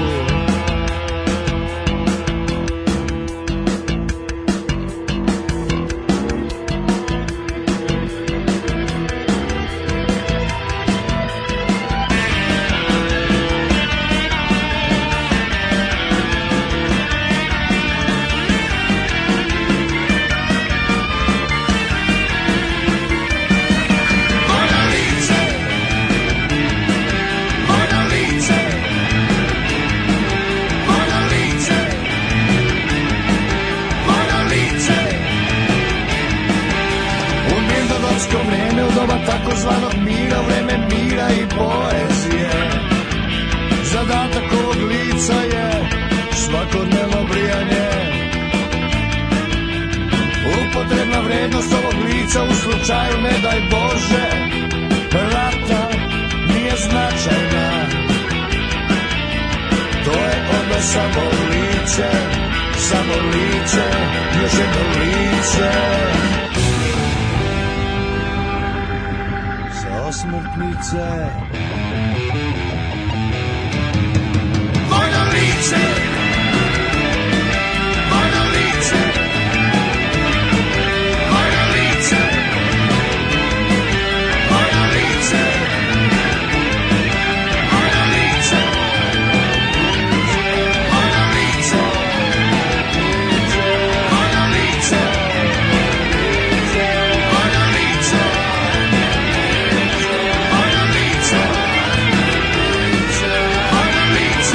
Speaker 23: doba takozvanog mira, vreme mira i poezije. Zadatak ovog lica je svakodnevno brijanje. Upotrebna vrednost ovog lica u slučaju, ne daj Bože, rata nije značajna. To je onda samo lice, samo lice, još jedno lice. Sa osmrtnice. Vojno lice, vojno lice, vojno lice, vojno lice, vojno lice, vojno lice, vojno lice, vojno lice, vojno lice, vojno lice.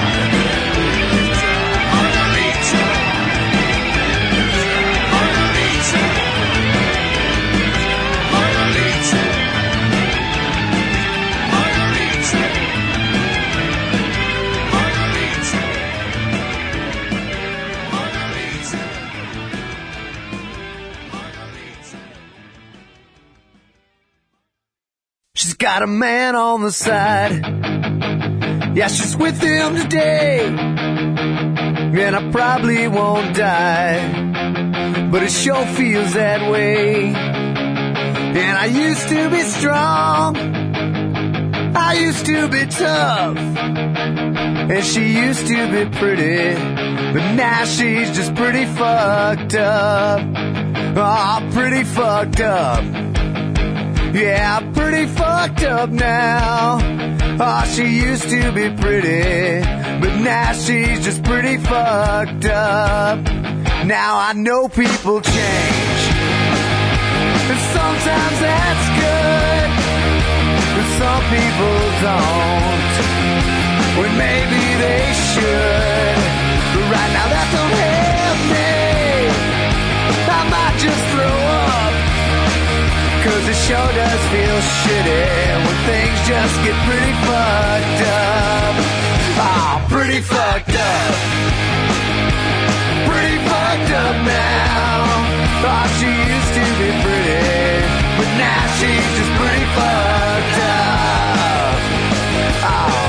Speaker 23: She's got a man on the side. Yeah, she's with him today. And I probably won't die, but it sure feels that way. And I used to be strong, I used to be tough, and she used to be pretty, but now she's just pretty fucked up. Oh, pretty fucked up. Yeah, pretty fucked up now. Oh, she used to be pretty, but now she's just pretty fucked up. Now I know people change, and sometimes that's good, but some people don't, when maybe they should. But right now that don't help me, I might just throw up, 'cause it sure does feel shitty when things just get pretty fucked up. Oh, pretty fucked up. Pretty fucked up now. Oh, she used to be pretty, but now she's just pretty fucked up. Oh.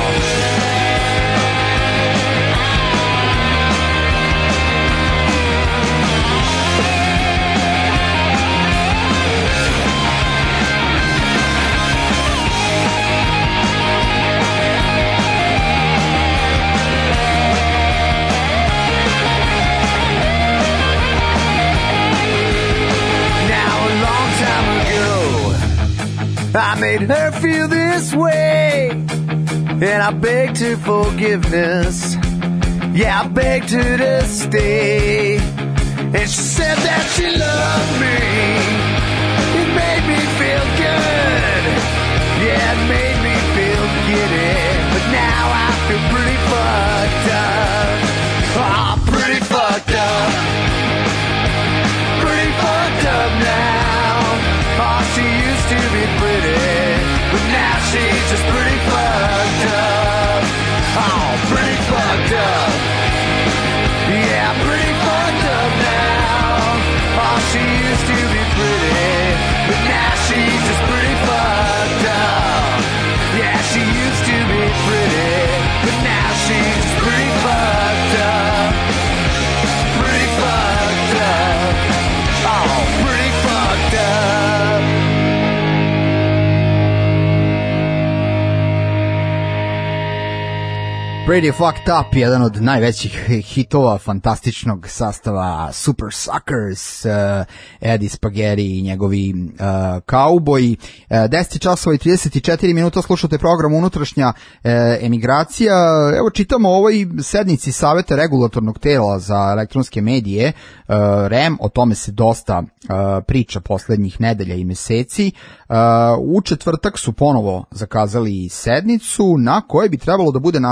Speaker 23: I made her feel this way, and I begged her forgiveness. Yeah, I begged her to stay, and she said that she loved me. It made me feel good. Yeah, it made me feel giddy, but now I feel pretty fucked up. Oh, pretty fucked up. Pretty fucked up now. Oh, she used to be pretty, but now she's just pretty fucked up. Oh, pretty fucked up. Yeah, pretty fucked up now. Oh, she used to be pretty, but now she's just pretty fucked up. Yeah, she used to be pretty, but now she's just pretty fucked up. Pretty fucked up. Oh, pretty fucked up.
Speaker 6: Pretty Fucked Up, jedan od najvećih hitova fantastičnog sastava Super Suckers, uh, Eddie Spaghetti i njegovi uh, kauboji. Uh, deset časova i trideset četiri minuta slušate program Unutrašnja uh, emigracija. Evo čitamo o ovoj sednici Saveta regulatornog tela za elektronske medije, uh, R E M, o tome se dosta uh, priča poslednjih nedelja i meseci. Uh, u četvrtak su ponovo zakazali sednicu na kojoj bi trebalo da bude nastavljen izbor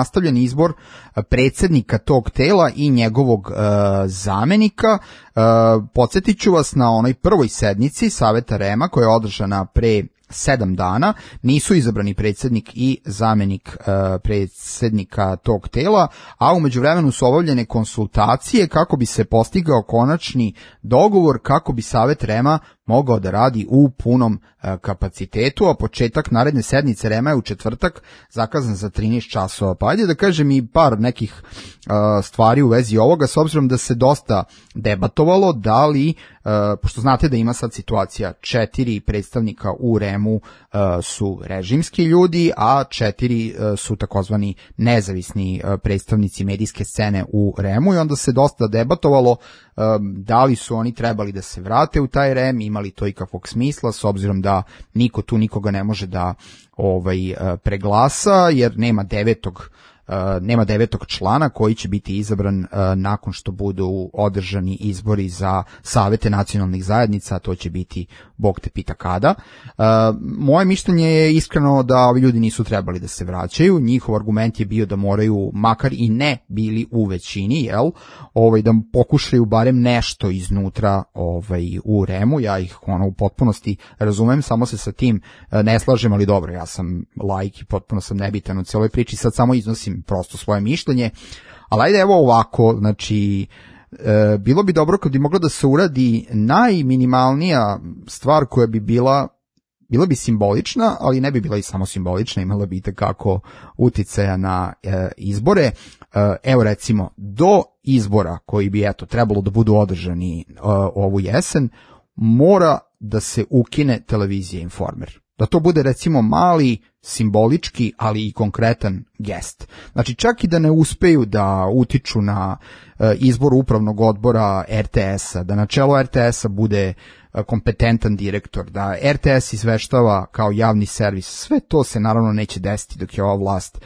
Speaker 6: izbor predsjednika tog tela i njegovog uh, zamenika. Uh, podsjetit ću vas na onoj prvoj sednici Saveta REM-a koja je održana pre sedam dana, nisu izabrani predsjednik i zamenik uh, predsjednika tog tela, a umeđu vremenu su obavljene konsultacije kako bi se postigao konačni dogovor kako bi Savet REM-a mogao da radi u punom uh, kapacitetu, a početak naredne sednice REM-a je u četvrtak zakazan za trinaest časova. Pa ajde da kažem i par nekih uh, stvari u vezi ovoga, s obzirom da se dosta debatovalo da li, uh, pošto znate da ima sad situacija četiri predstavnika u REM-u uh, su režimski ljudi, a četiri uh, su takozvani nezavisni uh, predstavnici medijske scene u REM-u i onda se dosta debatovalo um, da li su oni trebali da se vrate u taj REM, imali to ikakvog smisla, s obzirom da niko tu nikoga ne može da ovaj uh, preglasa, jer nema devetog Uh, nema devetog člana koji će biti izabran uh, nakon što budu održani izbori za savete nacionalnih zajednica, a to će biti Bog te pita kada. Uh, moje mišljenje je iskreno da ovi ljudi nisu trebali da se vraćaju, njihov argument je bio da moraju, makar i ne bili u većini, jel, ovaj, da pokušaju barem nešto iznutra ovaj, u REM-u, ja ih ono, u potpunosti razumem, samo se sa tim uh, ne slažem, ali dobro, ja sam laik i potpuno sam nebitan u cijeloj priči, sad samo iznosim prosto svoje mišljenje, ali ajde evo ovako, znači e, bilo bi dobro kad bi moglo da se uradi najminimalnija stvar koja bi bila, bila bi simbolična, ali ne bi bila i samo simbolična, imala bi itekako uticaja na e, izbore. E, evo recimo, do izbora koji bi eto trebalo da budu održani e, ovu jesen, mora da se ukine televizija Informer. Da to bude recimo mali, simbolički, ali i konkretan gest. Znači čak i da ne uspeju da utiču na e, izbor upravnog odbora er te esa, da na čelo er te esa bude e, kompetentan direktor, da er te es izveštava kao javni servis, sve to se naravno neće desiti dok je ova vlast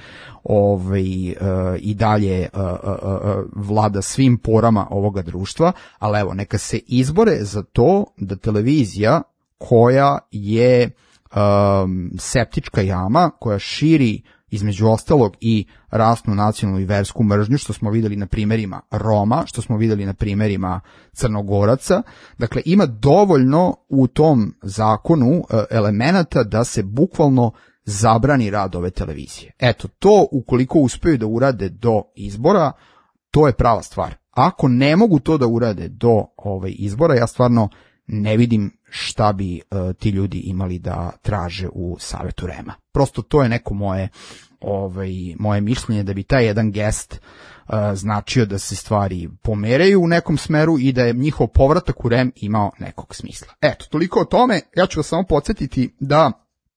Speaker 6: ovaj, e, i dalje e, e, e, vlada svim porama ovoga društva, ali evo, neka se izbore za to da televizija koja je Um, septička jama koja širi između ostalog i rasnu nacionalnu i versku mržnju, što smo videli na primjerima Roma, što smo videli na primjerima Crnogoraca. Dakle, ima dovoljno u tom zakonu uh, elemenata da se bukvalno zabrani rad ove televizije. Eto, to ukoliko uspeju da urade do izbora, to je prava stvar. Ako ne mogu to da urade do ovaj, izbora, ja stvarno ne vidim šta bi uh, ti ljudi imali da traže u Savetu REM-a. Prosto to je neko moje, ovaj, moje mišljenje da bi taj jedan gest uh, značio da se stvari pomeraju u nekom smeru i da je njihov povratak u REM imao nekog smisla. Eto, toliko o tome. Ja ću vas samo podsjetiti da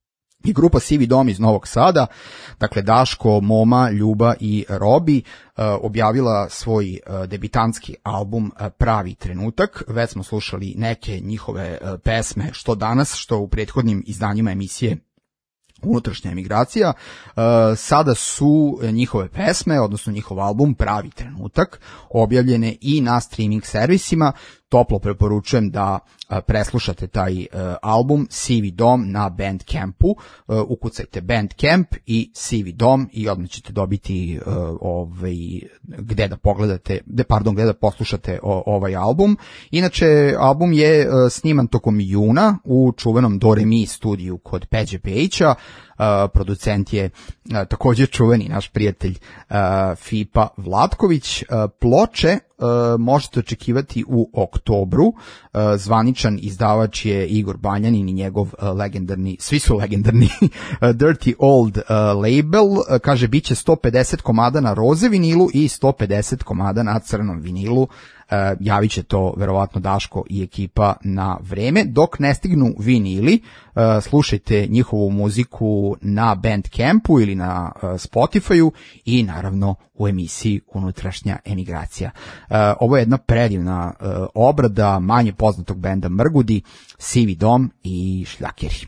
Speaker 6: i grupa Sivi dom iz Novog Sada, dakle Daško, Moma, Ljuba i Robi, uh, objavila svoj uh, debitanski album uh, Pravi trenutak. Već smo slušali neke njihove uh, pesme, što danas, što u prethodnim izdanjima emisije Unutrašnja emigracija. Uh, sada su njihove pesme, odnosno njihov album Pravi trenutak, objavljene i na streaming servisima. Toplo preporučujem da a, preslušate taj a, album Sivi dom na Bandcampu. A, ukucajte Bandcamp i Sivi dom i odmah ćete dobiti a, ovaj, gde da pogledate, de, pardon, gde da poslušate o, ovaj album. Inače, album je a, sniman tokom juna u čuvenom Do Re Mi studiju kod Peđe Pejića. Uh, producent je uh, također čuveni naš prijatelj uh, Fipa Vlatković. Uh, ploče uh, možete očekivati u oktobru. Uh, zvaničan izdavač je Igor Banjanin i njegov uh, legendarni, svi su legendarni uh, Dirty Old uh, label. Uh, kaže, bit će sto pedeset komada na roze vinilu i sto pedeset komada na crnom vinilu. Uh, javit će to verovatno Daško i ekipa na vreme. Dok ne stignu vinili, uh, slušajte njihovu muziku na Bandcampu ili na uh, Spotifyu i naravno u emisiji Unutrašnja emigracija. Uh, ovo je jedna predivna uh, obrada manje poznatog benda Mrgudi, Sivi dom i Šljakeri.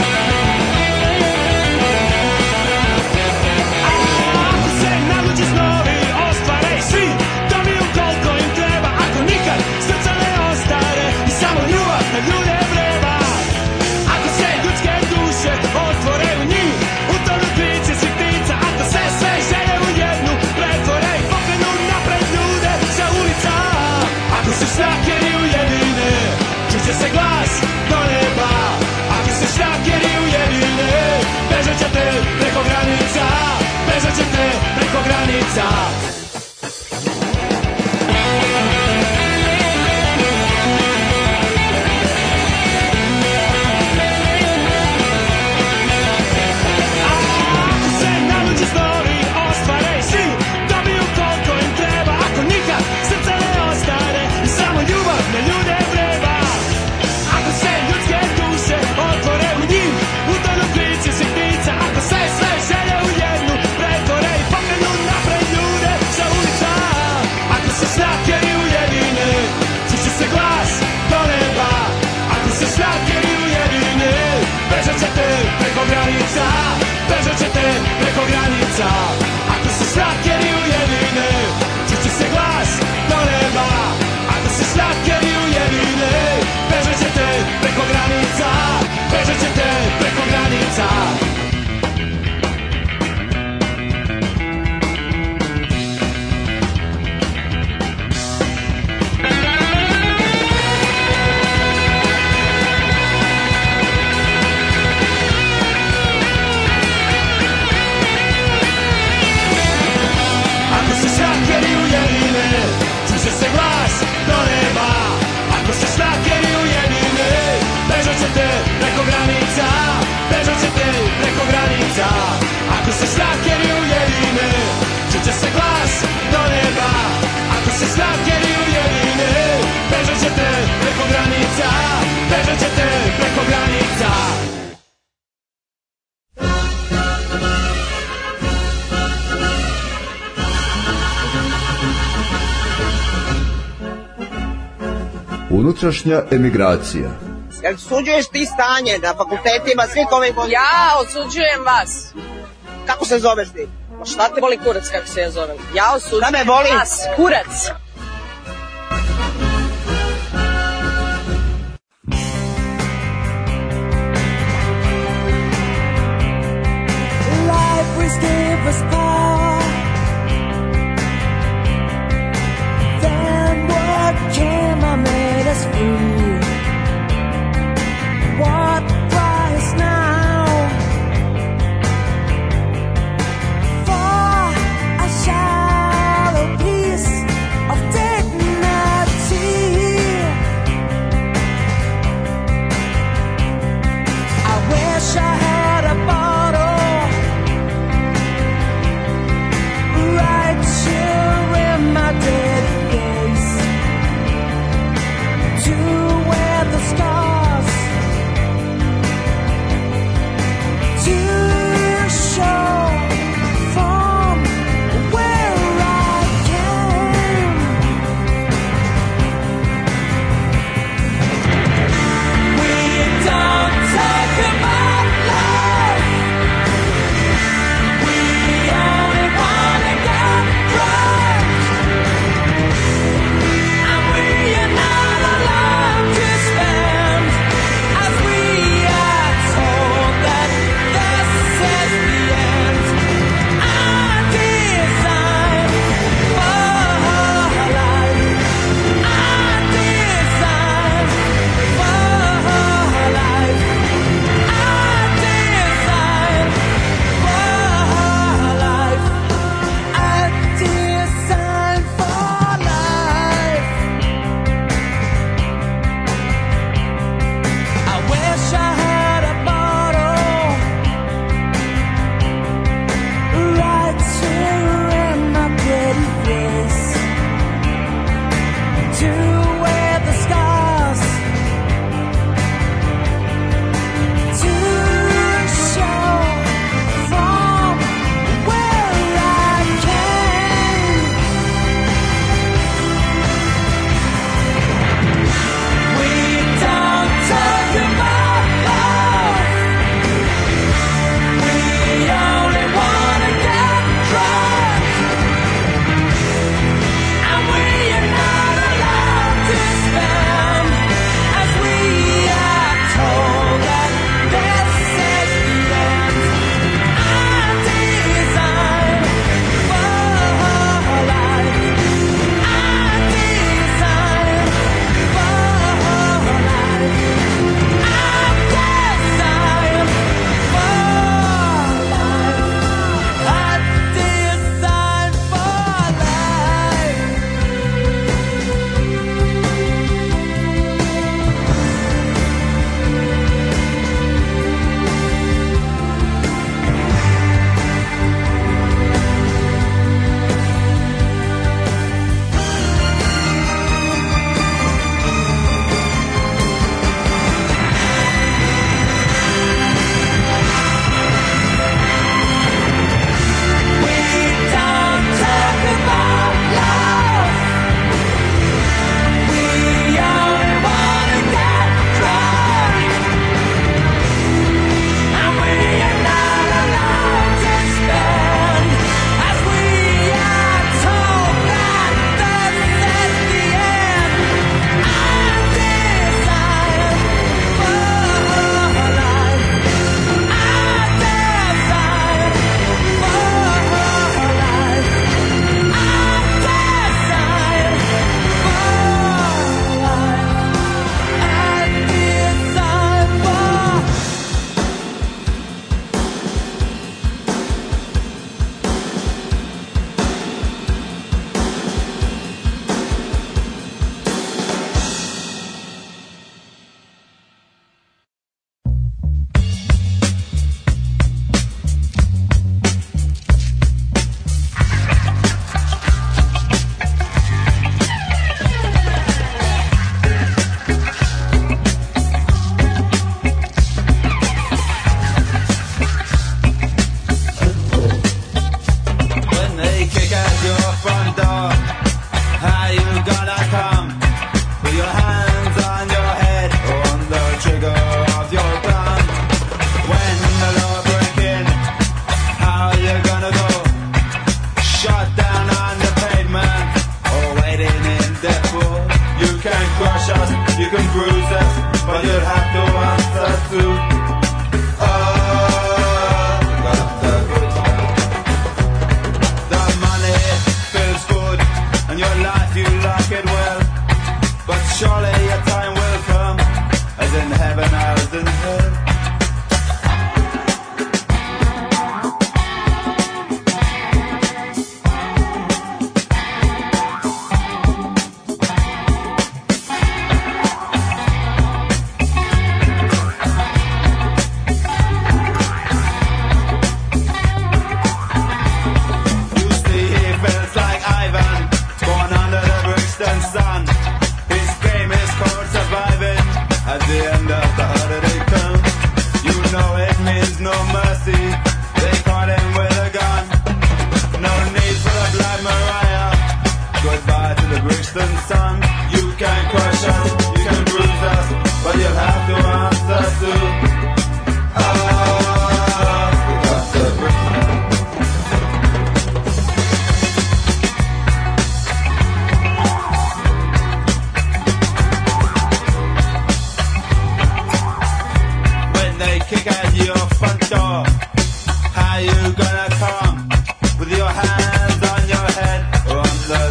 Speaker 17: Just know
Speaker 15: Unutrašnja emigracija.
Speaker 16: Jel osuđuješ ti stanje na fakultetima svih ovih godina?
Speaker 13: Ja osuđujem vas.
Speaker 16: Kako se zoveš ti?
Speaker 13: Ma šta te boli kurac kako se ja zovem? Ja osuđujem
Speaker 16: da me boli?
Speaker 13: vas, kurac.
Speaker 5: Life was gave us power. Then what came and made us free? What price now for a shallow piece of dignity? I wish I had a bottle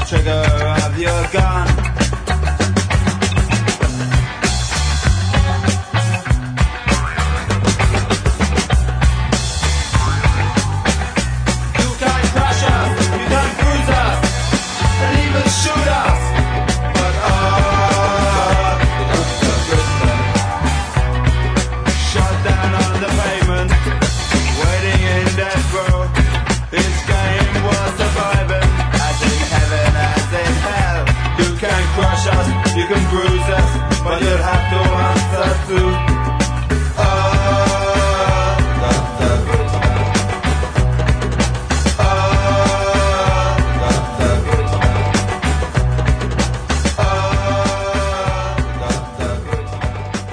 Speaker 9: trigger of your gun. You can't crush us, you can't bruise us, and even shoot us. But oh, the prisoner shot down on the pavement, waiting in death row. His game was surviving, as in heaven, as in hell. You can crush us, you can bruise us, but you'll have to answer to oh, the, the prisoner. Oh, the, the prisoner. Oh, the, the prisoner.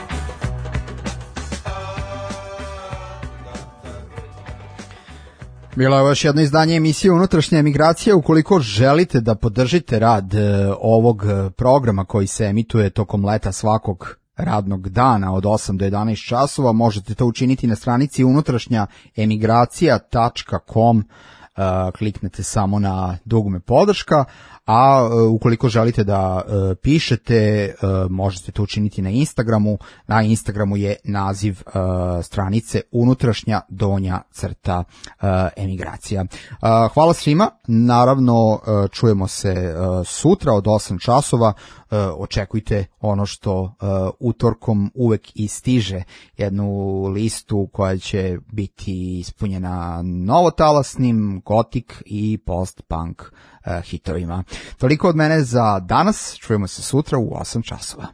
Speaker 6: Bilo je još jedno izdanje emisije Unutrašnja emigracija. Ukoliko želite da podržite rad e, ovog e, programa koji se emituje tokom leta svakog radnog dana od osam do jedanaest časova, možete to učiniti na stranici unutrašnja emigracija tačka com. E, kliknete samo na dugme podrška, a e, ukoliko želite da e, pišete, e, možete to učiniti na Instagramu. Na Instagramu je naziv e, stranice unutrašnja donja crta e, emigracija. E, hvala svima, naravno e, čujemo se e, sutra od osam časova. E, očekujte ono što e, utorkom uvek i stiže, jednu listu koja će biti ispunjena novotalasnim, gotik i post-punk e, hitovima. Toliko od mene za danas, čujemo se sutra u osam časova.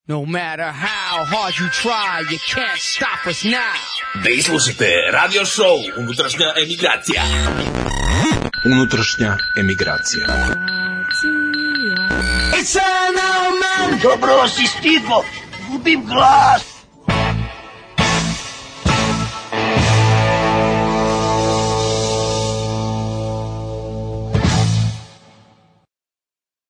Speaker 3: No matter how hard you try, you can't stop us now.
Speaker 18: Vi slušate radio show Unutrašnja emigracija.
Speaker 19: Unutrašnja emigracija.
Speaker 3: It's an old man.
Speaker 20: Dobro si stigo, gubim glas.